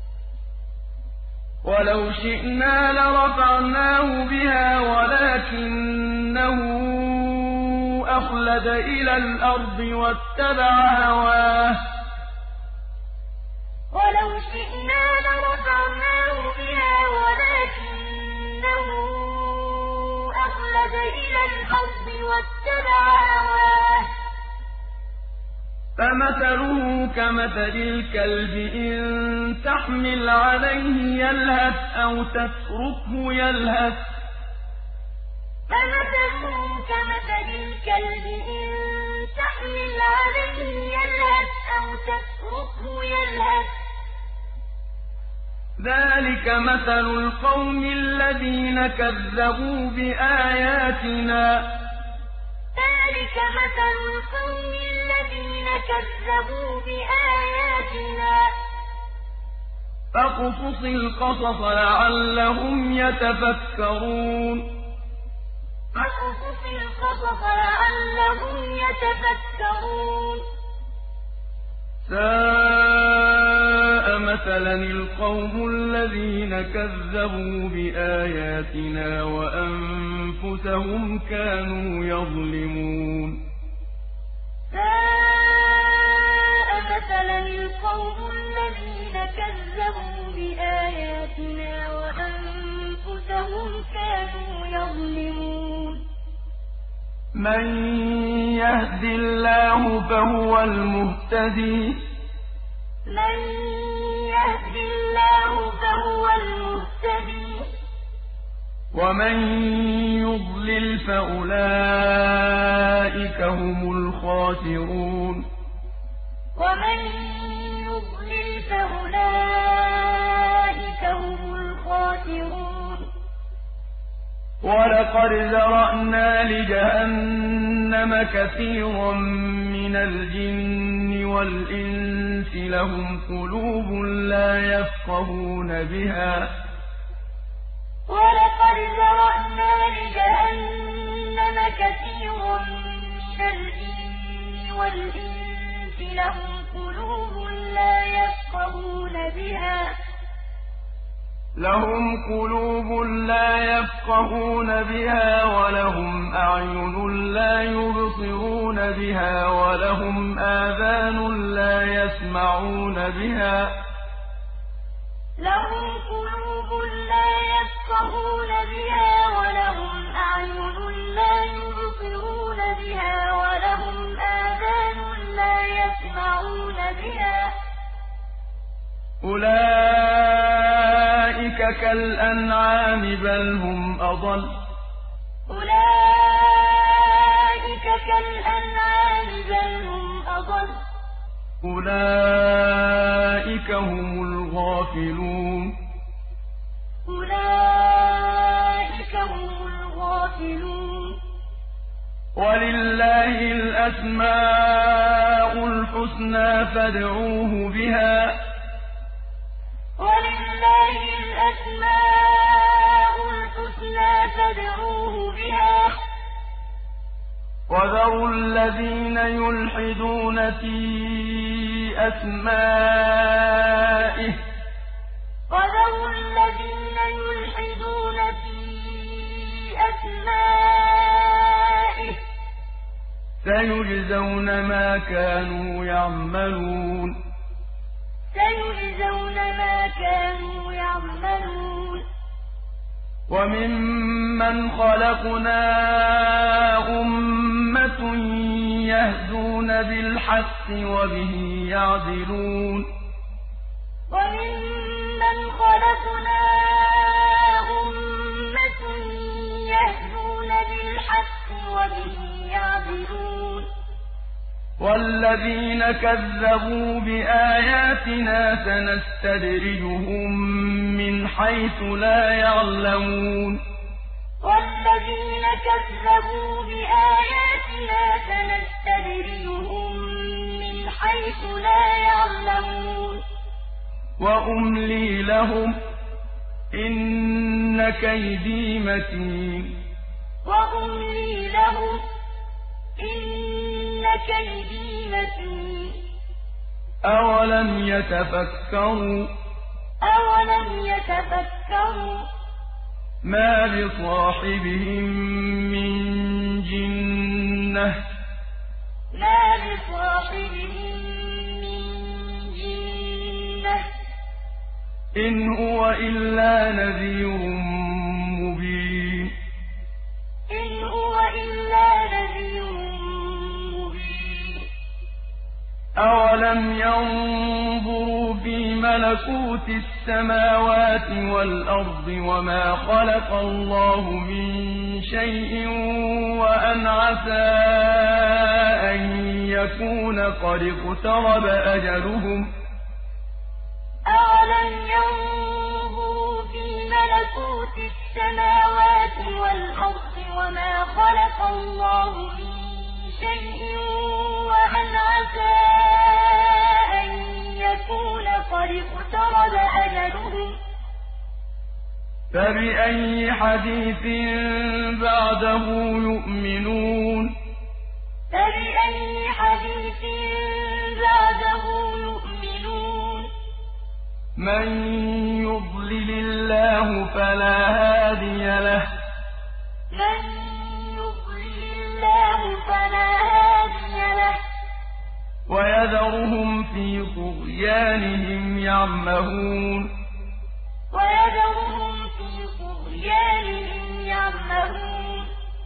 وَلَوْ شِئْنَا لَرَفَعْنَاهُ بِهَا وَلَٰكِنَّهُ أَخْلَدَ إِلَى الْأَرْضِ وَاتَّبَعَ هَوَاهُ ۚ وَلَوْ شِئْنَا لَرَفَعْنَاهُ بِهَا وَلَٰكِنَّهُ أَخْلَدَ إِلَى الْأَرْضِ وَاتَّبَعَ هَوَاهُ ۚ فمثله كمثل الكلب إن تحمل عليه يلهث أو تتركه يلهث فمثله كمثل الكلب إن تحمل عليه يلهث أو تتركه يلهث ذلك مثل القوم الذين كذبوا بآياتنا ذلك مثل القوم الذين كذبوا بآياتنا فاقصص القصص لعلهم يتفكرون فاقصص القصص لعلهم يتفكرون ساء مثلا القوم الذين كذبوا بآياتنا وأنفسهم كانوا يظلمون ساء مثلا القوم الذين كذبوا بآياتنا وأنفسهم كانوا يظلمون من يهد الله فهو المهتدي من يهد الله فهو المهتدي ومن يضلل فأولئك هم الخاسرون ومن يضلل فأولئك هم الخاسرون ولقد ذرأنا لجهنم كثيرا من الجن والإنس لهم قلوب لا يفقهون بها ولقد ذرأنا لجهنم كثيرا من الجن والإنس لهم قلوب لا يفقهون بها لهم قلوب لا يفقهون بها ولهم أعين لا يبصرون بها ولهم آذان لا يسمعون بها لهم قلوب لا يفقهون بها ولهم أعين لا يبصرون بها ولهم آذان لا يسمعون بها أولئك كالأنعام بل هم أضل أولئك كالأنعام بل هم أضل أولئك هم الغافلون أولئك هم الغافلون ولله الأسماء الحسنى فادعوه بها ولله الأسماء الحسنى فادعوه بها وذروا الذين يلحدون في أسمائه وذروا الذين يلحدون في أسمائه سيجزون ما كانوا يعملون سيجزون ما كانوا يعملون وممن خلقنا أمة يهدون بالحق وبه يعدلون وممن خلقنا أمة يهدون بالحق وبه يعدلون والذين كذبوا بآياتنا سنستدرجهم من حيث لا يعلمون والذين كذبوا بآياتنا سنستدرجهم من حيث لا يعلمون وأملي لهم إن كيدي متين وأملي لهم إن كيدي متين أولم يتفكروا أولم يتفكروا ما بصاحبهم من جنة ما بصاحبهم من جنة إن هو إلا نذير مبين إن هو إلا نذير مبين أَوَلَمْ يَنظُرُوا فِي مَلَكُوتِ السَّمَاوَاتِ وَالْأَرْضِ وَمَا خَلَقَ اللَّهُ مِن شَيْءٍ وَأَنْ عَسَىٰ أَن يَكُونَ قَدِ اقْتَرَبَ أَجَلُهُمْ ۖ أَوَلَمْ يَنظُرُوا فِي مَلَكُوتِ السَّمَاوَاتِ وَالْأَرْضِ وَمَا خَلَقَ اللَّهُ مِن شَيْءٍ وَأَنْ عَسَىٰ أَن يَكُونَ قَدِ اقْتَرَبَ أَجَلُهُمْ ۖ فَبِأَيِّ حَدِيثٍ بَعْدَهُ يُؤْمِنُونَ فَبِأَيِّ حَدِيثٍ بَعْدَهُ يُؤْمِنُونَ مَن يُضْلِلِ اللَّهُ فَلَا هَادِيَ لَهُ مَن يُضْلِلِ اللَّهُ فَلَا هَادِيَ لَهُ وَيَذَرُهُمْ فِي طُغْيَانِهِمْ يَعْمَهُونَ وَيَذَرُهُمْ فِي طُغْيَانِهِمْ يَعْمَهُونَ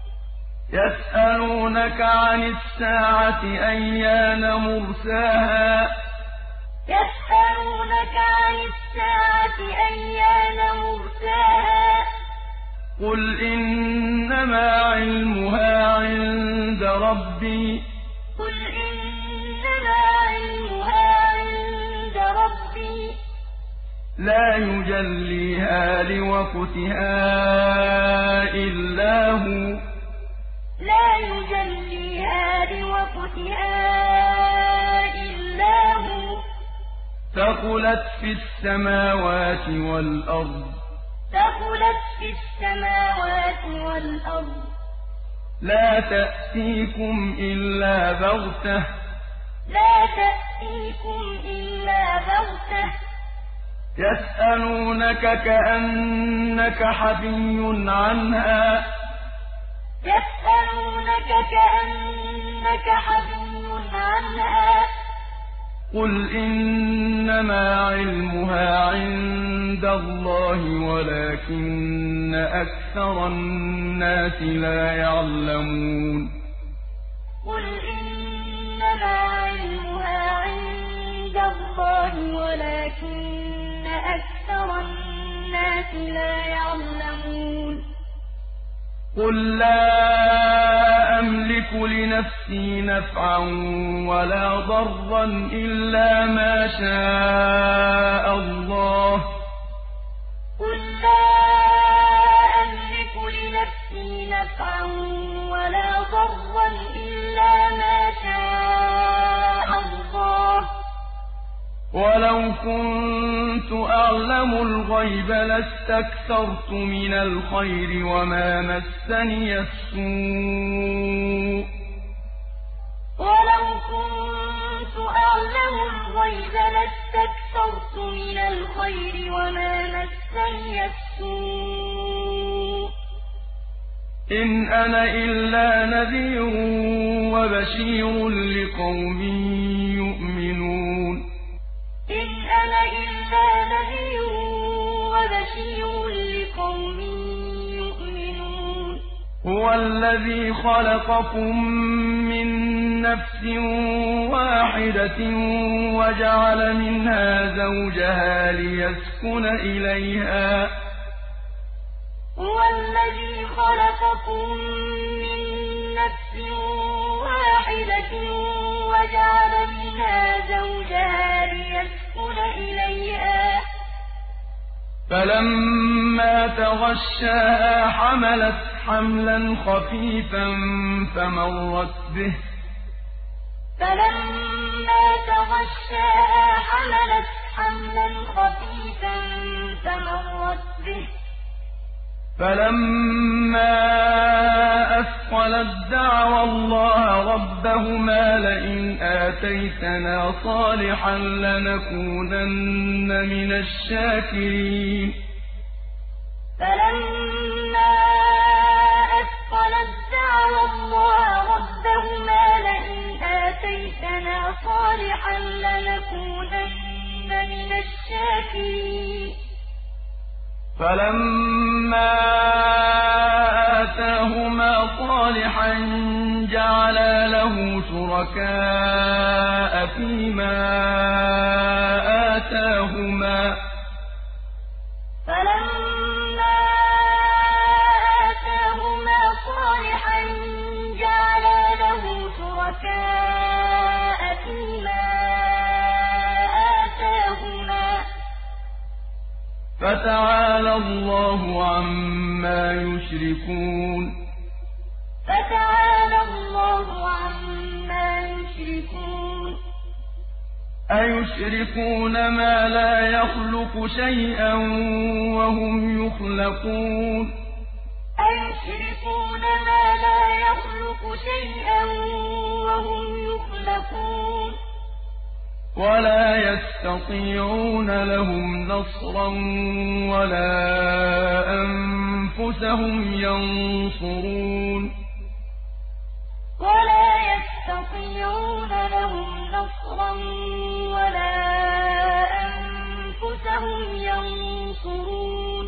يَسْأَلُونَكَ عَنِ السَّاعَةِ أَيَّانَ مُرْسَاهَا يَسْأَلُونَكَ عَنِ السَّاعَةِ أَيَّانَ مُرْسَاهَا قُلْ إِنَّمَا عِلْمُهَا عِندَ رَبِّي قُلْ إِنَّمَا عِلْمُهَا عِندَ رَبِّي لَا يُجَلِّيهَا لِوَقْتِهَا إِلَّا هُوَ لَا يُجَلِّيهَا لِوَقْتِهَا إِلَّا هُوَ ثَقُلَتْ فِي السَّمَاوَاتِ وَالْأَرْضِ ثَقُلَتْ فِي السَّمَاوَاتِ وَالْأَرْضِ لَا تَأْتِيكُمْ إِلَّا بَغْتَةً لَا تَأْتِيكُمْ إِلَّا بَغْتَةً يَسْأَلُونَكَ كَأَنَّكَ حَفِيٌّ عَنْهَا يَسْأَلُونَكَ كَأَنَّكَ حَفِيٌّ عَنْهَا قُلْ إِنَّمَا عِلْمُهَا عِندَ اللَّهِ وَلَٰكِنَّ أَكْثَرَ النَّاسِ لَا يَعْلَمُونَ قُلْ إِنَّمَا عِلْمُهَا عِندَ اللَّهِ وَلَٰكِنَّ أَكْثَرَ النَّاسِ لَا يَعْلَمُونَ قُل لَّا أَمْلِكُ لِنَفْسِي نَفْعًا وَلَا ضَرًّا إِلَّا مَا شَاءَ اللَّهُ قُل لَّا أَمْلِكُ لِنَفْسِي نَفْعًا وَلَا ضَرًّا إِلَّا مَا شَاءَ اللَّهُ وَلَوْ كُنتُ أَعْلَمُ الْغَيْبَ لَاسْتَكْثَرْتُ مِنَ الْخَيْرِ وَمَا مَسَّنِيَ السُّوءُ وَلَوْ كُنتُ أَعْلَمُ الْغَيْبَ لَاسْتَكْثَرْتُ مِنَ الْخَيْرِ وَمَا مَسَّنِيَ السُّوءُ إِنْ أَنَا إِلَّا نَذِيرٌ وَبَشِيرٌ لِّقَوْمٍ يُؤْمِنُونَ إِنْ أَنَا إِلَّا نَذِيرٌ وَبَشِيرٌ لِّقَوْمٍ يُؤْمِنُونَ هُوَ الَّذِي خَلَقَكُم مِّن نَّفْسٍ وَاحِدَةٍ وَجَعَلَ مِنْهَا زَوْجَهَا لِيَسْكُنَ إِلَيْهَا ۖ هُوَ الَّذِي خَلَقَكُم مِّن نَّفْسٍ وَاحِدَةٍ وَجَعَلَ مِنْهَا زَوْجَهَا لِيَسْكُنَ إِلَيْهَا ۖ فَلَمَّا تَغَشَّاهَا حَمَلَتْ حَمْلًا خَفِيفًا فَمَرَّتْ بِهِ ۖ فَلَمَّا تَغَشَّاهَا حَمَلَتْ حَمْلًا خَفِيفًا فَمَرَّتْ بِهِ ۖ فَلَمَّا أَثْقَلَت دَّعَوَا اللَّهَ رَبَّهُمَا لَئِنْ آتَيْتَنَا صَالِحًا لَّنَكُونَنَّ مِنَ الشَّاكِرِينَ فَلَمَّا أَثْقَلَت دَّعَوَا اللَّهَ رَبَّهُمَا لَئِنْ آتَيْتَنَا صَالِحًا لَّنَكُونَنَّ مِنَ الشَّاكِرِينَ فَلَمَّا آتَاهُمَا صَالِحًا جَعَلَا لَهُ شُرَكَاءَ فِيمَا فتعالى الله عما يشركون فتعالى الله عما يشركون أيشركون ما لا يخلق شيئا وهم يخلقون أيشركون ما لا يخلق شيئا وهم يخلقون ولا يستطيعون لهم نصرا ولا أنفسهم ينصرون ولا يستطيعون لهم نصرا ولا أنفسهم ينصرون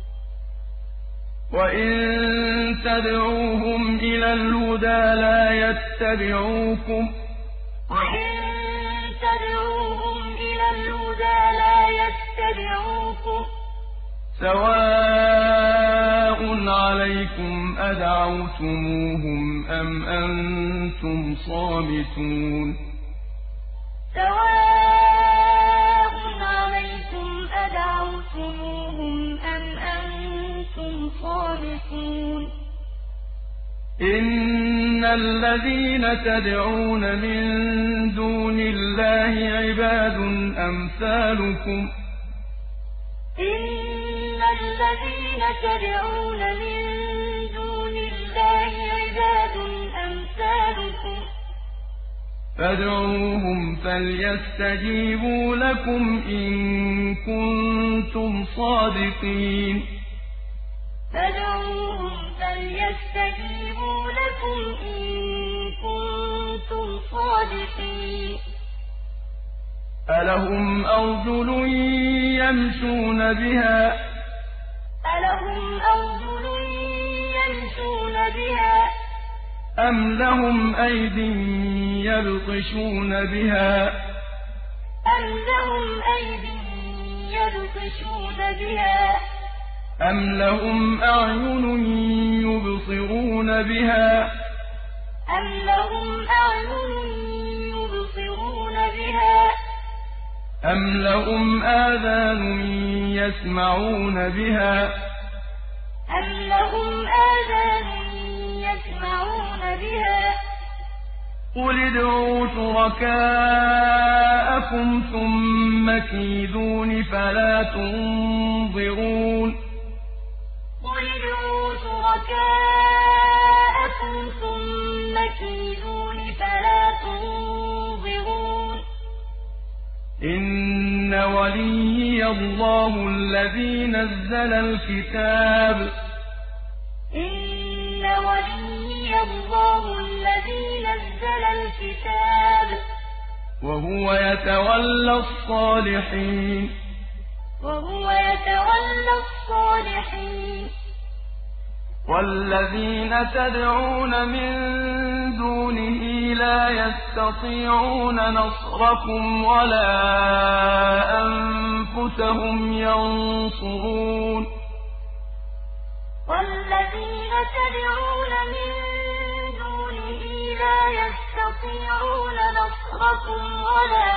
وإن تدعوهم إلى الهدى لا يتبعوكم وإن تدعوهم إلى الهدى لا يتبعوكم سواء عليكم أدعوتموهم أم أنتم صامتون سواء عليكم أدعوتموهم أم أنتم صامتون إن الذين تدعون من دون الله عباد أمثالكم إن الذين تدعون من دون الله عباد أمثالكم فادعوهم فليستجيبوا لكم إن كنتم صادقين فادعوهم فليستجيبوا لكم إن كنتم صادقين ألهم أرجل يمشون بها ألهم أرجل يمشون بها أم لهم أيد يبطشون بها أم لهم أيد يبطشون بها أم لهم أعين يبصرون بها أم لهم أعين يبصرون بها أم لهم آذان يسمعون بها أم لهم آذان يسمعون بها قل ادعوا شركاءكم ثم كيدون فلا تنظرون قل ادعوا شركاءكم ثم كيدون فلا تنظرون إن وليي الله الذي نزل الكتاب إن وليي الله الذي نزل الكتاب وهو يتولى الصالحين وهو يتولى الصالحين والذين تدعون من دونه لا يستطيعون نصركم ولا أنفسهم ينصرون والذين تدعون من دونه لا يستطيعون نصركم ولا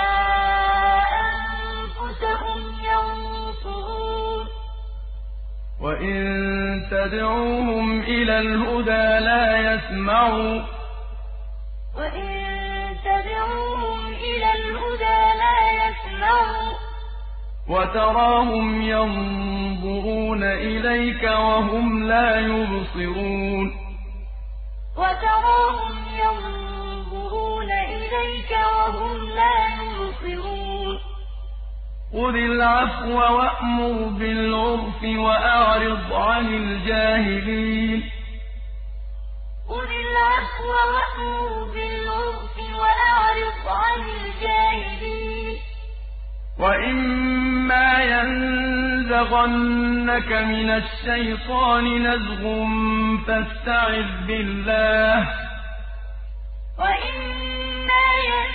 أنفسهم ينصرون وإن تدعوهم إلى الهدى لا يسمعوا وإن تدعوهم إلى الهدى لا يسمعوا وتراهم ينظرون إليك وهم لا يبصرون وتراهم ينظرون إليك وهم لا يبصرون خذ العفو وأمر بالعرف وأعرض عن الجاهلين خذ العفو وأمر بالعرف وأعرض عن الجاهلين وإما ينزغنك من الشيطان نزغ فاستعذ بالله وإما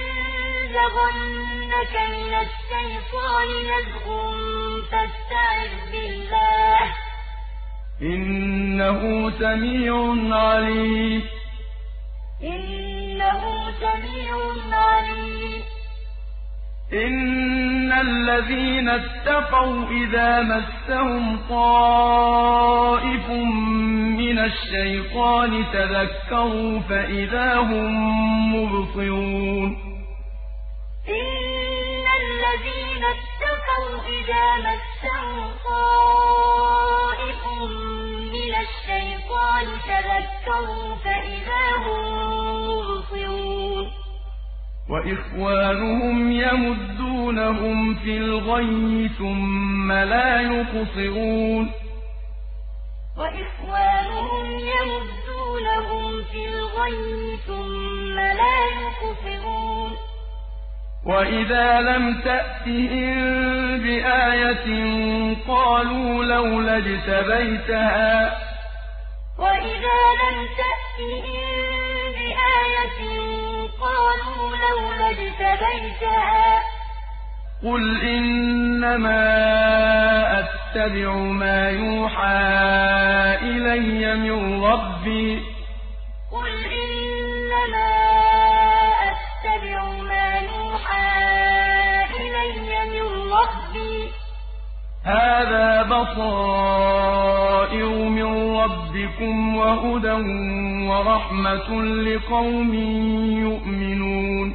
ينزغنك من الشيطان نزغ فاستعذ بالله إنه سميع عليم إنه سميع عليم إن الذين اتقوا إذا مسهم طائف من الشيطان تذكروا فإذا هم مبصرون إن الذين اتقوا إذا مسهم طائف من الشيطان تذكروا فإذا هم مبصرون وإخوانهم يمدونهم في الغي ثم لا يقصرون وإخوانهم يمدونهم في الغي ثم لا يقصرون وإذا لم تأتهم بآية قالوا لولا اجتبيتها وإذا لم تأتهم بآية قالوا لولا اجتبيتها قل إنما أتبع ما يوحى إلي من ربي قل إنما أتبع ما يوحى إلي من ربي هذا بصائر من ربكم وهدى ورحمة لقوم يؤمنون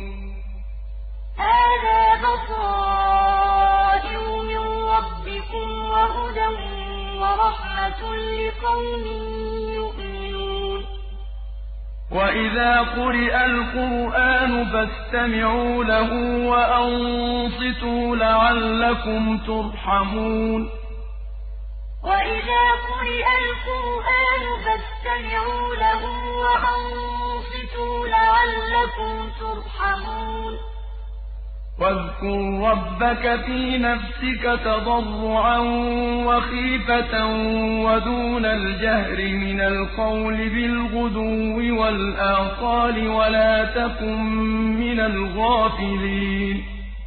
هذا بصائر من ربكم وهدى ورحمة لقوم يؤمنون وإذا قرئ القرآن فاستمعوا له وأنصتوا لعلكم ترحمون وإذا قرئ القرآن فاستمعوا له وأنصتوا لعلكم ترحمون واذكر ربك في نفسك تضرعا وخيفة ودون الجهر من القول بالغدو والآصال ولا تكن من الغافلين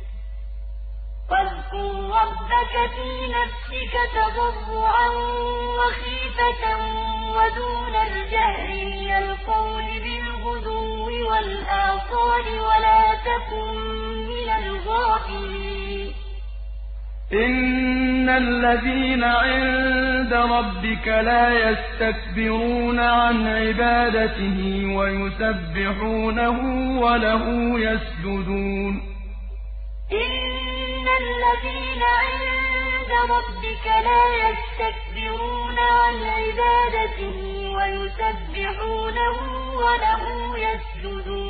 واذكر ربك في نفسك تضرعا وخيفة ودون الجهر من القول بالغدو والآصال ولا تكن من الغافلين إن الذين عند ربك لا يستكبرون عن عبادته ويسبحونه وله يسجدون إن الذين عند ربك لا يستكبرون عن عبادته ويسبحونه وله يسجدون